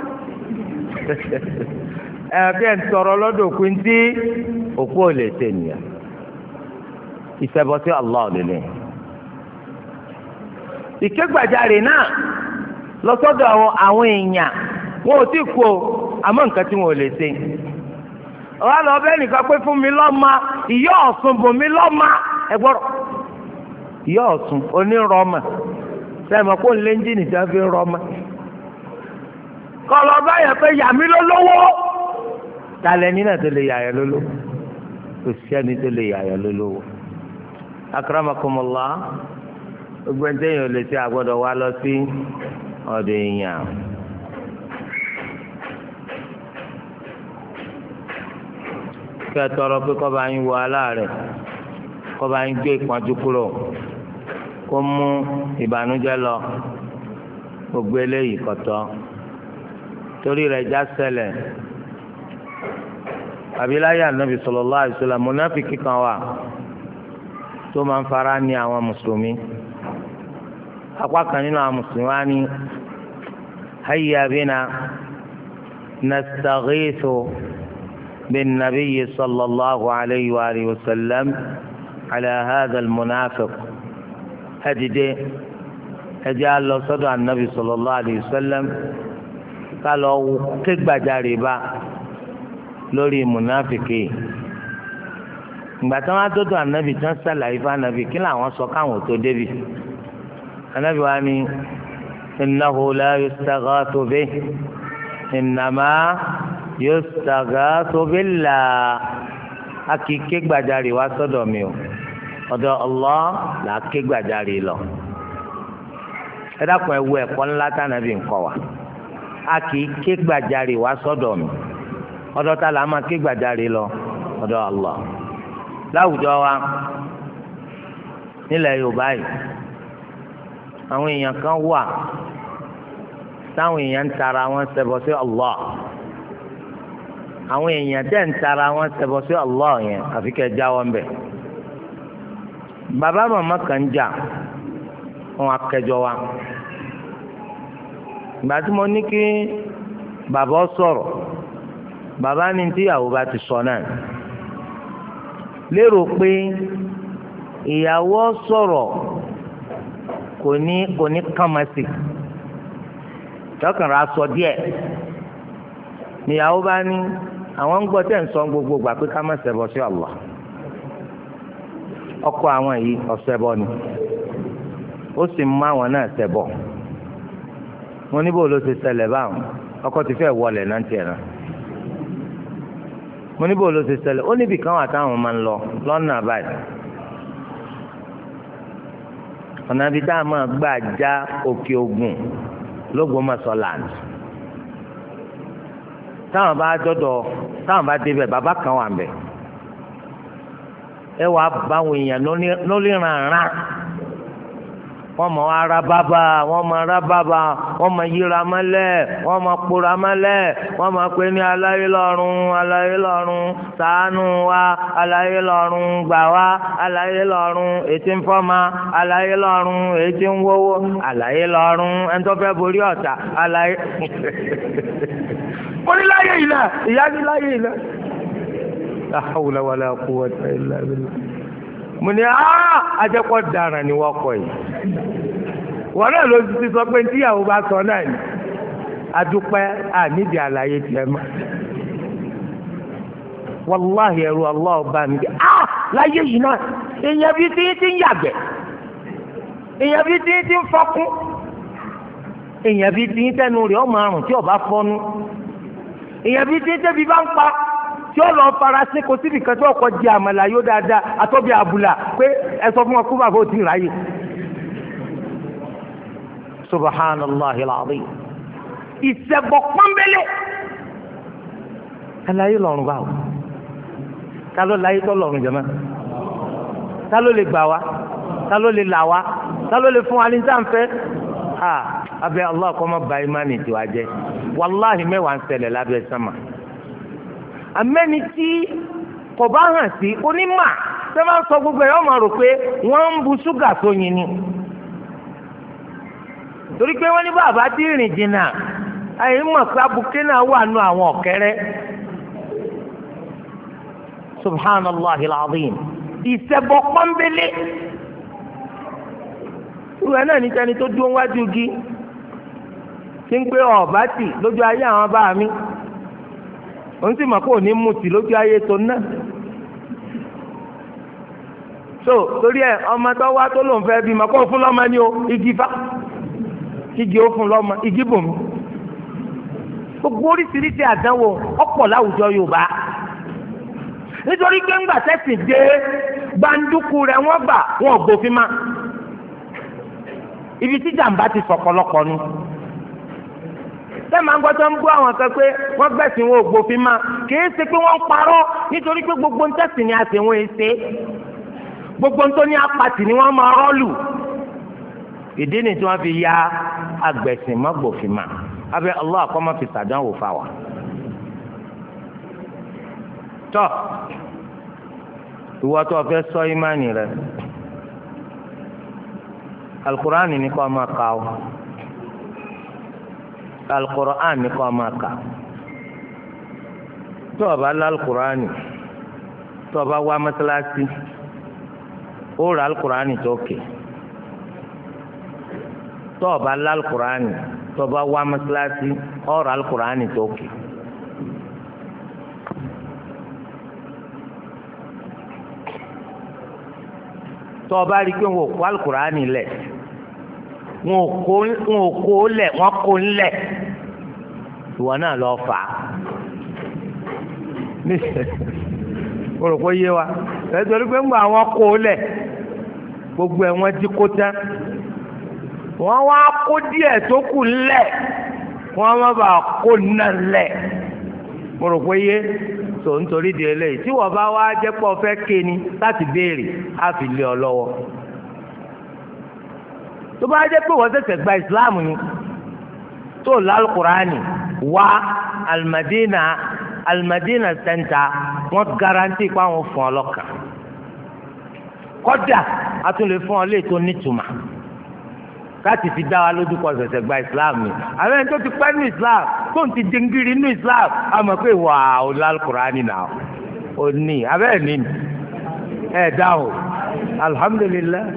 ẹ̀ẹ́dẹ́ ń tọrọ lọ́dọ̀ òkú ntí òkú ò lè ṣe nìyà ìṣẹ́bọ sí Allah lélẹ̀. ìkégbàjarè náà lọ́sọ́dọ̀ àwọn èèyàn wọn ò tí kú o àmọ́ nǹkan tí wọn ò lè ṣe. ọ̀rọ̀ lọ bẹ́ẹ̀ nìkan pé fún mi lọ́mọ ìyá ọ̀sùn bùn mi lọ́mọ ẹ gbọ́dọ̀ ìyá ọ̀sùn onírọ́mọ sẹ́mi kó ń lé ẹ́ńjìnì tí wọ́n fi ń rọ́mọ. kọlọ báyọ̀ pé yàmí ló lówó talẹ̀ ní náà tó lè yàyà lóló kò sí ẹni tó lè yàyà lólówó. akramakumullah gbogbo ẹni tẹ́yìn ò lè ṣe àgbọ̀dọ̀ wá lọ sí ọ̀dọ̀ èèyàn. kí ẹ tọrọ pé kọ́ bá yín wọ aláàrẹ̀ kọ́ bá yín gbé ìpọ́njú kúrò kó mú ìbànújẹ́ lọ gbogbo eléyìí kọ̀tọ́ torí rẹ̀ já ṣẹlẹ̀ abiláyé anabi sallallahu alaihi wasallam mùnáfíkì kan wà tó máa ń fara ní àwọn mùsùlùmí apá kan nínú àwọn mùsùlùmí wá ní hayya bina nastaghithu bin nabiyyi sallallahu alaihi wa alihi wasallam ala hadha almunafiq hadide ẹjẹ alọ sọ́dọ̀ anabi sallallahu alaihi wasallam kálọ kégbàjarè bá lórí mùnáfìkì ìgbà tí wọn adọdọ anabi tí wọn sàlàyé fún anabi kí làwọn sọ káwọn tó débi anabi wa ni innahu la yustaghathu bihi innama yustaghathu billah a kì í kégbàjarè wá sọ́dọ̀ mi o ọ̀dọ̀ Allah là á kégbàjarè lọ ẹ dákun ẹ wo ẹ̀kọ́ ńlá tànàbí ńkọ́ wa a kì í ké gbàjarè wá sọ́dọ̀ mi ọ̀dọ̀ ta là máa ké gbàjarè lọ ọ̀dọ̀ Allah láwùjọ wa nílẹ̀ Yorùbá yìí àwọn èèyàn kan wà táwọn èèyàn ń tara wọn ṣẹbọ sí Allah àwọn èèyàn tẹ̀ ń tara wọn ṣẹbọ sí Allah yẹn àfi kẹ́ jáwọ́ ń bẹ̀ bàbá màmá kan jà wọn akẹjọ wa ìgbà tí mo ní kí bàbá sọ̀rọ̀ bàbá ní tíyàwó bá ti sọ náà lérò pé ìyàwó sọ̀rọ̀ kò ní kò ní kàmásì tọkànrà sọ díẹ̀ níyàwó bá ní àwọn ń gbọ́ tẹ̀ ń sọ gbogbo gbà pé ká má ṣẹbọ sí Allah ọkọ àwọn yìí ọ̀ṣẹbọ ni ó sì mú àwọn náà ṣẹbọ mo ní bó ló ti ṣẹlẹ̀ báwọn ọkọ ti fẹ́ wọlé náà tiẹ̀ náà mo ní bó ló ti ṣẹlẹ̀ ó níbi kan wà táwọn máa ń lọ lọ́nà báyìí ọ̀nà ibi tá a máa gbà já òkè Ògùn l'Ógbómọ̀ṣọ́ land táwọn bá dọ́dọ̀ táwọn bá débẹ̀ bàbá kan wà ń bẹ̀ ẹ wàá báwọn èèyàn lórí rànran wọ́n mọ ara bábà wọ́n mọ ara bábà wọ́n mọ yíra mọ́lẹ̀ wọ́n mọ kpora mọ́lẹ̀ wọ́n mọ pé ní aláyé lọ́run aláyé lọ́run ṣàánú wa aláyé lọ́run gbà wá aláyé lọ́run ètí ń fọ́mà aláyé lọ́run ètí ń wówó aláyé lọ́run ẹ̀ńtọ́fẹ́ borí ọ̀tá aláyé. mo ní láyé yìí náà ìyá ní láyé yìí náà. la hawla wala quwwata illa billah. mo ní aa ajẹ́pọ̀ dara ni wọ́n kọ yìí wọ́n náà ló ti sọ pé tíyàwó bá sọ náà ni adúpẹ́ ànídìí àlàyé tiẹ̀ mọ́ wàláhì ẹ̀rù Allah bá mi dé aa láyé yìí náà èèyàn bíi tí tí ń yàgbẹ́ èèyàn bíi tí tí ń fọ́kún èèyàn bíi tí tẹnu rẹ̀ ọmọ àrùn tí ọba fọ́nú èèyàn bíi tí tẹ́bi bá ń pa tí ó lọ fara sí kò síbi kan tí ọkọ̀ jẹ àmàlà yóò dáadáa àtọ́bí àbùlà pé ẹ sọ fún wọn kó bàbá ò tí ì ráyè. subhanallah alazim ìṣẹ́gbọ̀ pọ́nbélé aláyé lọ́rùn báwo ta ló láyé tó lọ́rùn jẹ́mọ́ ta ló lè gbà wá ta ló lè là wá ta ló lè fún wa ní sáǹfẹ́ abẹ́ Allah kọ́ mọ́ ba ìmánì tiwa jẹ́ wàláhì mẹ́wàá ń ṣẹlẹ̀ lábẹ́ sánmà amẹ́ni tí kò bá hàn sí onímà ṣé máa ń sọ gbogbo ẹ̀ wọ́n máa rò pé wọ́n ń bu ṣúgà sóyin ni torí pé wọ́n ní bàbá tí rìn jìnnà àyè mọ̀ pé abuké náà wà nù àwọn ọ̀kẹ́rẹ́ subhanallahil azim ìṣẹ́bọ pọ́nbélé ìwé náà ní sẹ́ni tó dúró wájú igi tí ń pé ọ̀bá tì lójú ayé àwọn bá mi òun sì mọ̀ kó ní mutì lójú ayé tó ná so torí ẹ ọmọ tó wá tó lòun fẹ́ bí mọ̀ kó fún lọ́mọ ní o igi fa igi ó fún lọ́mọ igi bòmí gbogbo oríṣiríṣi àdánwò ọ̀pọ̀ láwùjọ Yorùbá nítorí pé ńgbà tẹ́sìn dé gbàǹdùkú rẹ̀ wọ́n gbà wọn ò gbòfin má ibi tí jàǹbá ti sọ̀pọ̀lọpọ̀ nu sẹ́mi àgbọ̀ tó ń bú àwọn kan pé wọ́n gbẹ̀sìn wọn ò gbòfin má kìí ṣe pé wọ́n ń parọ́ nítorí pé gbogbo ń tẹ̀sìn ni àtẹ̀wọ̀n ẹ̀ ṣe gbogbo ń tó ní apàtì ni wọ́n máa rọ́ọ̀lù ìdí ni tí wọ́n fi ya agbẹ̀sìn má gbòfin má abẹ́ Allah kó má fi ṣàdánwò fà wá. tọ́ ìwọ tó fẹ́ sọ ìmánì rẹ alukur'ani ni kò máa kà ó alukur'ani ni kò máa kà tó o bá lọ alukur'ani tó o bá wá mọ́sálásí ó ra alukur'ani tó kè tó o bá lọ alukur'ani tó o bá wá mọ́sálásí ó ra alukur'ani tó kè. tọ́ ọba rí i pé wọn ò kó alukurani lẹ̀ wọn ò kó wọn ò kó lẹ̀ wọn kó lẹ̀ ìwọ náà lọ fà á mo rò pé yé wa nítorí pé ńgbà wọn kó lẹ̀ gbogbo ẹ̀ wọ́n jí kó tán wọ́n wá kó díẹ̀ tó kù lẹ̀ wọ́n má bàa kó náà lẹ̀ mo rò pé yé tó nítorí di eléyìí tí wọ́n bá wá jẹ́ pọ̀ fẹ́ ké ni láti béèrè á fi lé ọ lọ́wọ́ tó bá jẹ́ pé wọ́n ṣẹ̀ṣẹ̀ gba ìsìláàmù ni tó lálùkùránì wá alimadina alimadina sẹ́ńtà wọ́n garanti pé àwọn fún ọ lọ́kàn kọ́dà a tún lè fún ọ lé tó nítumọ̀ láti fi dá wa lójú kọ ṣẹ̀ṣẹ̀ gba islam ni àwọn ẹni tó ti pẹ́ ní islam tó ń ti dingiri nínú islam a mọ̀ pé wà á lálùkùránì náà ó ní abẹ́ẹ̀ ní ẹ̀ dáhùn alhamdulilah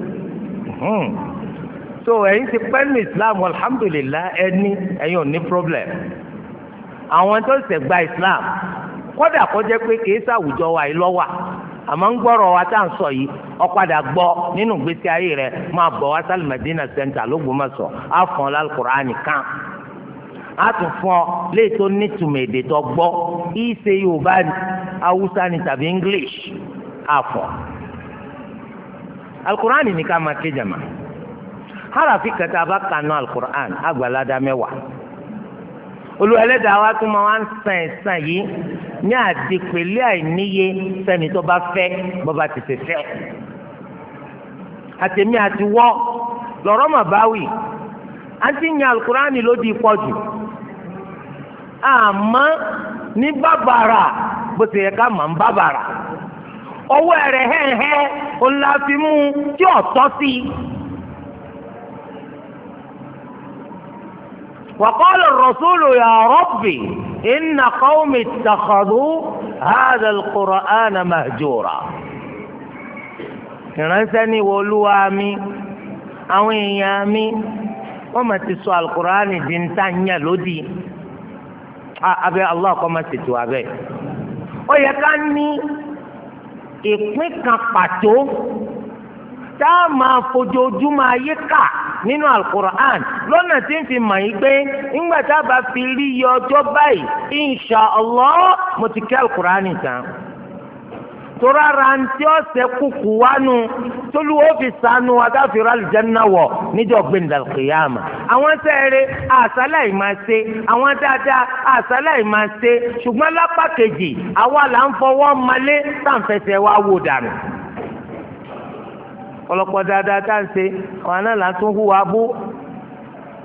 so ẹ̀yin ti pẹ́ ní islam alhamdulilah ẹni ẹ̀yin ò ní problem àwọn tó ṣẹ̀ gba islam kódà kó jẹ́ pé kìí ṣàwùjọ wa yìí lọ́wọ́ àmọ́ ń gbọ́rọ̀ wa tá à ń sọ yìí ọ̀padà gbọ́ nínú ìgbésí ayé rẹ̀ máa bọ̀ wá sálì Medina Center l'Ógbómọ̀ṣọ́ á fún ọ lálùkùránì kan á tún fún ọ léè tó nítumọ̀ èdè tó gbọ́ ìṣe Yorùbá ni Haúsá ni tàbí English á fún ọ. alùkùránì ní ká máa ké jàmá harafi kẹta bá kanú alùkùránì àgbàládá mẹ́wàá olùwẹ̀lẹ́dàá wa tún máa ń sàn ẹ̀sàn yìí ní àdìpẹ̀lẹ́ àìníye sẹ́ni tó bá fẹ́ bó bá ti ṣe fẹ́. àtẹ̀mí àti wọ́ lọ́rọ́ mà báwì àti yan alukurani ló di pọ̀jù àmọ́ ní bàbàrà bó ti yẹ ká mà ń bàbàrà ọwọ́ rẹ̀ hẹ́hẹ́ ńlá fi mú tí ò tọ́ sí i. وقال الرسول يا ربي إن قوم اتخذوا هذا القرآن مهجورا ìránṣẹ́ni wo Olúwa mi àwọn èèyàn mi wọ́n máa ti sọ alukur'ani di ń tà ń yàn lódì abẹ́ Allah kọ́ máa ṣètò abẹ́ ó yẹ ká ní ìpín kan pàtó tá a máa fojoojúmọ́ ayé kà nínú alukur'an lọ́nà tí ń fi mọ̀ yín pé ńgbà tá a bá fi rí iye ọjọ́ báyìí insha Allah mo ti kí alukur'an tán tora rántí ọ̀sẹ̀ kúkú wánu tólúwó fi sànù adáfẹ́rẹ́ alìjẹ́nà wọ̀ níjọ́ gbẹ̀ndàlùkìyàmà àwọn sẹ́ẹ̀rẹ́ àṣálẹ̀ máa ṣe àwọn dáadáa àṣálẹ̀ máa ṣe ṣùgbọ́n lápá kejì àwa là ń fọwọ́ malé táǹfẹsẹ̀ wá wò dànù ọ̀pọ̀lọpọ̀ dáadáa tá à ń ṣe àwọn náà là ń tún hùwà bú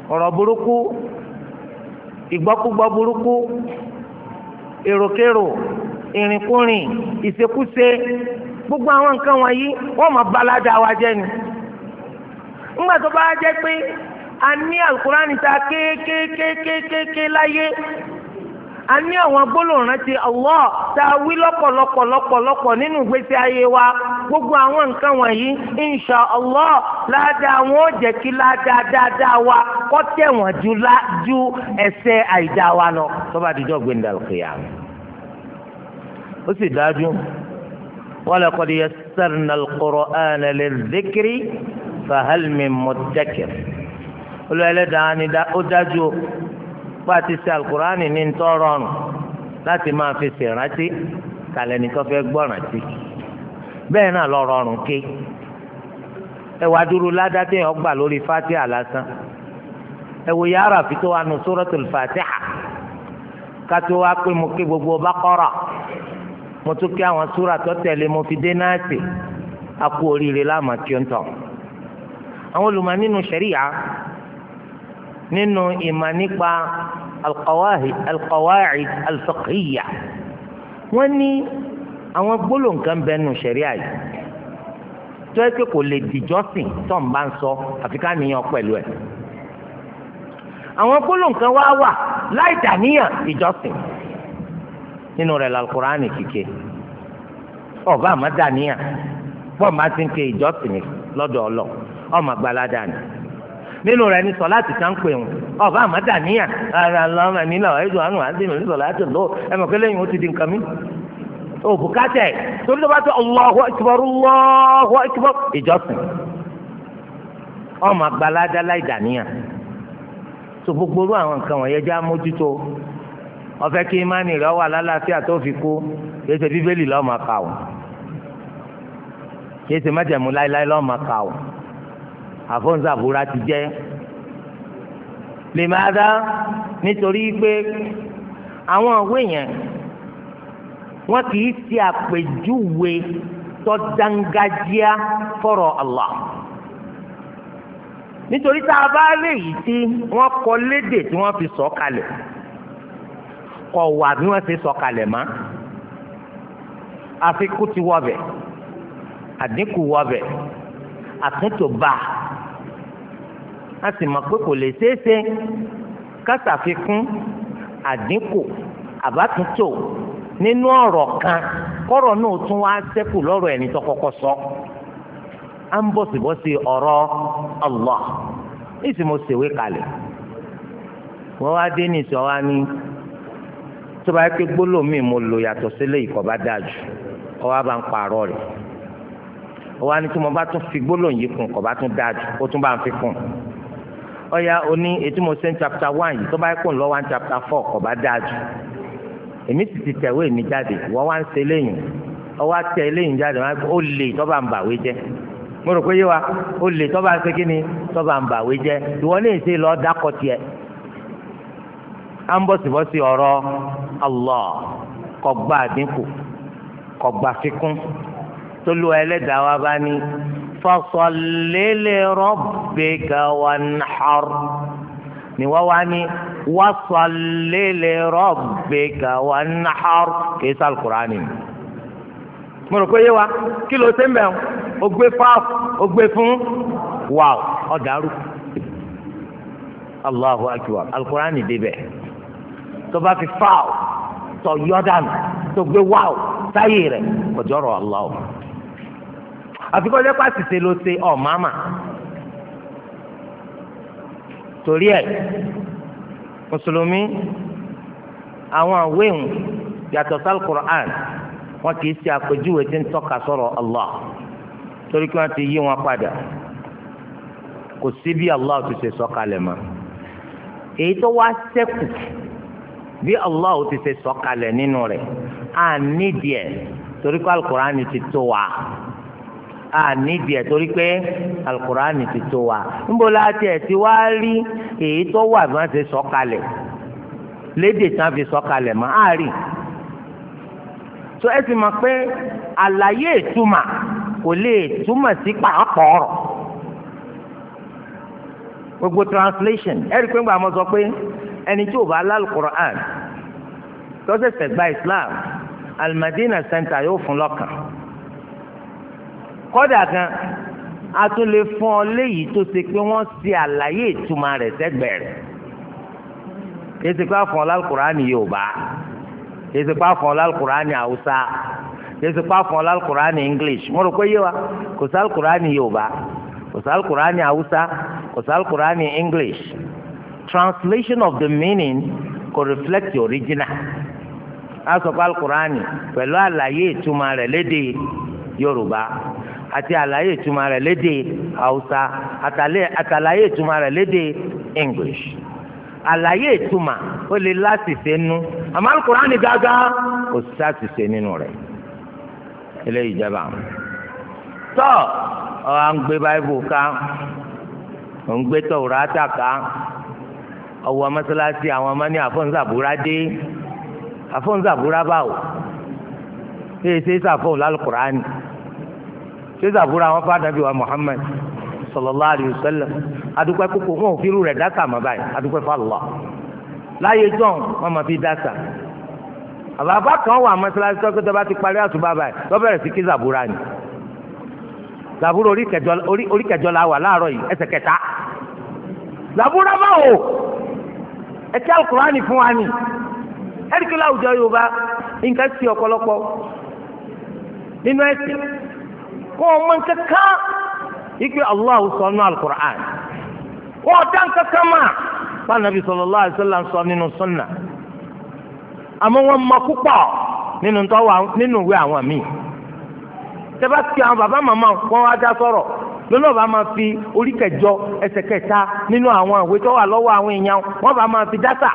ọ̀rọ̀ burúkú ìgbọ́kúgbọ́ burúkú èròkérò ìrìnkúrìn ìṣekúṣe gbogbo àwọn nǹkan wọ̀nyí wọ́n máa balada wa jẹ́ ni. ńgbà tó bá jẹ́ pé a ní alukurani ta kéékéékéékéé láyé a ní àwọn gbólóhùn rántí Allah tá a wí lọ́pọ̀lọpọ̀ lọ́pọ̀lọpọ̀ nínú ìgbésí ayé wa gbogbo àwọn nǹkan wọ̀nyí insha Allah ládàá wọn ó jẹ́ kí ládàá dáadáa wa kó tẹ̀wọ̀n ju ju ẹ̀ṣẹ̀ àìdá wa lọ tó bá dijọ́ gbẹ̀ndàlù kìyàmù. ó sì dájú wa laqad yassarna al-Qur'ana lidh-dhikri fahal min muddakir. olùwẹ̀lẹ́dàá ni ó dájú bá a ti ṣe alukurani ní ntọ́rọ̀rùn láti máa fi ṣèrántí kàlẹ́ ní tó fẹ́ gbọ́rántí bẹ́ẹ̀ náà lọ rọrùn ké ẹ wá dúró ládàtẹ́ yẹn ọgbà lórí fatiha lásán ẹ wò yàrá fi tó wà nù suratul fatiha kátó wá pé mo ké gbogbo Baqara mo tún ké àwọn súra tó tẹ̀lé mo fi dé Náàsì akú oríire láàmà kí ó ń tọ̀ àwọn olùmọ̀ nínú ṣẹ̀ríyà nínú ìmọ̀ nípa alqawaid alqawaid alfiqhiyya wọ́n ní àwọn gbólóhùn kan bẹ́ẹ̀ nù ṣẹ̀ríà yìí tó yẹ kó kò lè dìjọ́sìn tó ń bá ń sọ àfi ká níyàn pẹ̀lú ẹ̀ àwọn gbólóhùn kan wá wà láì dàníyàn ìjọ́sìn nínú rẹ̀ lálùkùránì kíké ọba àmọ́ dàníyàn bọ́ọ̀ máa ti ń ké ìjọ́sìn lọ́dọ̀ ọlọ́ ọmọ àgbàládà ni nínú rẹ̀ ní sọláàtì kan pè wọn ọba àmọdà níyà ara lọmọ nílò ẹjọ àánú àti ní sọláàtì lọ ẹ mọ̀ pé lẹ́yìn ó ti di nǹkan mi ò bùkátẹ torí tó bá tó Allahu akbar Allahu akbar ìjọsìn ọmọ àgbàládá láì dàníyà tó gbogbo orú àwọn nǹkan wọ̀nyẹn já mójútó ọfẹ kí imáni rẹ wà lálàáfíà tó fi kú kìí ṣe bíbélì lọ́ọ́ máa kà ó kìí ṣe májẹ̀mú láéláé lọ́ọ́ máa kà ó àfọ̀nzàbúrà ti jẹ́ lè máa dá nítorí pé àwọn òwe yẹn wọ́n kì í ṣe àpèjúwe tó dángájíá fọ̀rọ̀ Allah nítorí tá a bá rí èyí tí wọ́n kọ lédè tí wọ́n fi sọ kalẹ̀ kọ̀ wà bí wọ́n ṣe sọ kalẹ̀ mọ́ àfikún ti wọbẹ̀ àdínkù wọbẹ̀ àtúntò bá a sì mọ̀ pé kò lè ṣeéṣe ká ṣàfikún àdínkù àbátúntò nínú ọ̀rọ̀ kan kọ́rọ̀ náà tún wá ṣẹ́kù lọ́rọ̀ ẹni tó kọ́kọ́ sọ à ń bọ̀sibọ́sí ọ̀rọ̀ Allah níṣì mo ṣèwé kalẹ̀ wọ́n wá dé ní ìṣọ́ wa ní tó bá yẹ pé gbólóhùn mo lò yàtọ̀ sílé ìkọ̀ bá dáa jù ọwọ́ bá ń pààrọ̀ rẹ̀ ọwọ́ ni tí mo bá tún fi gbólóhùn yìí kún kọ̀ bá tún dáa jù ó tún bá ń fi kún ọ̀ya oní ètí mo ṣe ń chapter one yìí tó bá yẹ kó ń lọ one chapter four kọ̀ bá dáa jù èmi sì ti tẹ̀wé mi jáde wọ́n wá ń ṣe léyìn ọwọ́ tẹ léyìn jáde wọ́n á ó lè tó bá ń bàwé jẹ́ mo rò pé yé wa ó lè tó bá ń ṣe kí ni tó bá ń bàwé jẹ́ ìwọ ní ìṣe lọ dákọ̀ tiẹ̀ à ń bọ̀sibọ́sí ọ̀rọ̀ Allah kò gba àdínkù kò gba fikún tolu ẹlẹ́dàá wa bá ní fasalli li rabbika wanhar ni wọ́n wá ní wasalli li rabbika wanhar kì í sàlùkùránì mo rò pé yé wa kí ló ṣe ń bẹ̀ ọ́ gbé fáf ó gbé fún wàá ọ̀dàrú Allahu akbar alukùránì débẹ̀ tó bá fi fáw tó yọ̀dánù tó gbé wáw sáyé rẹ̀ kọjọ́rọ̀ Allah àfikọ́ jẹ́ pàṣẹ ló ṣe ọ̀ máma torí ẹ̀ mùsùlùmí àwọn àwéhùn yàtọ̀ sí Al-Qur'an wọn kì í ṣe àpèjúwe tí ń tọ́ka sọ̀rọ̀ Allah torí kí wọ́n ti yí wọn padà kò sí bí Allah ti ṣe sọ̀kalẹ̀ mọ́ èyí tó wá ṣẹ́kù bí Allah ti ṣe sọ̀kalẹ̀ nínú rẹ̀ à nídìí ẹ̀ torí pé Al-Qur'an ti tó wa à nídìí ẹ̀ torí pé Al-Qur'an ti tó wa níbo la tiẹ̀ ti wá rí èyí tó wà bí wọ́n ṣe sọ̀kalẹ̀ lédè tí wọ́n fi sọ̀kalẹ̀ mọ́ à rí tó ẹ sì mọ̀ pé àlàyé ìtumà kò lè túmọ̀ sí pàápàá ọ̀rọ̀ gbogbo translation ẹ̀rí pé ńgbà mo sọ pé ẹni tí ò bá lálùkùránì tó ṣẹ̀ṣẹ̀ gba Islam Al-Madina Center yóò fún lọ́kàn kódà gan a tún lè fún ọ léyìí tó ṣe pé wọ́n ṣe àlàyé ìtumọ̀ rẹ̀ sẹ́gbẹ̀ẹ́ rẹ̀ kí ẹ ti pa fún ọ lálùkùránì Yorùbá kí ẹ ti pa fún ọ lálùkùránì Haúsá kí ẹ ti pa fún ọ lálùkùránì English mo rò pé yé wa kò sí lálùkùránì Yorùbá kò sí lálùkùránì Haúsá kò sí lálùkùránì English translation of the meaning could reflect the original a sọ pé lálùkùránì pẹ̀lú àlàyé ìtumọ̀ rẹ̀ lédè Yorùbá àti àlàyé ìtumọ̀ rẹ̀ lédè Haúsá àtàlàyé ìtumọ̀ rẹ̀ lédè English àlàyé ìtumọ̀ ó lè láṣìṣe nú àmọ́ Al-Qur'ani gángan kò sí àṣìṣe nínú rẹ̀ eléyìí jẹba tọ́ ọ à ń gbé báíbù ká ò ń gbé Tàórátà ká ọwọ́ mọ́sálásí àwọn ọmọ ní àfọ̀nzàbúrá dé àfọ̀nzàbúrá báwò ṣé ṣe sàfọ̀n lálùkùránì ṣé sàbúrá wọn fún Ànábì wa Muhammad sallallahu alayhi wa sallam adúpẹ́ kókó wọn ò fi irú rẹ̀ dáta mọ́ báyìí adúpẹ́ fún Allah láyé john wọn máa fi dáta àbàbà kan wà mọ́sálásí tó kẹ́tọ́ bá ti parí àtúbà báyìí lọ́bẹ̀rẹ̀ sí kí sàbúrá ni sàbúrá orí kẹjọ la wà láàárọ̀ yìí ẹsẹ̀ kẹta sàbúrá báwo ẹ kí Al-Qur'ani fún wa ni ẹ̀ríkì láwùjọ Yorùbá nǹkan sí ọ̀pọ̀lọpọ̀ nínú ẹ̀sìn kó o mọ kankan ike Allah sọ nínú Al-Qur'an kó o dán kankan mà bá Nabi sallallahu alaihi wasallam sọ nínú sunna àmọ́ wọn mọ púpọ̀ nínú tọ́wọ́ nínú ìwé àwọn míì tẹ́bá ti àwọn bàbá màmá wọn wá dá sọ̀rọ̀ lọ́nà bá máa fi orí kẹjọ ẹsẹ̀ kẹta nínú àwọn ìwé tó wà lọ́wọ́ àwọn èèyàn wọn bá máa fi dátà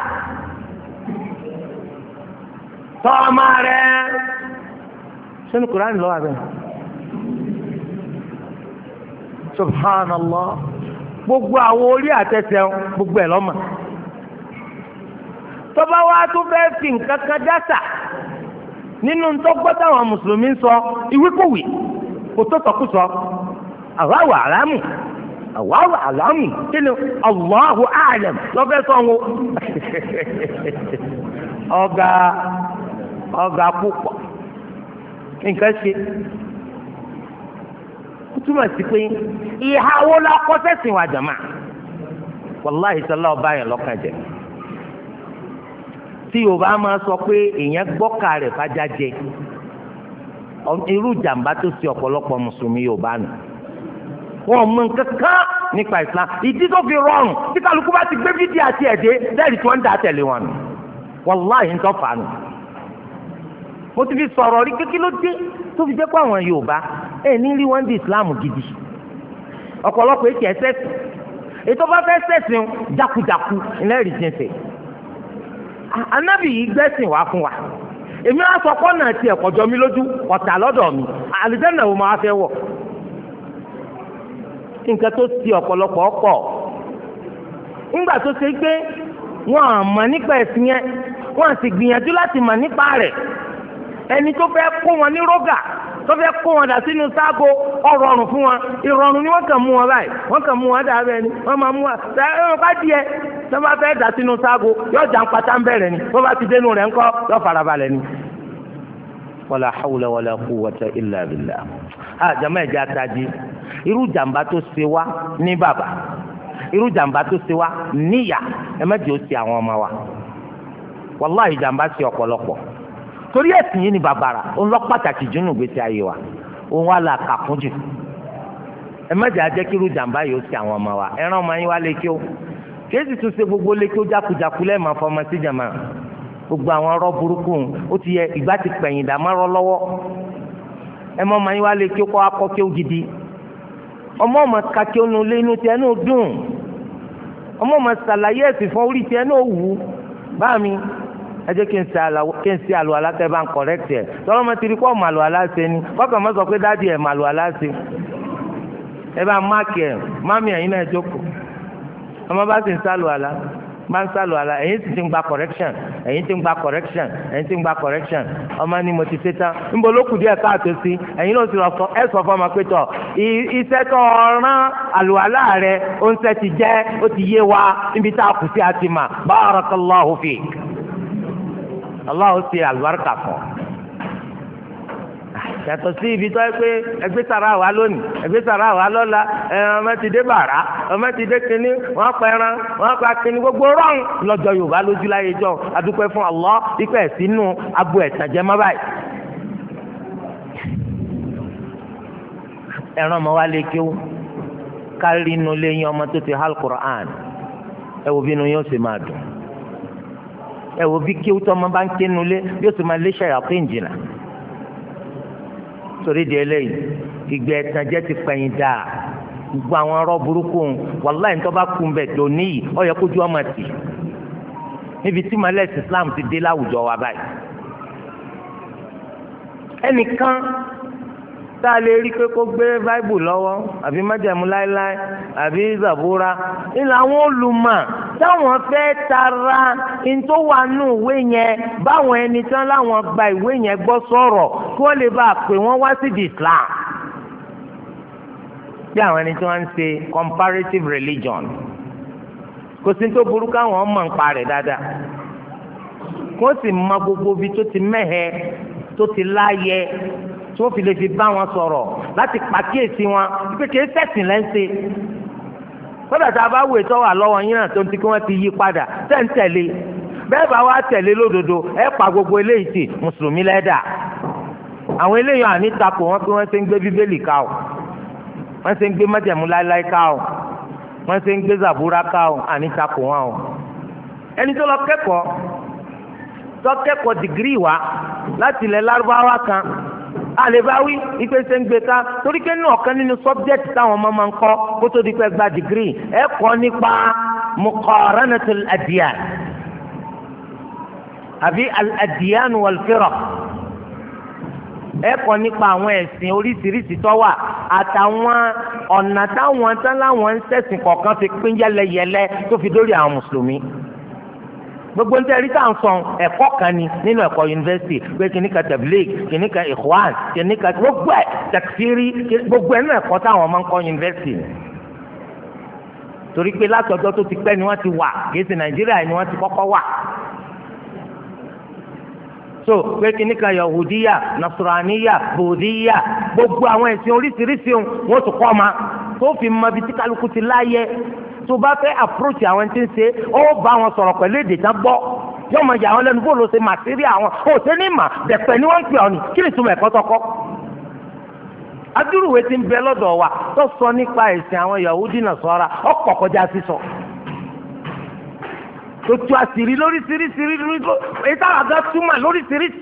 tọ́ọ̀mà rẹ̀ sínú Kùránì lọ́wọ́ abẹ́ subhanallah gbogbo àwọn orí àtẹsẹ̀ gbogbo ẹ̀ lọ́mọ tọ́ba wa tó fẹ́ fi nǹkan kan dátà nínú tó gbọ́dọ̀ àwọn mùsùlùmí ń sọ ìwíkúwì kò tó sọkúsọ àwáwò àlámù àwáwò àlámù kí ni Allahu a'lam lọ́fẹ́ sọ wọn ọ̀gá ọ̀gá púpọ̀ nǹkan ṣe ó túmọ̀ sí pé ìhà wo la kọ́ sẹ́sìn wa jàmá wàláhì sọlá ọba yẹn lọ́kàn jẹ tí Yorùbá máa sọ pé èèyàn gbọ́kà rẹ̀ fàjà jẹ irú jàǹbá tó ṣe ọ̀pọ̀lọpọ̀ mùsùlùmí Yorùbá nù wọn mọ nǹkan kan nípa Islam ìdí tó fi rọrùn tí kálukú bá ti gbé fídíò àti ẹ̀dẹ́ lẹ́rìí tí wọ́n ń dà tẹ̀lé wọn nù wàláhì ń tọ́ fà nù mo ti fi sọ̀rọ̀ rí kékeré ló dé tó fi jẹ́ pé àwọn Yorùbá ẹ̀ ní rí wọ́n di Islam gidi ọ̀pọ̀lọpọ̀ èkì ẹ̀sẹ̀ ètò bá fẹ́ sẹ̀sìn jákujáku ìlẹ́rìí ti ń sè anábì yìí gbẹ́sìn wá fún wa èmi á sọ kọ́nà tí ẹ̀kọ́ jọ mi lójú ọ̀tà lọ́dọ̀ mi àlùjánnà wo máa fẹ́ wọ̀ nǹkan tó ti ọ̀pọ̀lọpọ̀ ọ̀pọ̀ ńgbà tó ṣe gbé wọn à mọ̀ nípa ẹ̀sìn yẹn wọn à sì gbìyànjú láti mọ̀ nípa rẹ̀ ẹni tó fẹ́ kó wọn ní rógà tó fẹ́ kó wọn dà sínú ságo ọ̀rọ̀rùn fún wọn ìrọ̀rùn ni wọ́n kàn mú wọn báyìí wọ́n kàn mú wọn dà bẹ́ẹ̀ ni wọ́n máa mú wọn ẹ̀rọ bá díẹ̀ tó bá fẹ́ dà sínú ságo yóò jà ń pátá ń bẹ̀rẹ̀ ni tó bá ti dénú rẹ̀ ńkọ́ yóò farabalẹ̀ ni. wala hawla wala quwwata illa billah àjàmọ́ ẹ̀jẹ̀ àtàjì irú jàǹbá tó ṣe wá ní bàbá irú jàǹbá tó ṣe wá níyà ẹ mẹ́jọ ó ṣe àwọn ọmọ wa wàláhì jàǹbá ṣe ọ̀pọ̀lọpọ̀ torí ẹ̀sìn yìí ni bàbàrà òun lọ pàtàkì jù nù gbèsè ayé wa òun wà là kàkún jù ẹ mẹ́jọ ajẹ́ kí irú jàǹbá yìí ó ṣe àwọn ọmọ wa ẹran ọmọ yín wá lé kí ó kéésì tún ṣe gbogbo lé kí ó jákujáku lẹ́ẹ̀ma fọmọ sí jàmá gbogbo àwọn ọ̀rọ̀ burúkú ó ti yẹ ìgbà ti pẹ̀yìn dàmárọ̀ lọ́wọ́ ẹ mọ́ ọmọ yín wá lé kí ó kọ́ akọ́ kí ó gidi ọmọ ọmọ kakí ọnu lé inú tiẹ̀ náà dùn ọmọ ọmọ sàlàyé ẹ̀sìn fún orí tiẹ̀ náà wù bá mi ẹ jẹ́ kí n ṣe àlọ́ aláṣẹ bá ń kọ̀rẹ́tì ẹ̀ tọ́lọ́ mọ́ ti rí kọ́ màlúù aláṣẹ ni kọ́kàn mọ́ sọ pé dáàdi ẹ̀ màlúù aláṣẹ ẹ bá máàkì ẹ̀ mami ẹ̀yin náà jókòó ọmọ bá sì ń sálù àlá máa ń sálù àlá ẹ̀yin sì ti ń gba correction ẹ̀yin ti ń gba correction ẹ̀yin ti ń gba correction ọmọ ni mo ti ṣe tán níbo ló kù díẹ̀ káàtó sí ẹ̀yin ló ti ẹ sọ fún ọmọ pé tọ̀ iṣẹ́ tó rán àlùwàlá rẹ̀ ó ń ṣe ti jẹ́ ó ti yé wa níbi tá a kù sí àti mà barakallahu fik Allah ó ṣe àlùbáríkà fún ọ. yàtọ̀ sí ibi tó yẹ pé ẹgbẹ́ sara wà lónìí ẹgbẹ́ sara wà lọ́la ọmọ ti dé bàrà ọmọ ti dé kínní wọ́n pa ẹran wọ́n pa kínní gbogbo rọ́ọ̀n lọ́jọ́ yorùbá lójú láyé jọ adúpẹ́ fún Allah ikọ̀ sínú agbo ẹ̀sán jẹ́ mọ́ báyìí. ẹran ọmọ wa lè kéwú kárí inú lẹ́yìn ọmọ tó ti hal Qur'an ẹ wo bí inú yóò ṣe máa dùn ẹ wo bí kéwú tó ọmọ bá ń ké nulẹ̀ yóò ṣe máa lé ṣàyàpé ìjìnà. torí di eléyìí ìgbẹ́ ẹ̀tànjẹ́ ti pẹ̀yìn dáa gbogbo àwọn ọ̀rọ̀ burúkú wàláì ní tó bá kú bẹ̀ tó níyì ó yẹ kójú ọmọ tì níbi tí mọ̀lẹ́sì Islam ti dé láwùjọ wa báyìí. ẹnìkan tá a lè rí pé kó gbé báíbù lọ́wọ́ àbí májẹ̀mú láéláé àbí zabura ìlà àwọn olùmọ̀ táwọn fẹ́ tara ní tó wà nù ìwé yẹn báwọn ẹni tán láwọn gba ìwé yẹn gbọ́ sọ̀rọ̀ kí wọ́n lè bá a pè wọ́n wá sí di Islam bí àwọn ẹni tí wọ́n ń ṣe comparative religion kò sí tó burú káwọn mọ̀ ń pa rẹ̀ dáadáa kó sì mọ gbogbo ibi tó ti mẹ́hẹ tó ti láyẹ tí wọ́n fi lè fi bá wọn sọ̀rọ̀ láti pàkíyèsí wọn pé kìí ṣẹ̀sìn lẹ́ńṣe. kódà tá a bá wò ètò wà lọ́wọ́ yín náà tó ń ti kí wọ́n ti yí padà tẹ̀ ń tẹ̀lé bẹ́ẹ̀ bá wá tẹ̀lé lódodo ẹ pa gbogbo eléyìí tì mùsùlùmí lẹ́dà. àwọn eléyìí àní takò wọn pé wọ́n ṣe ń gbé bíbélì ká o wọ́n ṣe ń gbé májẹ̀mú láéláé ká o wọ́n ṣe ń gbé zàbúrà ká o àní takò wọn o. ẹni tó lọ kẹ́kọ̀ọ́ tó kẹ́kọ̀ọ́ dìgírì wa láti ilẹ̀ lárúbáwá kan àlèbáwí ipe ṣe ń gbé ká torí pé náà ọ̀kan nínú sọ́bjẹ́tì táwọn ọmọ máa ń kọ́ kó tó di pé gba dìgírì ẹ kọ́ nípa muqaranatul adyan àbí al-adyan wal-firaq ẹ kọ́ nípa àwọn ẹ̀sìn oríṣiríṣi tó wà àtàwọn ọ̀nà táwọn tán láwọn ń ṣẹ̀sìn kọ̀ọ̀kan fi pín yẹlẹyẹlẹ tó fi dórí àwọn mùsùlùmí. gbogbo ń tẹ́rí tá à ń sọ ẹ̀kọ́ kan ni nínú ẹ̀kọ́ yunifásitì pé kìíní ka tabligh kìíní ka ikhwan kìíní ka gbogbo ẹ̀ takfiri gbogbo ẹ̀ nínú ẹ̀kọ́ táwọn máa ń kọ́ yunifásitì ni. torí pé látọjọ́ tó ti pẹ́ ni wọ́n ti wà kìí ṣe nàìjíríà ni wọ́n ti kọ́kọ́ wà. so pé kìíní ka yahudiya nasraniya budiya gbogbo àwọn ẹ̀sìn oríṣiríṣi wọn tún kọ́ ma tó fi mọ ibi tí kálukú ti láyé tó bá fẹ́ approach àwọn tí ń ṣe ó bá wọn sọ̀rọ̀ pẹ̀lú èdè tán gbọ́ yóò mọ ìyá àwọn lẹ́nu bó ló ṣe màtírí àwọn ó ṣe ní mà dẹ̀pẹ̀ ni wọ́n ń pè ọ́ ní kí ni túmọ̀ ẹ̀kọ́ tọkọ́. adúrúwé ti ń bẹ lọ́dọ̀ wa tó sọ nípa ẹ̀sìn àwọn Yahudi Nasara ọ̀pọ̀ kọjá sísọ. tó tu àṣírí lóríṣiríṣi èyí táwọn àgbà túmọ̀ lóríṣiríṣi.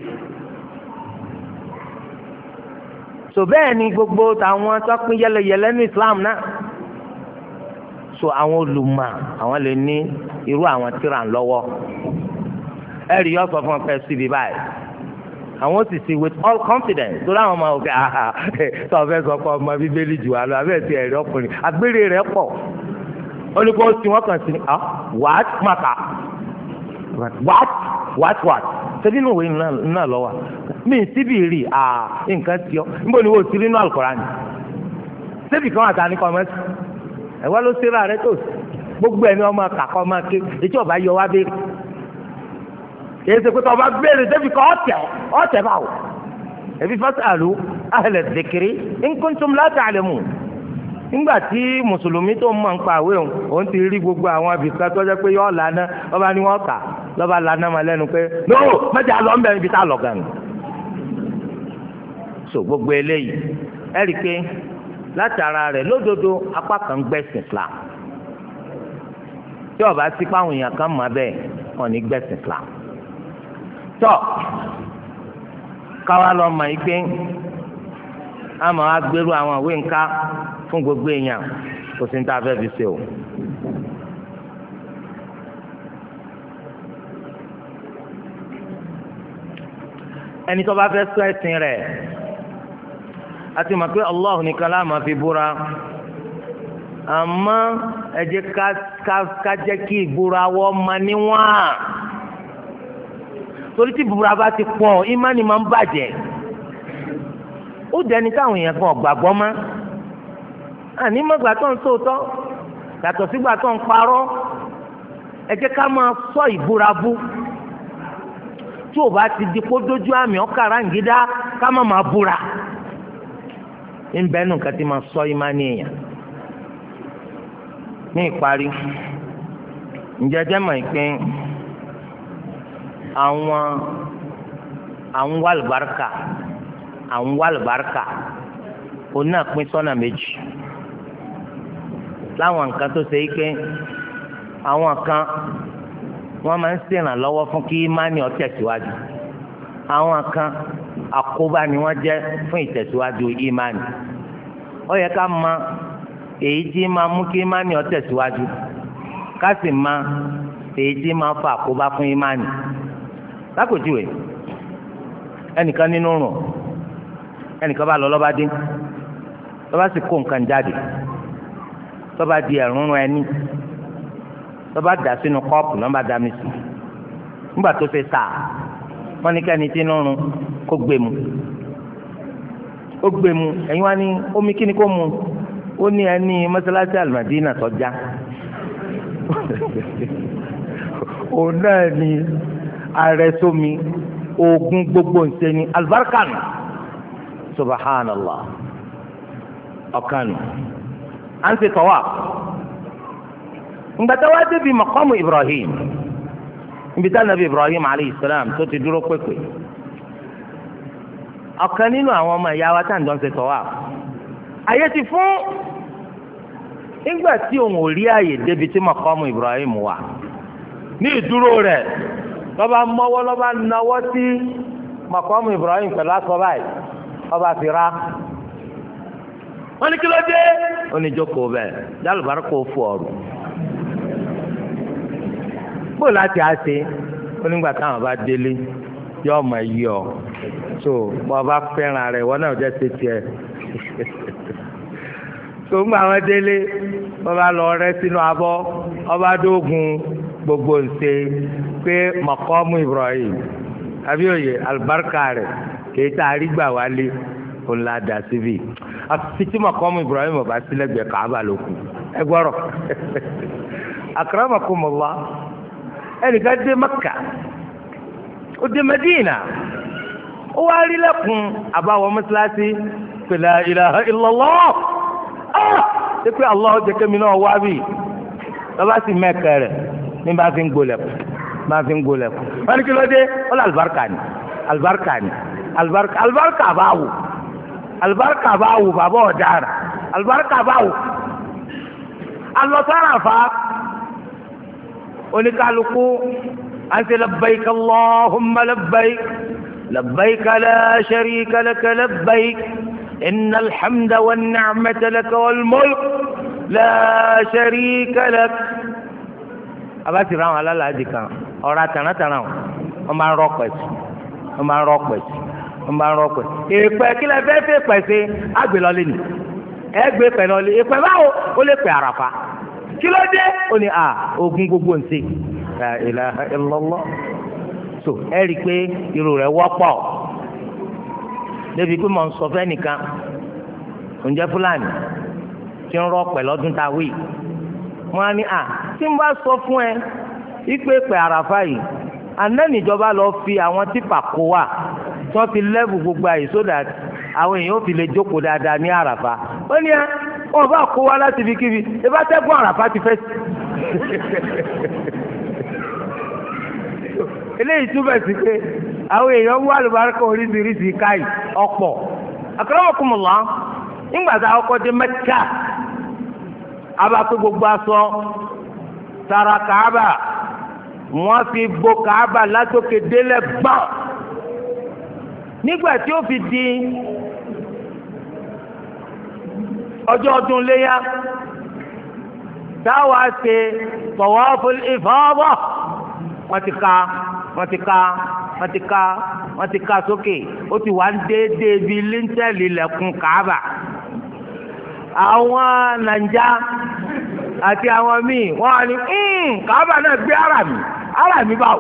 so bẹ́ẹ̀ ni gbogbo tàwọn tó pín yẹlẹyẹlẹ ní Islam náà so àwọn olùmọ̀ àwọn lè ní irú àwọn tíra lọ́wọ́ ẹ̀rí yọ sọ fún ọ pé síbi báyìí àwọn sì sí with all confidence tó láwọn ọmọ òkè àhà tó fẹ́ sọ pé ọmọ bíbélì jù wá lọ abẹ́ẹ̀ tí ẹ̀rí ọkùnrin agbére rẹ̀ pọ̀ ó ní kó o sì wọ́n kàn sí ah what maka what what what ṣebí inú ìwé náà lọ wà mí síbi rí ah nǹkan tí ọ níbo ni wọ́n ti rí inú Al-Qur'ani ṣebí kan àtàní kọ́mẹ́sì ẹ̀wọ́n ló ṣe ra rẹ tó gbogbo ẹni ọmọ kàkọ́ ọmọ ké etí ọba yọ wá béèrè èyí ṣe pé tí ọba béèrè débi kọ́ ọ̀tẹ̀ ọ̀tẹ̀ báwò ẹ̀bí fas'alu ahla dhikri in kuntum la ta'lamun nígbà tí mùsùlùmí tó ń mọ̀ ń pa àwé òun òun ti rí gbogbo àwọn abìkan tó jẹ́ pé yọ lànà ọba ni wọ́n kà lọ́ba lànà máa lẹ́nu pé no mẹ́ta lọ ń bẹ̀rẹ̀ ibi tá a lọ gan. so gbogbo eléyìí ẹ rí i pé látara rẹ̀ lódodo apá kan gbẹ̀sìn Islam tí ó bá sí páwọn èèyàn kan mọ̀ bẹ́ẹ̀ wọ́n ní gbẹ̀sìn Islam tọ́ káwa lọ mọ̀ yìí pé àmọ́ agbèrú àwọn ìwé ńká fún gbogbo èèyàn kò sí ní tá a fẹ́ fi ṣe o. ẹni tó bá fẹ́ sọ ẹ̀sìn rẹ̀ àti mọ̀ pé Allah nìkan la máa fi búra àmọ́ ẹ jẹ́ ká jẹ́ kí ìbúra wọ́n máa níwọ̀n torí tí ìbúra bá ti pọ̀ ìmánì máa ń bàjẹ́ ó dẹni táwọn èèyàn kan gbàgbọ́ mọ́ àní mọ́gbà tó ń sòótọ́ yàtọ̀ sígbà tó ń parọ́ ẹ jẹ́ ká máa sọ ìbúra bú tí ò bá ti di kó dójú àmì ọ̀kàrà ń gidá ká má máa búra ń bẹ́ẹ̀ nù ká ti máa sọ ìmánì èèyàn. ní ìparí ǹjẹ́ jẹ́ mọ̀ pé àwọn àwọn wàlùbáríkà àwọn wàlùbáríkà òun náà pín sọ́nà méjì láwọn nǹkan tó ṣe pé àwọn kan wọ́n máa ń ṣèrànlọ́wọ́ fún kí ìmánì ó tẹ̀síwájú àwọn kan àkóbá ni wọ́n jẹ́ fún ìtẹ̀síwájú ìmánì ó yẹ ká mọ èyí tí máa mú kí ìmánì ó tẹ̀síwájú ká sì mọ èyí tí máa fa àkóbá fún ìmánì lákòjúwe ẹnìkan nínú rùn ẹnìkan bá lọ lọ́ba dé lọ́ba sì kó nǹkan jáde lọ́ba di ẹ̀rúnrún ẹni lọ́ba dà sínú kọ́ọ̀pù lọ́ba dà mí sí nígbà tó ṣe sáà wọ́n ní kẹ́ni tí nínú kó gbé mu ó gbé mu ẹ̀yin wá ní omi kí ni kó mu ó ní ẹni mọ́sálásí Al-Madina tọ́já òun náà ni ààrẹ sómi oògùn gbogbo ǹṣe ni alibarikanu subhanallah ọ̀kanu à ń ṣe tọ́wà ngbàtà wá débi maqamu Ibrahim ibi tá nàbí Ibrahim alayhi salam tó ti dúró pépè ọ̀kan nínú àwọn ọmọ ìyá wa tá à ń jọ ń ṣe tọ́wà ayé ti fún nígbà tí òun ò rí àyè débi tí maqamu Ibrahim wà ní ìdúró rẹ̀ lọ́ba mọ́wọ́ lọ́ba náwọ́ sí maqamu Ibrahim pẹ̀lú aṣọ báyìí ọba fi ra wọ́n ní kí ló dé oníjókòó bẹ́ẹ̀ dálùbárà kò fò ọ̀rù bó láti á ṣe onígbà táwọn bá délé yọ ọmọ yìí ọ so bọ́ ọba fẹ́ràn rẹ̀ wọ́n náà jẹ́ ṣe tiẹ̀ so ńgbà wọn délé wọ́n bá lọ rẹ́ sínú abọ́ ọba dógun gbogbo ǹṣe pé maqamu Ibrahim àbíòye alibarika rẹ̀ kìí tá a rí gbà wálé òun la dà síbi àfi tí maqamu Ibrahim ọba sílẹ̀gbẹ̀ Káàbà ló kù ẹ gbọ́rọ̀ akramakumullah ẹnìkan dé Mẹ́kà ó dé Mẹ́dínà ó wá rí lẹ́kùn àbáwọ̀ mọ́sálásí la ilaha illallah ah ṣé pé Allah jẹ́ kẹ́mi náà wá bì lọ́ba sì mẹ́kẹ́ rẹ̀ ní bá fi ń gbolẹ̀kùn bá fi ń gbolẹ̀kùn wọ́n ní kí ló dé ó lọ àlùbáríkà ni àlùbáríkà ni àlùbáríkà àlùbáríkà bá wù àlùbáríkà bá wù bàbá ọ̀daràn àlùbáríkà bá wù alọ́sára fa oníkálukú àti labbaik Allahumma labbaik labbaik la sharika laka labbaik innal hamda wan ni'mata laka wal mulk la sharika lak. abasi ra àwọn alálàájì kan ọ̀rọ̀ àtàràtàrà wọn máa ń rọ pẹ̀sì wọn máa ń rọ pẹ̀sì wọn máa ń rọ pẹ̀sì. èèpẹ̀ kí lẹ fẹ́ fẹ́ pẹ̀sì àgbélọ́lé ni ẹ gbé pẹ̀ lọ́lé èèpẹ̀ báwo ó lè pẹ̀ àràfà kí ló dé ó ní à ogun gbogbo ń ṣe la ilaha illallah so ẹ rí i pé irú rẹ̀ wọ́pọ̀ débi pé mo ń sọ fẹ́ nìkan oúnjẹ fúlàní tí ń rọ pẹ̀ lọ́dún tá a wí wọn á ní à tí n bá sọ fún ẹ ipe pẹ̀ àràfà yìí anẹ́nìjọba lọ fi àwọn típà kó wà tí wọ́n fi lẹ́bù gbogbo àyè sódà àwọn èèyàn ò fi lè jókòó dáadáa ní àràfà ó ní ẹ wọn bá kó wá láti fi kíbi ìbá tẹ́gbọ́n àràfà ti fẹ́ sí. eléyìí túbọ̀ sí pé àwọn èèyàn wú àlùbáríkà oríṣiríṣi káyì ọ̀pọ̀ akramakumullah nígbà tá a kọ́kọ́ dé Mẹ́kà abakó gbogbo aṣọ tara Káàbà wọ́n fi bo Káàbà látòkè délẹ̀ gbọ́n nígbà tí ó fi di ọjọ́ ọdún léyà táwa ṣe tawaful ifada wọ́n ti ka wọ́n ti ka wọ́n ti ka wọ́n ti ka sókè ó ti wà ń déédéé bíi líńtẹ́ẹ̀lì lẹ́kùn Káàbà àwọn nàìjà àti àwọn míì wọ́n á ní Káàbà náà gbé ara mi ara mi báwo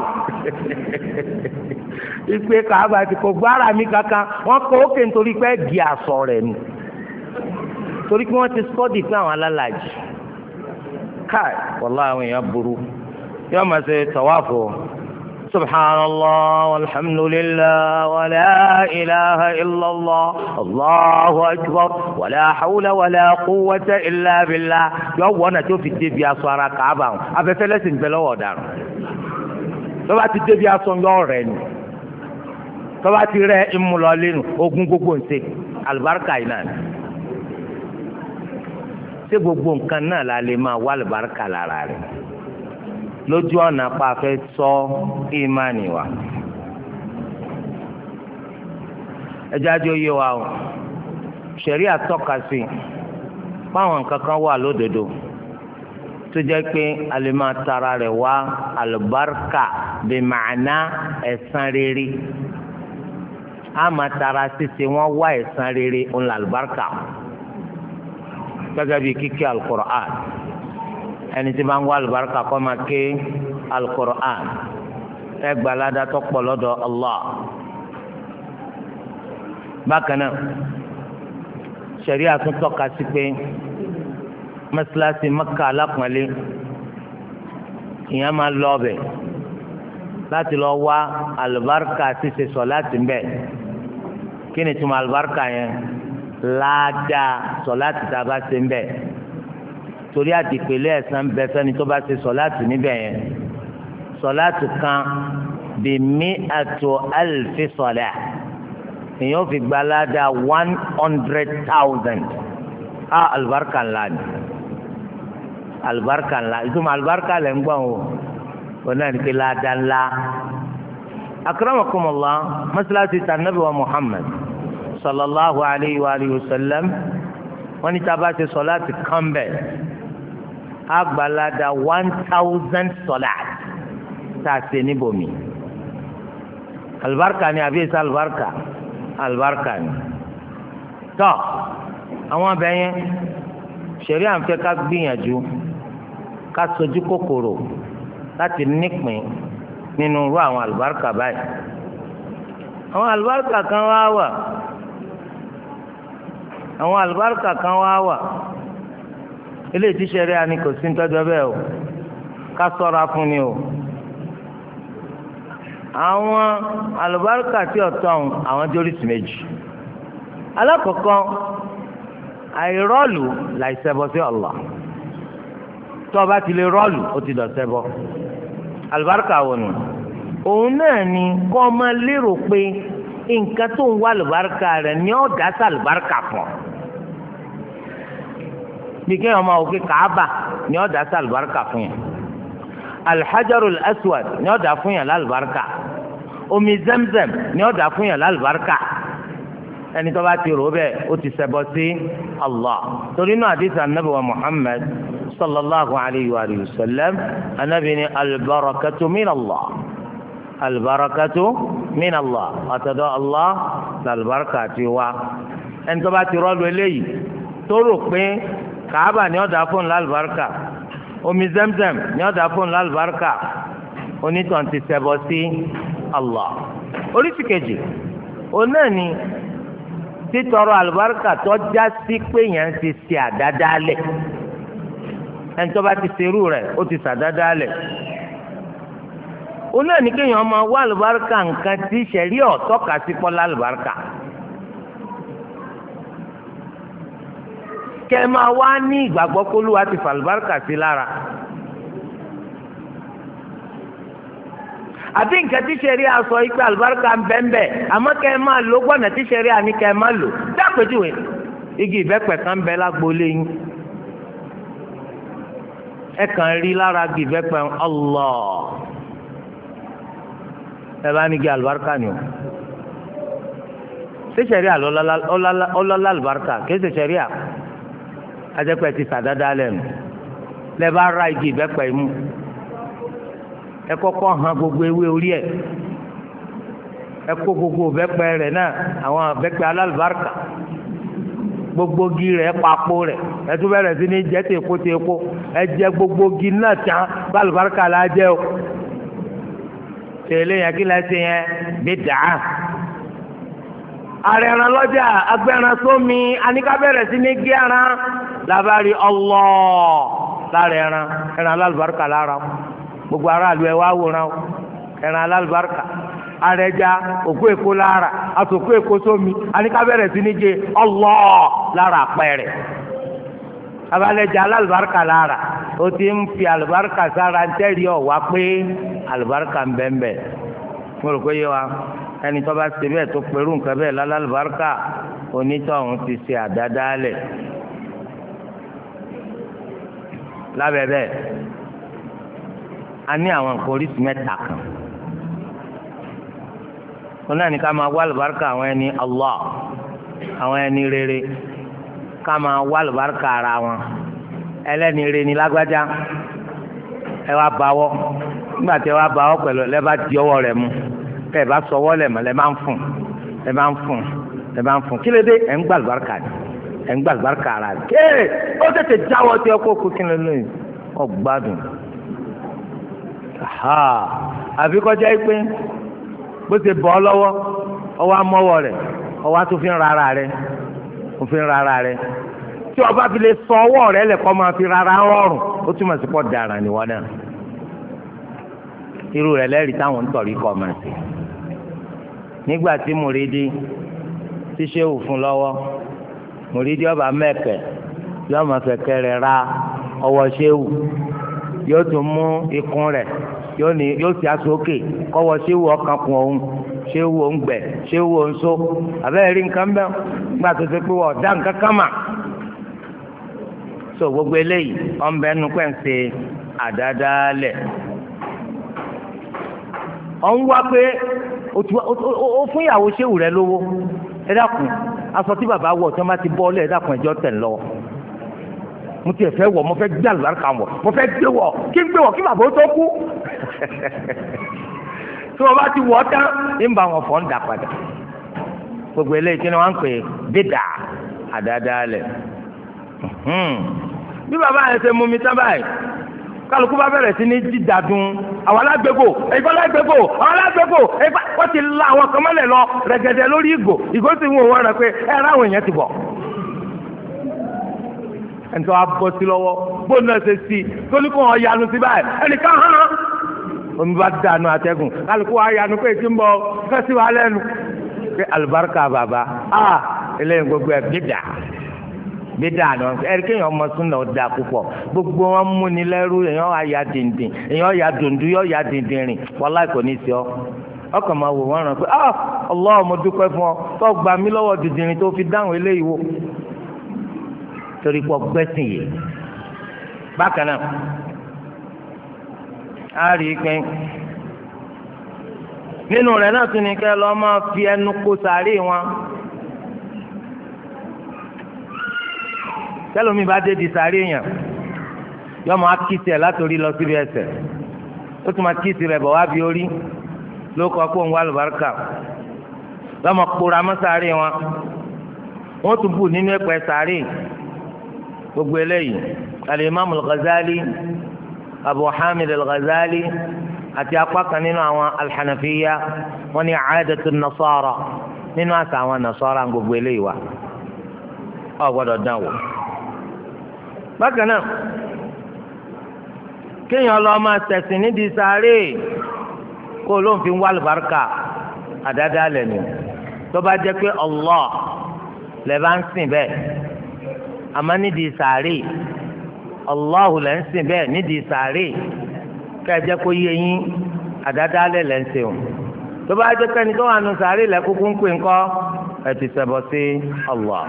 ìpè Káàbà ti kò gbé ara mi kankan wọ́n kọ́ òkè nítorí pé di aṣọ rẹ̀ ni torí pé wọ́n ti sọ́ọ̀dì fún àwọn alálàájì káì wàlá àwọn èèyàn burú yóò máa ṣe tàwáàfù subhanallah walhamdulillah wala ilaha illallah allahu akbar wala hawla wala quwwata illa billah yóò wọ́n náà tí ó fi débi aṣọ ara Káàbà wọn afẹ́fẹ́ lẹ́sìn bẹ́ẹ̀ lọ́wọ́ ọ̀daràn lọ́ba ti débi aṣọ yọ̀ rẹ̀ ni tọ́ba ti rẹ̀ ìmúlọ́lẹ́nu ogun gbogbo ń ṣe àlùbáríkà yìí náà ṣé gbogbo nǹkan náà la lè máa wá àlùbáríkà lára rẹ̀ lójú ọ̀nà pa fẹ́ sọ ìmánì wa ẹjẹ́ ajé oyé wa o ṣẹ̀rí àtọ́ka sí fáwọn nǹkan kan wà lódodo tó jẹ́ pé a lè máa tara rẹ̀ wá àlùbáríkà bí màánà ẹ̀san rere a máa tara ṣíṣe wọn wá ẹ̀san rere ńlá àlùbáríkà gẹ́gẹ́ bí kíké alukur'an ẹni tí máa ń wá alùbáríkà kọ́ máa ké alukur'an ẹ gba aládá tó pọ̀ lọ́dọ̀ Allah. bákan náà ṣẹ̀ríà tún tọ́ka sí pé mọ́sálásí Mẹ́kà alápọ̀nlé ìyẹn máa lọ ọbẹ̀ láti lọ wá alùbáríkà ṣíṣe sọ láti ń bẹ̀ kí ni túmọ̀ alùbáríkà yẹn láàdá sọláàtì tá a bá ṣe ń bẹ torí àdìpẹ̀lẹ̀ ẹ̀san bẹ fẹ́ni tó bá ṣe sọláàtì níbẹ̀ yẹn sọláàtì kan bí mi àtò àlùfí sọlá èèyàn fi gba láàdá one hundred thousand a alùbáríkà ńlá ni alùbáríkà ńlá ìtumọ̀ alùbáríkà lẹ̀ ń gbọ́n o wọn náà ní kí láàdá ńlá akramakumullah mọ́sálásí tànàbí wa Muhammad sallallahu alayhi wa alihi wa sallam wọ́n ní tábà ṣe sọláàtì kánbẹ àgbàládà one thousand sọláàtì tá a ṣe níbòmí alibarika ni àbí ẹsẹ alibarika alibarika ni tọ àwọn abẹ yẹn ṣẹ̀rí à ń fẹ́ ká gbìyànjú ká sojú kòkòrò láti nípìn nínú irú àwọn alibarika báyìí àwọn alibarika kan wá wà àwọn àlùbáríkà kan wá wà eléyìí tí sẹ́rí àní kò sí nítọ́jọ́ bẹ́ẹ̀ o ká sọ́ra fún ni o àwọn àlùbáríkà tí ọ̀tọ̀ ọ̀hún àwọn jẹ́ oríṣi méjì alákọ̀ọ́kọ́ àìrọ́ọ̀lù láìṣẹbọ sí Allah tó o bá ti lè rọ́ọ̀lù ó ti dọ̀ṣẹbọ àlùbáríkà wò nù òun náà ni kọ́ ọ máa lérò pé nǹkan tó ń wá àlùbáríkà rẹ̀ ni ó dá sí àlùbáríkà fún ọ bí kéèyàn máa wò pé Káàbà ni ó dá sí àlùbáríkà fún yẹn alhajarul aswad ni ó dá fún yẹn lálùbáríkà omi zemzem ni ó dá fún yẹn lálùbáríkà ẹni tó bá ti rò bẹ́ẹ̀ ó ti ṣẹbọ sí Allah torí náà àdìsí anabi wa Muhammad sallallahu alayhi wa sallam anabi ni albarakatu min Allah albarakatu min Allah àtọ̀dọ̀ Allah làlùbáríkà ti wá ẹni tó bá ti rọ́ọ̀lù eléyìí tó rò pé Káàbà ni ó dá fún lálùbáríkà omi Zamzam ni ó dá fún lálùbáríkà onítàn ti ṣẹbọ sí Allah. oríṣi kejì òun náà ni títọrọ àlùbáríkà tó já sí pé yẹn ti ṣe àdádálẹ̀ ẹni tó bá ti ṣerú rẹ̀ ó ti ṣàdádálẹ̀ òun náà ní kéèyàn máa wá àlùbáríkà nǹkan tí ṣẹ̀rí ọ̀tọ́ka sí pọ́lá àlùbáríkà kẹ́ ẹ máa wá ní ìgbàgbọ́ pé Olúwa ti fà àlùbáríkà sí lára àbí nǹkan tí ṣẹ̀rí àsọ yìí pé àlùbáríkà ń bẹ ń bẹ àmọ́ kẹ́ ẹ máa lò gbọ́nà tí ṣẹ̀rí àní kẹ́ ẹ máa lò dápẹ́jùwé igi ìbẹ́pẹ kan ń bẹ lágboolé yín ẹ kàn rí lára igi ìbẹ́pẹ Allah ẹ bá ní igi àlùbáríkà ni o ṣé ṣẹ̀rí ọlọ́lá àlùbáríkà kìí ṣe ṣẹ̀rí à ajẹ́pẹ́ ti sàdáadáa lẹ́nu lẹ́ bá ra igi ìbẹ́pẹ yìí mú ẹ kọ́kọ́ hàn gbogbo ewé orí ẹ̀ ẹ kó gbogbo ìbẹ́pẹ rẹ̀ náà àwọn ìbẹ́pẹ alálùbáríkà gbogbo igi rẹ̀ papò rẹ̀ ẹ tún bẹ̀rẹ̀ sí ní jẹ́ tèkó tèkó ẹ jẹ gbogbo igi náà tán bá àlùbáríkà la jẹ o tẹ̀lé yẹn kí lẹ́ ṣe yẹn bí dàá. Àrẹ̀ràn lọ́jà agbẹ́ran sómi aníkábẹ̀rẹ̀ sí ní gé ẹran làbárí Allah lára ẹran ẹran alálùbáríkà lára gbogbo aráàlú ẹ wá wòran ẹran alálùbáríkà arẹja òkú èkó lára àtòkú èkó sómi aníkábẹ̀rẹ̀ sí ní gé Allah lára àpẹẹrẹ abalẹja alálùbáríkà lára ó ti ń fi alùbáríkà sára ń tẹ́rì ọ̀ wá pé alùbáríkà ń bẹ́ẹ̀ bẹ́ẹ̀ mo rò pé yé wa ẹni tó bá ṣe bẹ́ẹ̀ tó pẹ̀lú nǹkan bẹ́ẹ̀ lálálùbáríkà onítọ̀hún ti ṣe àdádálẹ̀ lábẹ́ bẹ́ẹ̀ a ní àwọn nǹkan oríṣi mẹ́ta kan wọn náà ní ká máa wá àlùbáríkà àwọn ẹni Allah àwọn ẹni rere ká máa wá àlùbáríkà ara wọn ẹlẹ́ni rere ní lágbájá ẹ wá báwọ́ nígbà tí ẹ wá báwọ́ pẹ̀lú ẹ bá di ọwọ́ rẹ̀ mú ẹ bá sọwọ́ lẹ̀ mọ́ ẹ máa ń fún ẹ máa ń fún ẹ máa ń fún kí ló dé ẹ ń gbà àlùbáríkà ni ẹ ń gbà àlùbáríkà ara rẹ̀ kéè ó tètè jáwọ́ tí ẹ kó kú kí ló lóyún ọ gbádùn àfi kọjá yìí pé bó ṣe bọ́ ọ lọ́wọ́ ọwọ́ amọ́wọ́ rẹ̀ ọwọ́ tó fi ń rárá rẹ̀ ó fi ń rárá rẹ̀ tí ọba fi lè sọ ọwọ́ rẹ̀ lẹ̀kọ́ máa fi rárá rọrùn ó túmọ̀ sí pọ̀ dára níwọ náà irú rẹ̀ lẹ́rìí táwọn ń tọ̀rí kọ́ máa ṣe nígbà tí mùrídì tí ṣéwù fún lọ́wọ́ mùrídì ọba mẹ́kẹ̀ yóò máa fẹ̀kẹ́ rẹ̀ ra ọwọ́ ṣéwù yóò tún mú ikùn rẹ̀ yóò ní yóò ti aṣọ òkè kọ́wọ́ ṣéwù ọkàn kún òun ṣéwù òun gbẹ ṣéwù òun so àbẹ́rẹ́ rí nǹkan bẹ́ẹ̀ nígbà tó ṣe pé wọ́n dá nǹkan kan mà so gbogbo eléyìí ọ̀nbẹ nu pẹ́ ń ṣe àdádálẹ̀ ọ̀n wá pé ó fún ìyàwó ṣéwù rẹ̀ lówó ẹ dákun aṣọ tí bàbá wọ̀ tí wọ́n bá ti bọ́ ọ́lẹ̀ ẹ dákun ẹjọ́ tẹ̀ lọ́wọ́ mo tiẹ̀ fẹ́ wọ̀ mo fẹ́ gbé àlùbáríkà wọ̀ mo fẹ́ gbé wọ̀ kí n gbé wọ̀ kí bàbá ó tó kú tí wọ́n bá ti wọ̀ tán ń bá wọn fọ́ ń dà padà gbogbo eléyìí tí wọ́n ń pè bídà àdádálẹ̀ bí bàbá yẹn ṣe mú mi tán báyìí kálukú bá bẹ̀rẹ̀ sí ní dídàdún àwọn alágbègbò ẹ̀gbọ́n alágbègbò àwọn alágbègbò ẹ̀gbọ́n wọ́n ti la àwọn kan mọ́lẹ̀ lọ rẹ̀gẹ̀dẹ̀ lórí ìgò ìgò sì ń wò wọ́n rẹ̀ pé ẹ̀rọ àwọn èèyàn ti bọ̀ ẹnitọ́ wa bọ́ sí lọ́wọ́ bóun náà ṣe sí tóní kò wọ́n yanu sí báyìí ẹnìkan hàn án omi bá dànù àtẹ̀gùn kálukú wa yanu pé kí n bọ fẹ́sí wa lẹ́nu pé alùbáríkà bàbá a eléyìí gbogbo ẹ̀ bídà bídà náà ẹ̀rí kéèyàn ọmọ súnà da púpọ̀ gbogbo wọn mú ni lẹ́rú èèyàn wá ya dìndín èèyàn ya dùndú yọ ya dìndín rìn wàláhì kò ní í sí ọ ọkàn máa wò wọ́n rán pé ah Allah mo dúpẹ́ fún ọ tó gbà mí lọ́wọ́ dìndín tó fi dáhùn eléyìí wò torí pọ̀ gbẹ́sìn yìí bákan náà a rí i pé nínú rẹ̀ náà tún ní kẹ́ lọ́ máa fi ẹnu kó sàárè wọn tẹ́lómi bá dé di sàárè yẹn yọ máa kíìsì ẹ̀ látòrí lọ síbi ẹsẹ̀ ó tún máa kíìsì rẹ̀ bọ̀ wá bí orí ló kọ́ pé òun wá lùbáríkà lọ́mọ kpóra mọ́ sàárè wọn wọ́n tún bù nínú ẹ̀pẹ́ sàárè gbogbo eléyìí alimami al-Ghazali Abu Hamid al-Ghazali àti apá kan nínú àwọn al-Hanafiya wọ́n ní àádẹ́tù nasara nínú àṣà àwọn nasara gbogbo eléyìí wa ọ gbọ́dọ̀ dán wò. bákan náà kéèyàn lọ máa tẹ̀sìn nídìí sáré kó ló ń fi wá àlùbáríkà àdáadáa lẹ́nu tó bá jẹ́ pé Allah lè bá ń sìn bẹ́ẹ̀ àmọ́ nídìí sáré Allahu lẹ́ ń sìn bẹ́ẹ̀ nídìí sáré kẹ́ẹ̀jẹ́ kó yé yín àdáadáa lẹ́ lẹ́ ń sìn o tó bá jẹ́ pé ẹni tó wà nù sáré lẹ́ kúkú ń pè ńkọ́ ẹ ti ṣẹbọ sí Allah.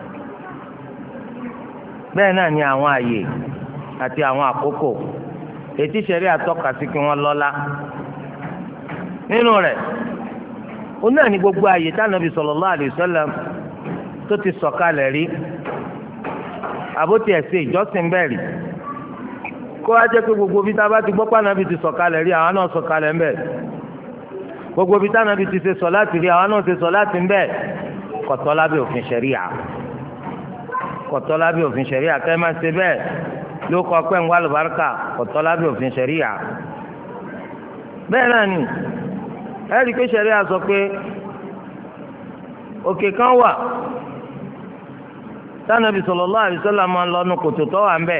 bẹ́ẹ̀ náà ni àwọn àyè àti àwọn àkókò ètí ìṣẹ̀rí àtọ́ka sí kí wọ́n lọ́lá nínú rẹ̀ ó náà ní gbogbo àyè tánàbí sallallahu alaihi wasallam tó ti sọ̀kalẹ̀ rí àbótí ẹ̀sẹ̀ ìjọsìn bẹ́ẹ̀ rí kó wá jẹ́ pé gbogbo bí tábà ti gbọ́ pànàbí ti sọ̀kalẹ̀ rí àwọn náà sọ̀kalẹ̀ ńbẹ̀ gbogbo bí tánàbí ti ṣe sọ láti rí àwọn náà ṣe sọ láti ńbẹ̀ kọ̀tọ́ lábẹ́ òfin ṣẹ̀ríà kọ̀tọ́ lábẹ́ òfin ṣẹ̀ríà kẹ́ máa ṣe bẹ́ẹ̀ ló kọ pé ń wá lùbáríkà kò tọ́ lábẹ́ òfin ṣẹ̀ríà. bẹ́ẹ̀ náà ni ẹ̀rí pé ṣẹ̀ríà sọ pé òkè kan wà tánàbì sallallahu alaihi wasallam máa ń lọ nu kòtò tó wà ń bẹ̀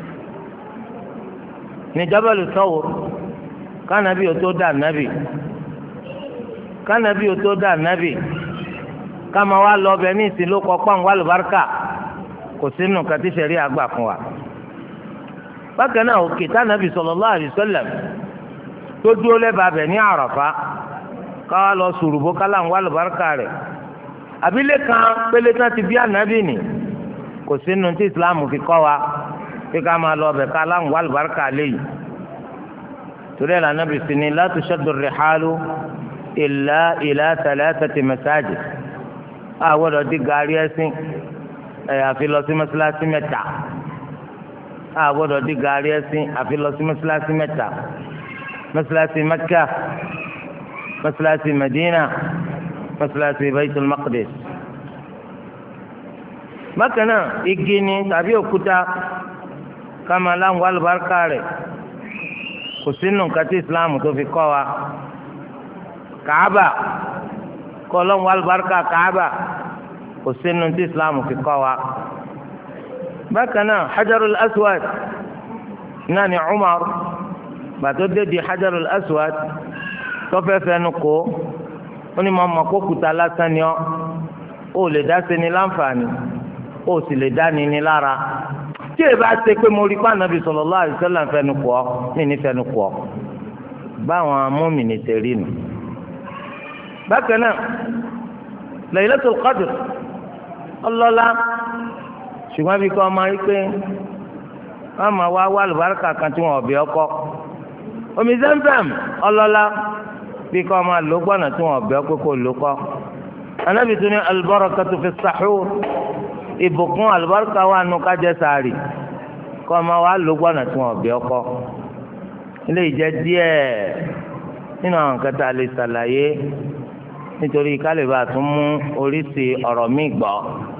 ní Jabalu Thawr kánàbì ò tó dà nábì kánàbì ò tó dà nábì káma wá lọ bẹ ní ìsìn ló kọ pọ́n wá lùbáríkà kò sínú kàtí ṣẹ̀ríà àgbà fún wa. bákan náà òkè tánàbì sallallahu alaihi wasallam tó dúró lẹ́bàá bẹ̀ ní Àràfá káwá lọ sùrùbó kálá ń wá lùbáríkà rẹ̀ àbílẹ̀ kan pélé tán ti bí ànábì nì kò sínú tí ìsìláàmù fi kọ́ wa pé ká máa lọ bẹ̀ kálá ń wá lùbáríkà léyìí. torí ẹ̀ lànà bìsí ni la tushaddu rihalu illa ila thalathati masajid àwọ̀dọ̀ di gàrí ẹ̀sìn ẹ̀ àfi lọ sí mọ́sálásí mẹ́ta àwọ̀dọ̀ di gàrí ẹ̀sìn àfi lọ sí mọ́sálásí mẹ́ta mọ́sálásí Mẹ́kà mọ́sálásí Mẹ́dínà mọ́sálásí Baitul Maqdis. bákan náà igi ni tàbí òkúta kama láwọn alùbáríkà rẹ̀ kò sínú nǹkan tí Islam tó fi kọ́ wa. Kàábà kọ́ lọ́wọ́ alùbáríkà Kàábà kò sínú tí Islam fi kọ́ wa. bákan náà Hajarul Aswad náà ni Umar gbàtó dédé Hajarul Aswad tọ́fẹ́ fẹnu kó ó ní mọ̀ọ́mọ́ kó kùtà lásán ni ọ́ ó lè dá sí ni láǹfààní ó sì lè dá ni ní lára tí èèbá ṣe pé mo rí pa Ànábì sallallahu alaihi wasallam fẹnu kọ́ ní ní fẹnu kọ́ báwọn mùmínì ṣe rí nu. bákan náà Laylatul Qadr ọlọ́lá ṣùgbọ́n bí kò máa rí pé wọ́n máa wá wá àlùbáríkà kan tí wọ́n ọ̀bẹ ọkọ omi Zamzam ọlọ́lá bí kò máa lò gbọ́nà tí wọ́n ọ̀bẹ ọkọ kò lò kọ́. Ànábì tún ní al-barakatu fi as-sahur ìbùkún àlùbáríkà wà nù kájẹ sàárì kò máa wá lò gbọ́nà tí wọ́n ọ̀bẹ ọkọ. ilé ìjẹ́ díẹ̀ nínú àwọn kẹta lè ṣàlàyé nítorí kálíbà tún mú oríṣi ọ̀rọ̀ míì gbọ́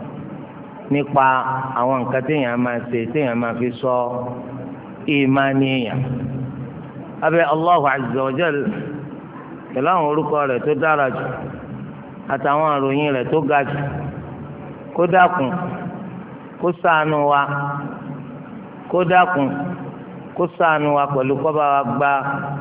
nípa àwọn nǹkan téèyàn máa ṣe téèyàn máa fi sọ ìmánì èèyàn. abẹ́ Allahu azza wa jal pẹ̀lú àwọn orúkọ rẹ̀ tó dára jù àtàwọn àròyìn rẹ̀ tó ga jù kó dákun kó ṣàánú wa kó dákun kó ṣàánú wa pẹ̀lú kó bá wa gba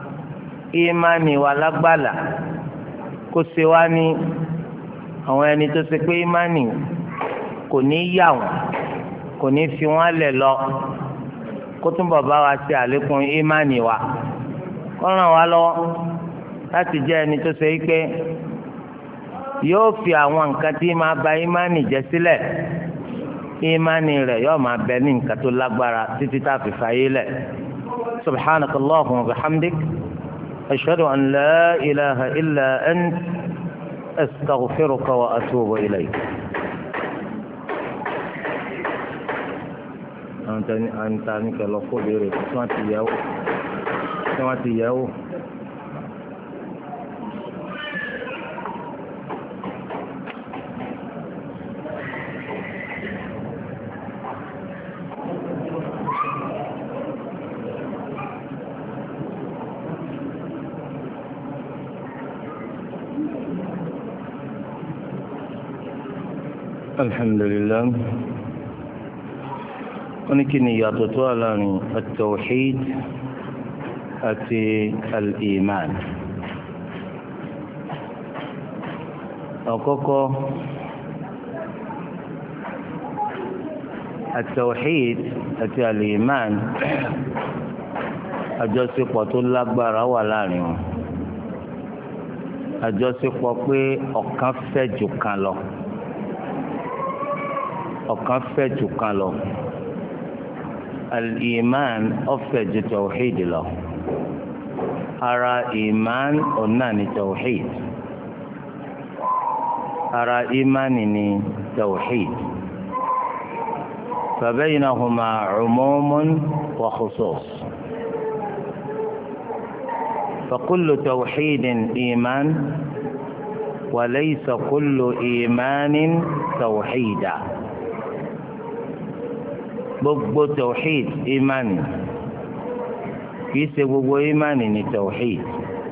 ìmánì wa lágbàlá kó ṣe wá ní àwọn ẹni tó ṣe pé ìmánì kò ní yà wọ́n kò ní fi wọ́n lẹ̀ lọ kó túnbọ̀ bá wa ṣe àlékún ìmánì wa kó ràn wá lọ́wọ́ láti jẹ́ ẹni tó ṣe pé yóò fi àwọn nǹkan tí máa ba ìmánì jẹ́ sílẹ̀ ìmánì rẹ̀ yóò máa bẹ ní nǹkan tó lágbára títí tá a fi fàyè lẹ̀. subhanaka Allahumma wa bihamdik ashhadu an la ilaha illa ant astaghfiruka wa atubu ilayk. àwọn tani kẹlọ kó béèrè tí wọ́n ti yẹ̀wò tí wọ́n ti yẹ̀wò. alhamdulillah. wọ́n ní kí ni ìyàtọ̀ tó wà láàrin at-tawhid àti al-iman. àkọ́kọ́ at-tawhid àti al-iman àjọṣepọ̀ tó lágbára wà láàrin wọn. àjọṣepọ̀ pé ọ̀kan fẹ́ jù kan lọ ọ̀kan fẹ́ jù kan lọ. al-iman ọ̀fẹ́ ju tawhid lọ. ara iman ọ̀nà ni tawhid. ara imani ni tawhid. فبينهما عموم وخصوص. فكل توحيد إيمان وليس كل إيمان توحيدا. gbogbo tawhid imani kìí ṣe gbogbo imani ní tawhid.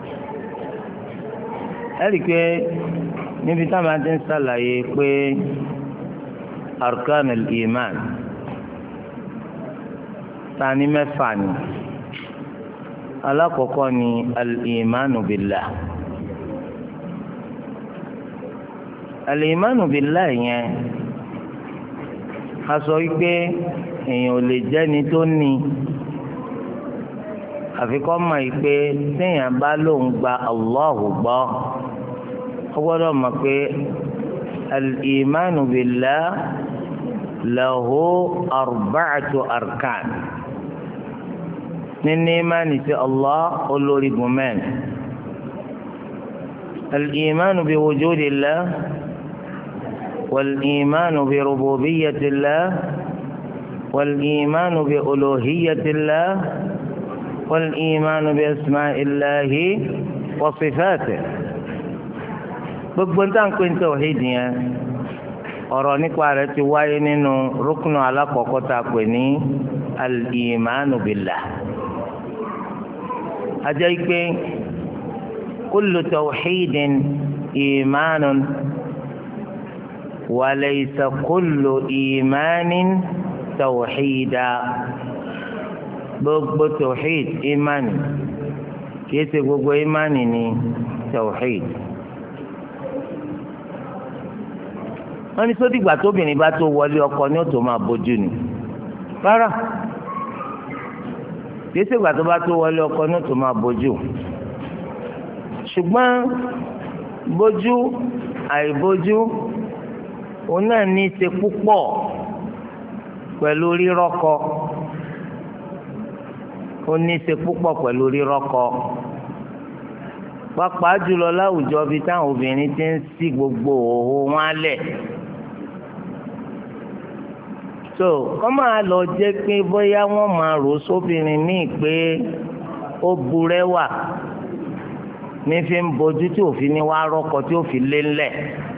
ẹ̀rí pé níbi táwọn ti ń ṣàlàyé pé arkan al-iman tani mẹ́fà ni alákọ̀ọ́kọ́ ni al-imanu billah. al-imanu billah yẹn a sọ wípé èèyàn ò lè jẹ́ni tó ní àfi kó mọ̀ pé téèyàn bá lóun gba Allahu gbọ́ ó gbọ́dọ̀ mọ̀ pé al-imanu billah lahu arba'atu arkan. nínú ìmánì sí Allah olórígun mẹ́rin. al-imanu bi wujudillah wal-imanu bi rububiyyatillah wal-imanu bi uluhiyyatillah wal-imanu bi asma'illahi wa sifatihi. gbogbo ń tàn pé ń tawhid yẹn ọ̀rọ̀ nípa rẹ̀ ti wáyé nínú rúkúnù alákọ̀ọ́kọ́ tá a pè ní al-imanu billah. ajá pé kullu tawhidin imanun wa laysa kullu imanin tawhida. gbogbo tawhid imani kìí ṣe gbogbo imani ní tawhid. wọ́n ní sódìgbà tóbìnrin bá tó wọlé ọkọ ní òtò máa bójú ni rárá kìí ṣègbà tó bá tó wọlé ọkọ ní òtò máa bójú ṣùgbọ́n bójú àìbójú òun náà ní í ṣe púpọ̀ pẹ̀lú rírọ́kọ ó ní í ṣe púpọ̀ pẹ̀lú rírọ́kọ pàápàá jùlọ láwùjọ bíi táwọn obìnrin ti ń ṣí gbogbo òhò wọn lẹ̀. so kọ́ máa lọ jẹ́ pé bóyá wọ́n máa rò sóbìnrin míì pé ó burẹ́wà ní fi ń bojú tí òfin ní wá rọ́kọ tí ó fi lé ńlẹ̀.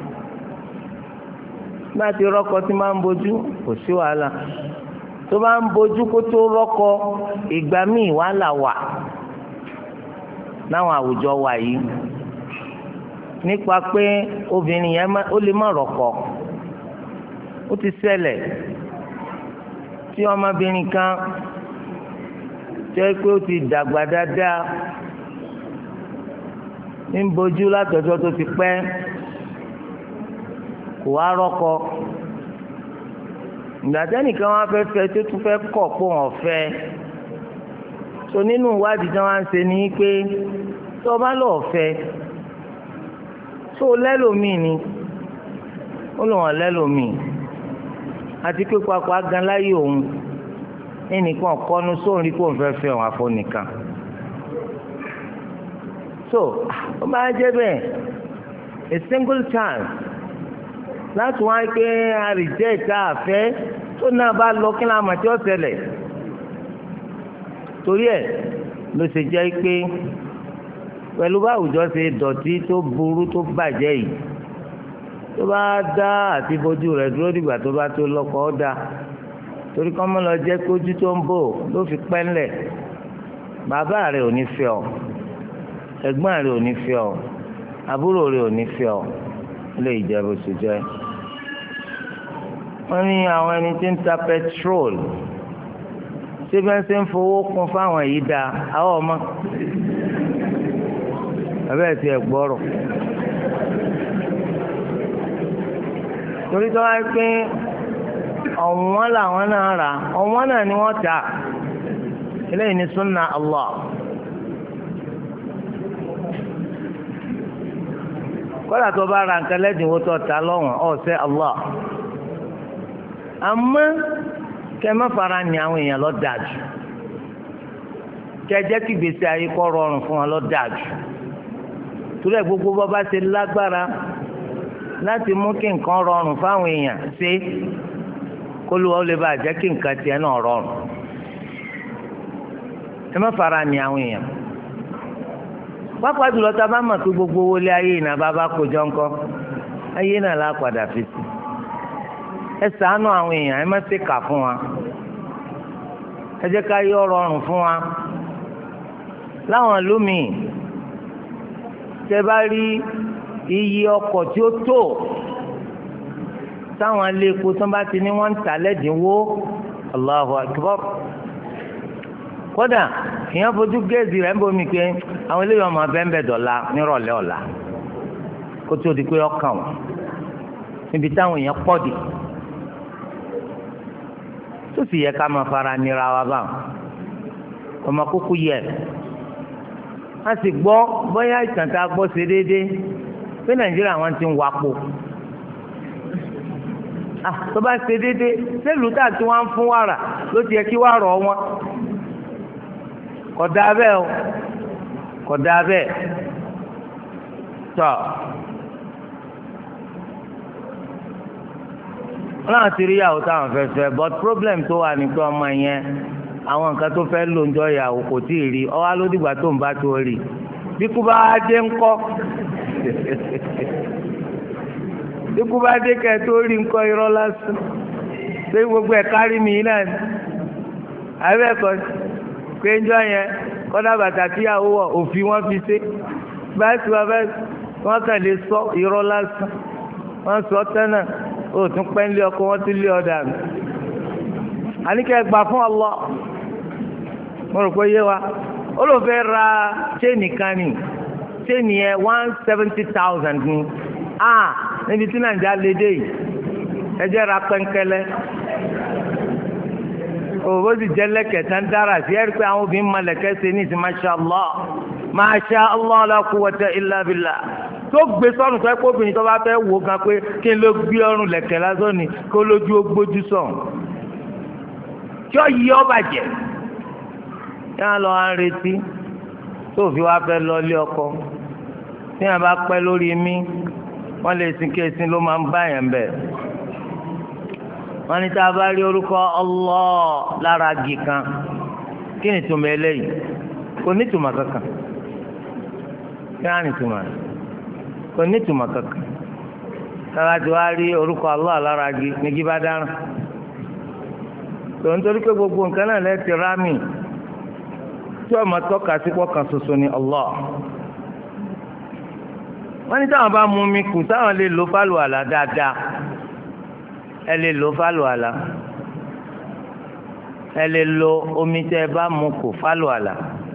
bá ti rọ́kọ tí máa ń bojú kò sí wàhálà tó bá ń bojú kó tó rọ́kọ ìgbà míì wàhálà wà láwọn àwùjọ wa yìí nípa pé obìnrin yẹn ó lè má rọ́kọ. ó ti ṣẹlẹ̀ tí ọmọbìnrin kan jẹ́ pé ó ti dàgbà dáadáa ń bojú látọjọ́ tó ti pẹ́ kò wá rọ́kọ. ìgbà tẹ́nìkan wá fẹ́ fẹ́ tó tún fẹ́ kọ̀ pé wọ́n fẹ́ so nínú ìwádìí tí wọ́n ń ṣe ni pé tó bá lọ́ọ́ fẹ́ tó lẹ́lòmíì ni ó lò wọ́n lẹ́lòmíì àti pé papọ̀ agan láyé òun ẹnìkan kọ́nu sóòrí kó n fẹ́ fẹ́ òun àfọ̀nìkan. so ó máa jẹ́ bẹ́ẹ̀ a single chance láti wá pé àrìjẹ́ ìta àfẹ́ tó náà bá lọ kí láàmú àti ọ̀sẹ̀lẹ̀. torí ẹ̀ ló ṣe jẹ́ pé pẹ̀lú báwùjọ ṣe dọ̀tí tó burú tó bàjẹ́ yìí tó bá dá àti bójú rẹ̀ dúró dìgbà tó bá tó lọ́kọ ó dá torí kọ́ mọ́ lọ jẹ́ pé ojú tó ń bò ló fi pẹ́ ńlẹ̀. bàbá rẹ̀ ò ní fẹ́ ọ ẹ̀gbọ́n rẹ̀ ò ní fẹ́ ọ àbúrò rẹ̀ ò ní fẹ́ ọ lè jẹ́ bó ṣe jẹ́. wọ́n ní àwọn ẹni tí ń ta petrol ṣé bẹ́ẹ̀ ṣe ń fowó kún fáwọn yìí dáa àwọn ọmọ abẹ́ẹ̀ tí ẹ gbọ́rọ̀. torí tó wáyé pé ọ̀wọ́n làwọn náà rà ọ̀wọ́n náà ni wọ́n ta eléyìí ní sunna Allah. kọ́lá tó bá ra nǹkan lẹ́dínwó tó ta lọ́wọ́n ọ̀sẹ̀ Allah. àmọ́ kẹ́ má fara ní àwọn èèyàn lọ dájú kẹ́ jẹ́ kí gbèsè ayé kó rọrùn fún wọn lọ dájú. torí ẹ̀ gbogbo bọ́ bá ṣe lágbára láti mú kí nǹkan rọrùn fáwọn èèyàn ṣe kó ló wọ́n lè bá jẹ́ kí nǹkan tiẹ̀ náà rọrùn. ẹ má fara ní àwọn èèyàn. pápá jùlọ tá a bá mọ̀ pé gbogbo owó lé ayé ìnà bá bá kójọ ńkọ́ ayé náà lá padà fi sí. ẹ ṣàánú àwọn èèyàn ẹ má ṣe kà fún wa ẹ jẹ́ ká yọ rọrùn fún wa láwọn ìlú míì tẹ́ bá rí iye ọkọ̀ tí ó tó táwọn ilé epo tó bá ti ní wọ́n ń tà lẹ́dínwó Allahu Akbar kódà ìyẹn fojú géèzì rẹ̀ ń bomi pé àwọn eléyìí ọmọ abẹ́ńbẹ́ dọ̀la nírọ̀lẹ́ ọ̀la kó tó di pé ọkàn wọn níbi táwọn èèyàn pọ̀ dé tó sì yẹ ká máa fara nira wa báwọn ọmọ kúkú yẹ a sì gbọ́ bóyá ìtàn tá a gbọ́ ṣe déédéé pé Nàìjíríà wọn ti ń wapo ah tó bá ṣe déédéé sẹ́lùú tá a ti wọ́n fún wàrà ló ti yẹ kí wàá rọ̀ wọn kódà bẹ́ẹ̀ o kódà bẹ́ẹ̀ tọ́ ọlọ́run ti rí ìyàwó táwọn fẹ́ fẹ́ but problem tó wà ní pé ọmọ yẹn àwọn nǹkan tó fẹ́ lò ń jọ ìyàwó kò tí ì rí ọwá ló dìgbà tó ń bá tó rí bí kú bá dé ńkọ́ bí kú bá dé kẹ́ tó rí ńkọ́ irọ́ lásán pé gbogbo ẹ̀ kárí mi náà ni àbẹ́ẹ̀kọ́ pé ń jọ yẹn kọ́dà bàtà tíyàwó wọ̀ òfin wọn fi ṣe báyìí wọn fẹ́ wọn kàn lè sọ irọ́ lásán wọn sọ tẹ́nà ó tún pẹ́ ń lé ọkọ wọn tún lé ọ̀dà mi àníkẹ́ gbà fún Allah mo rò pé yé wa ó ló fẹ́ ra chain kan ní chain yẹn one seventy thousand ní ah níbi tí nàìjíríà lè dé yìí ẹ jẹ́ ra pẹ́ńkẹ́lẹ́ òwò sì jẹ́ lẹ́kẹ̀ẹ́ tán dára sí ẹ̀rí pé àwọn obìnrin máa lẹ̀kẹ́ ṣe ní ìsìn masha Allah masha Allah la quwwata illa billah tó gbé sọ́nù tó ẹ́ pé obìnrin tó bá fẹ́ wò gan pé kí n ló gbé ọrùn lẹ̀kẹ́ lásán ni kó lójú ó gbójú sọ̀n tí ó yí ọ bàjẹ́ yá lọ à ń retí tó fi wá fẹ́ lọ ilé ọkọ tí wọn bá pẹ́ lórí mi wọ́n lè sin kéésìn ló máa ń bá yẹn bẹ̀ wọ́n ní tá a bá rí orúkọ Allah lára gì kan kí ni túmọ̀ eléyìí kò ní túmọ̀ kankan kí á ní túmọ̀ kò ní túmọ̀ kankan tára tí wàá rí orúkọ Allah lára gì ní kí bá dáràn tòun torí pé gbogbo nǹkan náà lẹ́ẹ̀tì rámì tí ọmọ tọ́ka sí pọ́kàn ṣoṣo ni Allah wọ́n ní táwọn bá mú mi kù táwọn lè lo fálùwàlà dáadáa ẹ lè lo fálùwàlà ẹ lè lo omi tẹ́ ẹ bá mú kù fálùwàlà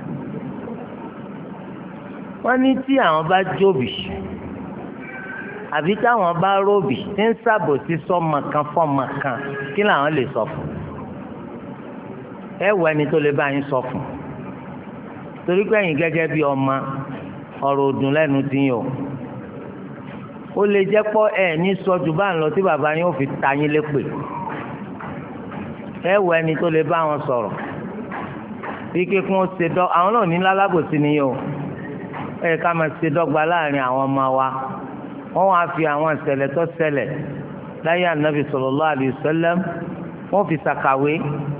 wọ́n ní tí àwọn bá jóbi àbí táwọn bá róbì tí ń ṣàbòsí sọ́mọ kan fọ́mọ kan kí làwọn lè sọ fún ẹ wọ ẹni tó lè bá yín sọ fún torí pé ẹ̀yin gẹ́gẹ́ bí ọmọ ọ̀rọ̀ òdùn lẹ́nu dín o ó lè jẹ́ pọ́ ẹ̀ ní sọ́jú bá ń lọ tí bàbá yín ó fi ta yín lépè ẹ wọ ẹni tó lè bá wọn sọ̀rọ̀ bí kíkún ó ṣe dọ́ àwọn náà ní lálábòsí ni o ẹ ká máa ṣe dọ́gba láàrin àwọn ọmọ wa wọ́n wá fi àwọn ìṣẹ̀lẹ̀ tó ṣẹlẹ̀ láyé ànábì sallallahu alaihi wasallam wọ́n fi ṣàkàwé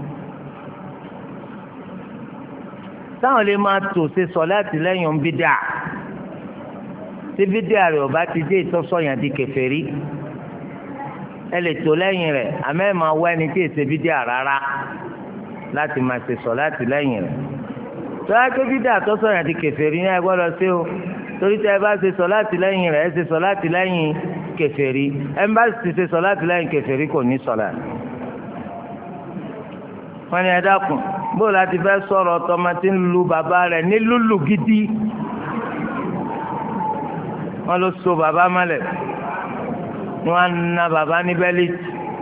táwọn lè máa tò ṣe sọ̀láàtì lẹ́yìn ń bídà tí bídà rẹ̀ ọba ti dé ìtọ́sọ̀yàn di kèfèrí ẹ lè tò lẹ́yìn rẹ̀ àmọ́ ẹ̀ máa wá ẹni tí èsè bídà rárá láti máa ṣe sọ̀láàtì lẹ́yìn rẹ̀ tọ́lá tó bídà tọ́sọ̀yàn di kèfèrí ní ẹ gbọ́dọ̀ ṣe o torí tẹ́ ẹ bá ṣe sọ̀láàtì lẹ́yìn rẹ̀ ẹ ṣe sọ̀láàtì lẹ́yìn kèfèrí ẹ bá sì ṣe sọ̀láàtì lẹ́yìn kèfèrí kò ní sọ̀láàtì. wọ́n ní ẹ dákun bó láti fẹ́ sọ̀rọ̀ tọmọ tí ń lu bàbá rẹ̀ ní lùlù gidi wọ́n ló so bàbá mọ́lẹ̀ wọ́n á na bàbá ní bẹ́líìtì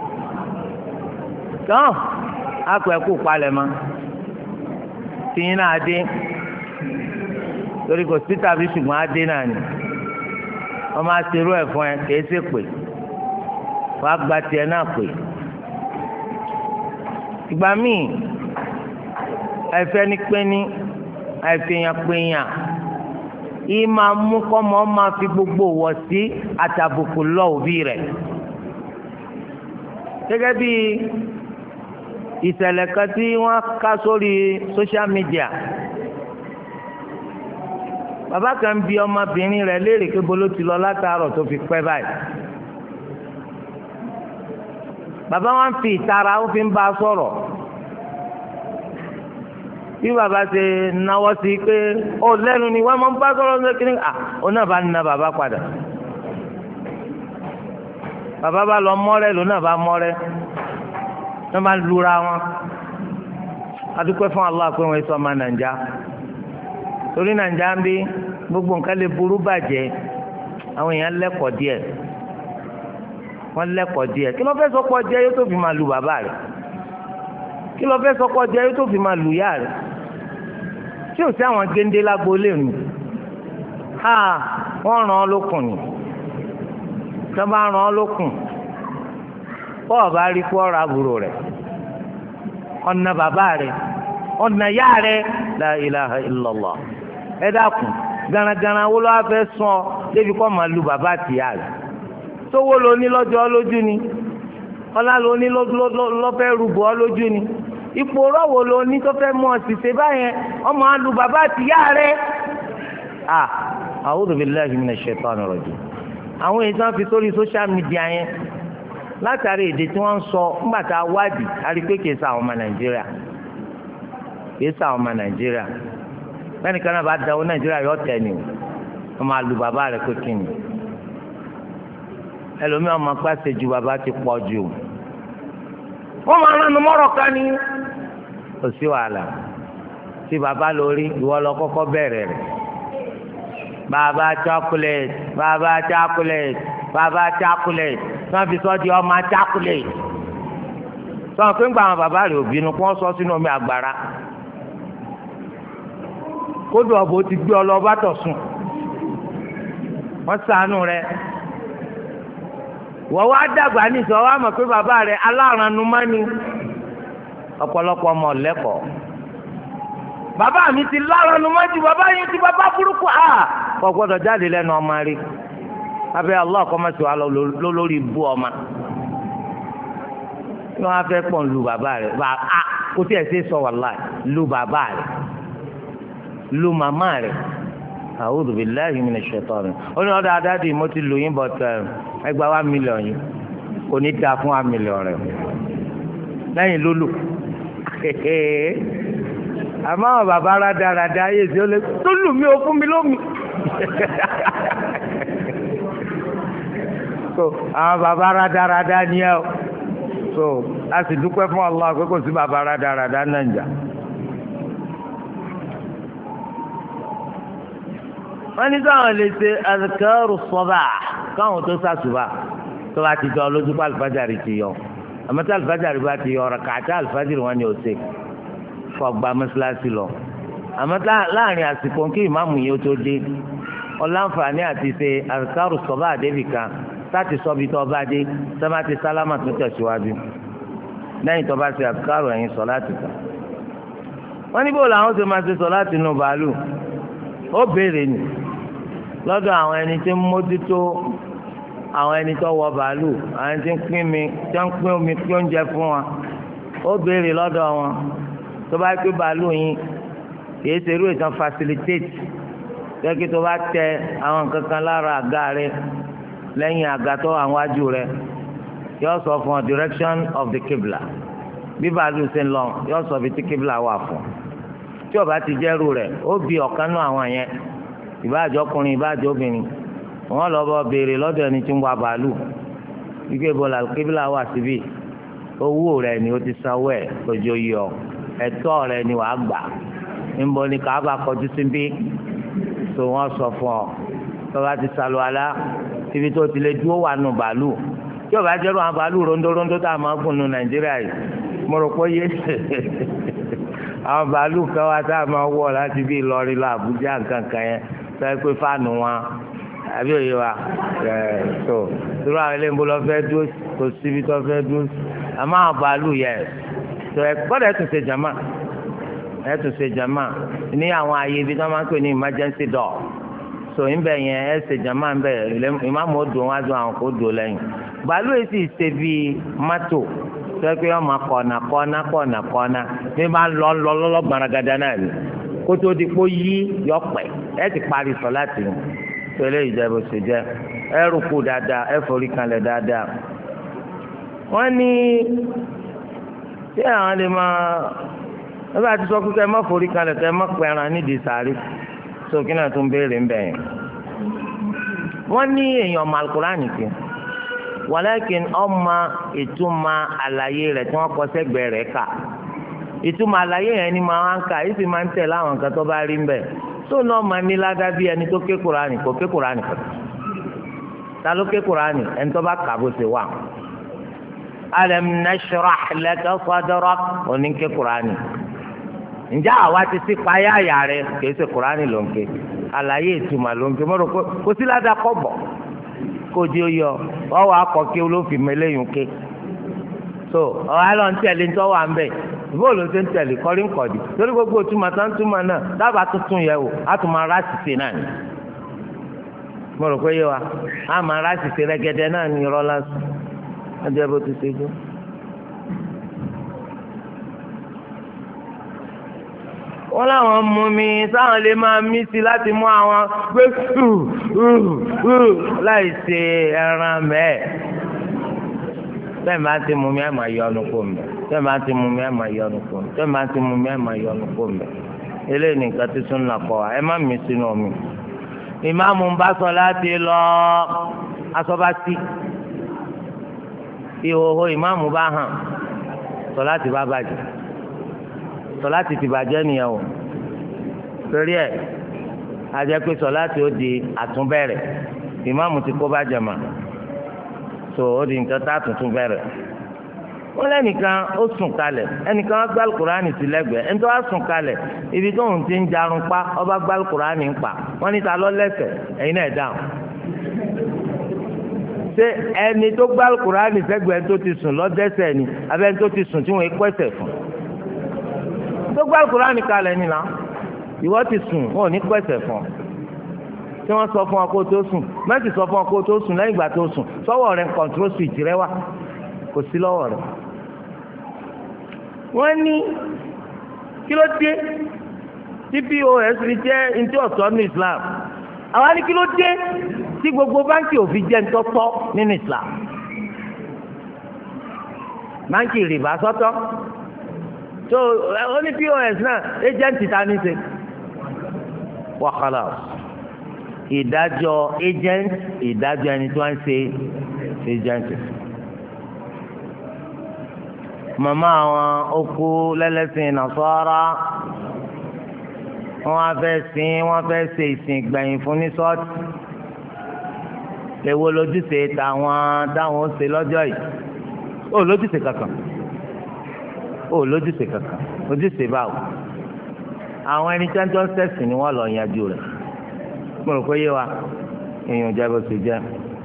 tán àpò ẹ̀kú palẹ̀ mọ́ tìyín náà dé torí kò sí tàbí ṣùgbọ́n á dé náà ni wọ́n máa ṣerú ẹ̀ fún ẹ kìí ṣe pé wàá gba tiẹ̀ náà pé ìgbà míì àìfẹ́ ní pẹ́ni àìfihàn péyàn yìí máa mú kọ́mọ máa fi gbogbo wọ̀ sí àtàbùkù lọ òbí rẹ̀ gẹ́gẹ́ bí ìṣẹ̀lẹ̀ kan tí wọ́n ká sórí social media bàbá kan bi ọmọbìnrin rẹ̀ léèrè pé bolo ti lọ látàárọ̀ tó fi pẹ́ báyìí bàbá wọn fi ìtara ó fi ń bá a sọ̀rọ̀ bí bàbá ṣe náwó sí pé ó lẹ́nu ni wọ́n máa ń bá sọ̀rọ̀ ní kíní à ó náà bá na bàbá padà bàbá bá lọ mọ́rẹ́ ló náà bá mọ́rẹ́ wọ́n bá lura wọn adúpẹ́ fún Allah pé wọ́n sọ ọmọ nàìjà torí nàìjà ń bí gbogbo nǹkan lè burú bàjẹ́ àwọn èèyàn lẹ́kọ̀ọ́ díẹ̀ wọ́n lẹ́kọ̀ọ́ díẹ̀ kí ló fẹ́ sọ́kọ́ jẹ́ yóò tó fi máa lu bàbá rẹ̀ kí ló fẹ́ sọ́kọ́ jẹ́ yóò tó fi máa lu ìyá rẹ̀ tí ò sí àwọn géńdé lágbo lè nù ha wọ́n ràn án lókun ni tí wọ́n bá ràn án lókun bọ́ọ̀ bá rí kú ọ̀rọ̀ àbúrò rẹ̀ ọ̀nà bàbá rẹ̀ ọ̀nà ìyá rẹ̀ la ilaha illallah ẹ dákun garagara wo ló wá fẹ́ sún ọ débi kọ́ máa lu bàbá àtìyá rẹ̀ sówó lo ní lọ́jọ́ lójú ni ọlá lo ní lọ́fẹ́ rúbọ lójú ni ipò rọ́wọ́ lo ní tó fẹ́ mú ọ sì ṣe báyẹn ọmọ alu bàbá àtìyá rẹ̀ à a'udhu billahi minash shaitani rajim àwọn èyí tí wọ́n fi sórí social media yẹn látàrí èdè tí wọ́n ń sọ ńgbà tá a wádìí a rí pé kìí sa àwọn ọmọ nàìjíríà kìí sa àwọn ọmọ nàìjíríà bẹ́ẹ̀ni kan náà bá dáwọ́ nàìjíríà yọ tẹ̀ ni o wọ́n máa lu bàbá rẹ̀ pé kí ni ẹlòmíràn máa pàṣẹ ju bàbá ti pọ̀ jù wọ́n máa ránu mọ́rọ̀ ká ní kò sí wàhálà tí bàbá lórí ìwọ lọ kọ́kọ́ bẹ̀rẹ̀ rẹ̀ bàbá chocolate bàbá chocolate bàbá chocolate wọ́n fi sọ di ọmọ chocolate sọ pé ń gba àwọn bàbá rẹ̀ òbínú kí wọ́n sọ sínú omi àgbàrá kódò ọ̀bọ ti gbé ọ lọ bá tọ̀ sùn wọ́n ṣàánú rẹ̀ wọ́n wá dàgbà nìṣọ́ wá mọ̀ pé bàbá rẹ̀ alárànú má ni ọ̀pọ̀lọpọ̀ ọmọ lẹ́kọ̀ọ́ bàbá mi ti lárànú má ju bàbá yín ti bàbá burúkú à kò gbọ́dọ̀ jáde lẹ́nu ọmọ rí abẹ́ Allah kọ́ máa ṣe wà lórí ibú ọmọ ní wọ́n á fẹ́ pọ̀ lu bàbá rẹ̀ bá a kó tí ẹ̀ ṣe sọ wàláì lu bàbá rẹ̀ lu màmá rẹ̀ a'udhu billahi minash shaitani ó ní ọ̀dọ̀ adáde mo ti lù yín bọ̀t ẹgbàá wa mílíọ̀n yìí kò ní dáa fún wa mílíọ̀n rẹ̀ lẹ́yìn lólù àmọ́ àwọn bàbá rádaràda ayé tí ó lé tó lù mí ó fún mi lómi so àwọn bàbá rádaràda ni ẹ o so a sì dúpẹ́ fún Allah pé kò sí bàbá rádaràda náà jà. wọ́n ní káwọn lè ṣe azkaru sabah káwọn tó sàṣùbà tó bá ti jọ lójú pé alifájàre ti yọ àmọ́ tí alifájàre bá ti yọ ọ̀rọ̀ kàtà alifájàre wọn ni ò ṣe kọ́ gba mọ́ṣáláṣí lọ àmọ́ láàrin àsìkò kí ìmáàmù yìí ó tó dé ọ̀làǹfààní àti ṣe azkaru sabah àdébì kan láti sọ bí tó bá dé sọ́mà ti sálámà tó tẹ̀síwájú lẹ́yìn tó bá ṣe azkaru ẹ̀yìn sọ láti kà wọ́n ní bó làwọn ṣe máa ṣe sọ láti inú bàálù ó béèrè nì lọ́dọ̀ àwọn ẹni tí ń mójútó àwọn ẹni tó wọ bàálù àwọn tí ń pín mi tí ń pín omi pín oúnjẹ fún wa ó béèrè lọ́dọ̀ wọn tó bá pé bàálù yín kìí ṣe irú ìtàn facilitate lẹ́kì tó bá tẹ àwọn nǹkan kan lára àga rẹ lẹ́yìn àga tó àwọn wájú rẹ yóò sọ fún ọ direction of the kibla bí bàálù ṣe ń lọ yóò sọ bí tí kibla wà fún tí ó bá ti jẹ́rù rẹ̀ ó bi ọ̀kan náà àwọn yẹn ìbáàjọ́ ọkùnrin ìbáàjọ́ obìnrin wọ́n lọ bọ́ béèrè lọ́dọ̀ ẹni tí ń wa bàálù ike bọ́lá kébìlà wà síbí owó rẹ̀ ni ó ti sanwó ẹ̀ lójó yọ ẹ̀tọ́ rẹ̀ ni wàá gbà níbo ni Káàbà kọjú síbí tó wọ́n sọ fún ọ tó bá ti sàlù àlá ibi tó ti lè dúró wà nù bàálù tí ó bá jẹ́rù àwọn bàálù rondórondó tá a máa gùn nù Nàìjíríà yìí mo rò pé yé àwọn bàálù kan wá tá a máa wọ̀ láti bí Ìlọrin lọ Àbújá nǹkan kan yẹn sọ pé fáànù wọn àbí òye wa ẹ̀ tó irú àwọn eléyìí lọ fẹ́ dúró kò síbi tó fẹ́ dúró àmọ́ àwọn bàálù yẹ tó ẹ gbọ́dọ̀ ẹ̀ tún ṣe jàmá ẹ̀ tún ṣe jàmá ní àwọn ààyè ibi tí wọ́n máa ń pè ní emergency door so ńbẹ yẹn ẹ̀ ṣe jàmá ńbẹ ìmáàmù ó dùn wájú àwọn kò dùn lẹ́yìn bàálù yìí sì ṣe bíi mọ́tò sẹ́kẹ́ ọmọ kọ̀ọ̀nà kọ́ọ̀nà kọ́ọ̀nà kọ́ọ̀nà bí máa ń lọ lọ lọ́lọ́ gbaragada náà ni kótó di kó yí yọpẹ̀ ẹ ti parí sọ láti ní tẹ́lẹ̀ ìjẹ́bù sì jẹ́ ẹ rúkú dáadáa ẹ forí kanlẹ̀ dáadáa. wọ́n ní tí àwọn lè máa wọ́n bá ti sọ pé kẹ́ ẹ má forí kalẹ̀ kẹ́ ẹ má pẹran nídìí sàárì sókè náà tún béèrè ń bẹ̀ yẹn. wọ́n ní èèyàn ọmọ alukurani kì wàlákin ọmọ ìtumọ̀ àlàyé rẹ̀ tí wọ́n kọ sẹ́gbẹ̀ẹ́ rẹ̀ kà ìtumọ̀ àlàyé yẹn ni máa ń kà yìí sì máa ń tẹ̀ láwọn nǹkan tó bá rí ń bẹ̀ tó náà máa ní ládá bí ẹni tó ké kurani kò ké kurani kò ta ló ké kurani ẹni tó bá kà bó ṣe wà. alam nashrah laka sadrak òní ké kurani ǹjẹ́ àwa ti sí payá àyà rẹ̀ kìí ṣe kurani ló ń ké àlàyé ìtumọ̀ ló ń ké mọ́rọ̀ kó sí ládá kọ́ bọ̀ kó di oyọ ọwọ́ akọ̀kí olófin mẹlẹ́yìn ké so ọ̀hún àlọ́ ń tẹ̀lé ń tọ́wọ́ à ń bẹ̀ bóòlù ṣe ń tẹ̀lé kọ́rí ń kọ̀dí torí gbogbo òtúmọ̀ tó ń túmọ̀ náà dábàá tuntun yẹ wò á tún máa ráṣìṣe náà ni mo rò pé yé wa á máa ráṣìṣe rẹ́gẹ́dẹ́ náà ní irọ́ lásán ẹjẹ́ bó ti ṣe jẹ́. wọ́n láwọn mú mi sáwọn lè máa mí sí láti mú àwọn gbé láì ṣe ẹran mẹ́ẹ̀ bẹ́ẹ̀ máa ti mú mi ẹ̀ máa yọ ọ́nù kó mbẹ́ bẹ́ẹ̀ máa ti mú mi ẹ̀ máa yọ ọ́nù kó mbẹ́ bẹ́ẹ̀ máa ti mú mi ẹ̀ máa yọ ọ́nù kó mbẹ́ eléyìí nìkan tí sún nà kọ́ wa ẹ má mi sínú omi. ìmáàmù ń bá sọ láti lọ asọ́básí ìhòòhò ìmáàmù bá hàn sọ láti bá bàjẹ́ sọ láti ti bàjẹ́ nìyẹn o torí ẹ̀ ajẹ́ pé sọ láti ó di àtúnbẹ̀rẹ̀ ìmáàmù ti kó bàjẹ́ mà so ó di nǹkan tá a tuntun bẹ̀rẹ̀ wọ́n lẹ́nìkan ó sùn kalẹ̀ ẹnìkan wá gbá alukurani sí lẹ́gbẹ̀ẹ́ ẹni tó wá sùn kalẹ̀ ibi tó ń ti ń jarun pa ọba gbá alukurani ń pa wọ́n ní ta lọ lẹ́sẹ̀ ẹ̀yin náà dáhùn ṣé ẹni tó gbá alukurani sẹ́gbẹ̀ẹ́ tó ti sùn lọ́dẹ́sẹ̀ ni abẹ́ni tó ti sùn tí wọ́n kọ́ ẹsẹ̀ fún tó gbá alukurani kalẹ̀ nìlá ìwọ ti sùn wọn ò ní kọ́ ẹsẹ̀ fún tí wọ́n sọ fún ọ kó tó sùn mẹ́tì sọ fún ọ kó tó sùn lẹ́yìn ìgbà tó sùn sọ́wọ́ rẹ̀ control switch rẹ wà kò sí lọ́wọ́ rẹ̀. wọ́n ní kí ló dé tí pos fi jẹ́ ntí ọ̀tọ̀ ní Islam àwa ní kí ló dé tí gbogbo báńkì ò fi jẹ́ ntọ́tọ́ nínú Islam báńkì rìbá sọ́tọ̀ tó ó ní pos náà agent ta ní ṣe wàhálà ìdájọ́ agent ìdájọ́ ẹni tó ń ṣe agent. màmá àwọn okú lẹ́lẹ́sìn nàṣọ́ra wọ́n á fẹ́ sìn wọ́n fẹ́ ṣe ìsìn gbẹ̀yìn fún ní ṣọ́ọ̀ṣì èwo lójúṣe táwọn táwọn ó ṣe lọ́jọ́ yìí ó lójúṣe kankan ó lójúṣe kankan ojúṣe báwo àwọn ẹni tí wọ́n jọ ń ṣẹ̀sìn ni wọ́n lọ yanjú rẹ̀ mo rò pé yé wa èèyàn jẹ́ bó ṣe jẹ́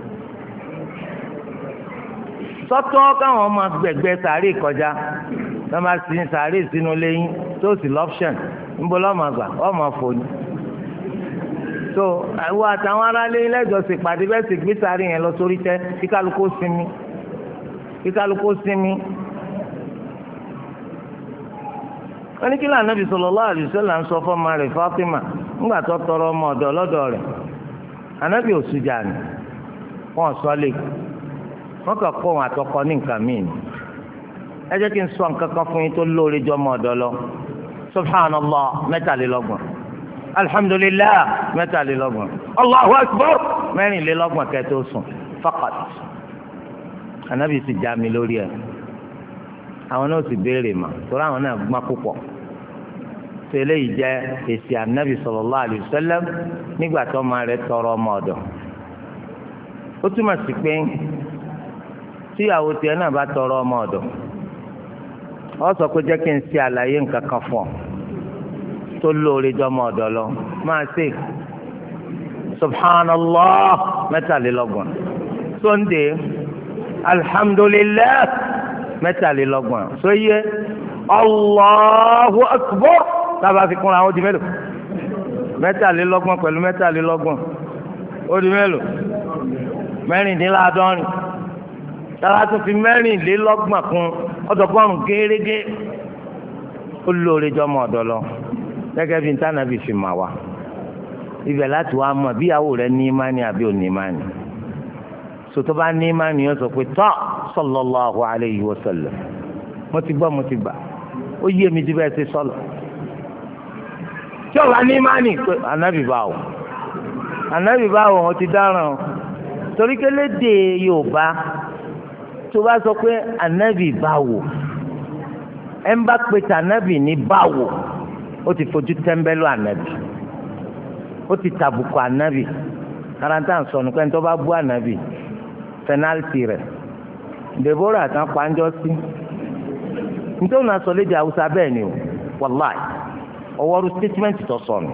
sọ́tọ́ káwọn ọmọ gbẹ̀gbẹ́ sàárè kọjá wọ́n máa sin sàárè sínú lẹ́yìn tó sì lọ́pṣọ̀n níbo lọ́mọ àgbà ọmọ fòní. tó àwọn àtàwọn aráalé lẹ́jọ́ sì pàdé bẹ́ẹ̀ sì gbé sàárè yẹn lọ sórí tẹ́ kí kálukú sinmi kí kálukú sinmi. wọ́n ní kí lànà Ànábì sallallahu alaihi wasallam ń sọ fọ́ọ̀mà rẹ̀ Fátímà ńgbà tó tọrọ ọmọ ọ̀dọ̀ lọ́dọ̀ rẹ̀ Ànábì òsùjà ni wọ́n sọ lé wọ́n kàn kó wọn àtọkọ ní nǹkan míì ni ẹ jẹ́ kí n sọ nǹkan kan fún yín tó lóore jọ ọmọ ọ̀dọ̀ lọ subhanallah mẹ́tàlélọ́gbọ̀n alhamdulillah mẹ́tàlélọ́gbọ̀n allahu akbar mẹ́rìnlélọ́gbọ̀n kẹ́tó sùn faqat Ànábì sì já mi lórí ẹ̀ àwọn náà sì béèrè mà torí àwọn náà gbọ́n púpọ̀ tó eléyìí jẹ́ èsì Ànábì sallallahu alaihi wasallam nígbà tó máa rẹ̀ tọrọ ọmọ ọ̀dọ̀ ó túmọ̀ sí pé tíyàwó tiẹ̀ náà bá tọrọ ọmọ ọ̀dọ̀ ọ sọ pé jẹ́ kí n ṣe àlàyé nǹkan kan fún ọ tó lóore jọ ọmọ ọ̀dọ̀ lọ máa ṣe subhanallah mẹ́tàlélọ́gbọ̀n sunday alhamdulillah mẹ́tàlélọ́gbọ̀n sóyè allahu akbar tábà fi kúnra àwọn di mélòó mẹ́tàlélọ́gbọ̀n pẹ̀lú mẹ́tàlélọ́gbọ̀n ó di mélòó mẹ́rìndínláàádọ́rin táwa tún fi mẹ́rìnlélọ́gbọ̀n kún ọ̀dọ́gbọ̀rún gẹ́rẹ́gẹ́ ó lóore jọ ọmọ ọ̀dọ̀ lọ gẹ́gẹ́ bí ntànàbì fi mà wá ibẹ̀ láti wá mọ̀ bí ìyàwó rẹ̀ ní ìmánì àbí ò ní ìmánì sòtò bá ní ìmánì yóò sọ pé tọ́ sallallahu alayhi wa sallam mo ti gbọ́ mo ti gbà ó yé mi dúpẹ́ ṣe sọ́lọ̀ tí ọ̀la ní mánì pé ànábì báwo ànábì báwo wọn ti dáràn torí kélédè Yorùbá tó bá sọ pé ànábì báwo ẹ ń bá pe tànábì ní báwo ó ti fojú tẹ́ḿbẹ́lú ànábì ó ti tàbùkù ànábì karanta sọnù pé nítorí bá bú ànábì pẹnálítì rẹ̀ Deborah tán panjọ́ sí nítorí náà sọ lédè Haúsá bẹ́ẹ̀ ni o wàláì ọwọ́rú statement tó sọnù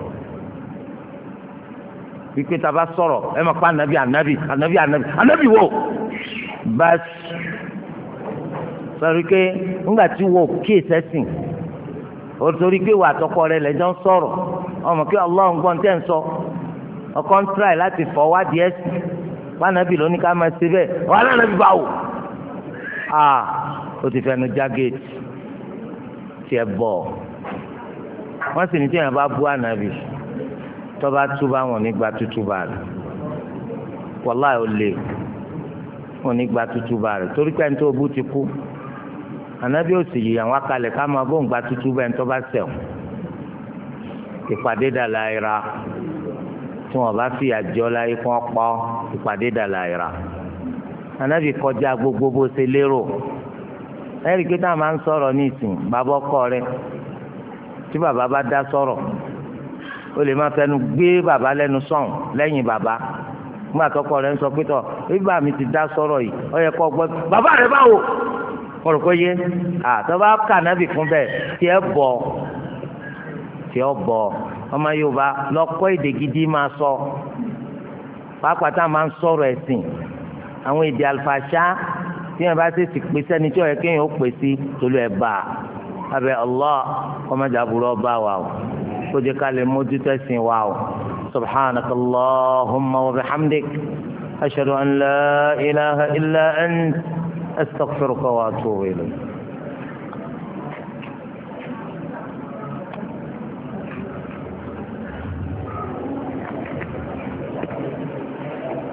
wípé tá a bá sọ̀rọ̀ ẹ máa pa ànábì ànábì ànábì ànábì ànábì wo báṣì sọ̀rọ̀ pé ńgbà tí wo kí sẹ́sìn o torí pé wà àtọkọ rẹ lẹ́jọ́ ń sọ̀rọ̀ ọmọ kí ọlọ́run gbọ́n tẹ́ ń sọ ọkọ ń tíráì láti fọ wádìí ẹ̀sìn wọn ànábì lóní ká máa ṣe bẹ́ẹ̀ wọn ànábì bá wò á o ti fẹnu já géètì tiẹ̀ bọ̀ wọ́n sì ní tí èèyàn bá bú ànábì tó bá túbà wọn nígbà tútúbà rẹ̀ wàláì ó lè wọn nígbà tútúbà rẹ̀ torí pé ẹni tó bú ti kú ànábì ó sì yí àwọn akalẹ̀ ká máa bó ń gba tútúbà ẹni tó bá ṣẹ̀ ìpàdé dàlà ìra tí wọn bá fi àjọ láyé kí wọn pọ ìpàdé dàlà ìra ànábì kọjá gbogbo bó ṣe lérò ẹ̀rí pé táwọn máa ń sọ̀rọ̀ ní ìsìn bàbá ọkọ rẹ̀ tí bàbá bá dá sọ̀rọ̀ ó lè má fẹnu gbé bàbá lẹ́nu sọ̀n lẹ́yìn bàbá nígbà tọkọ rẹ̀ ń sọ pé tọ bíbá mi ti dá sọ̀rọ̀ yìí ó yẹ kó gbọ́ bàbá rẹ̀ báwo mo rò pé yé àtọ́ bá kà ànábì fún bẹ́ẹ̀ tí ẹ bọ̀ tí ọ bọ̀ ọmọ Yorùbá lọ́kọ́ èdè gidi máa sọ pàápàá tá a máa ń sọ̀rọ̀ ẹ̀sìn àwọn èdè àlùfàṣà tí wọn bá ṣe ti pè sẹ́ni tí ọ̀yẹ́ kéèyàn ó pè sí tolú ẹ̀ bá abẹ́ Allah kọ́mọdé àbúrò ọba wa o kó jẹ́ ká lè mójú tẹ̀sìn wa o subhanakallahumma wa bihamdik ashhadu an la ilaha illa ant astaghfiruka wa atubu ilayk.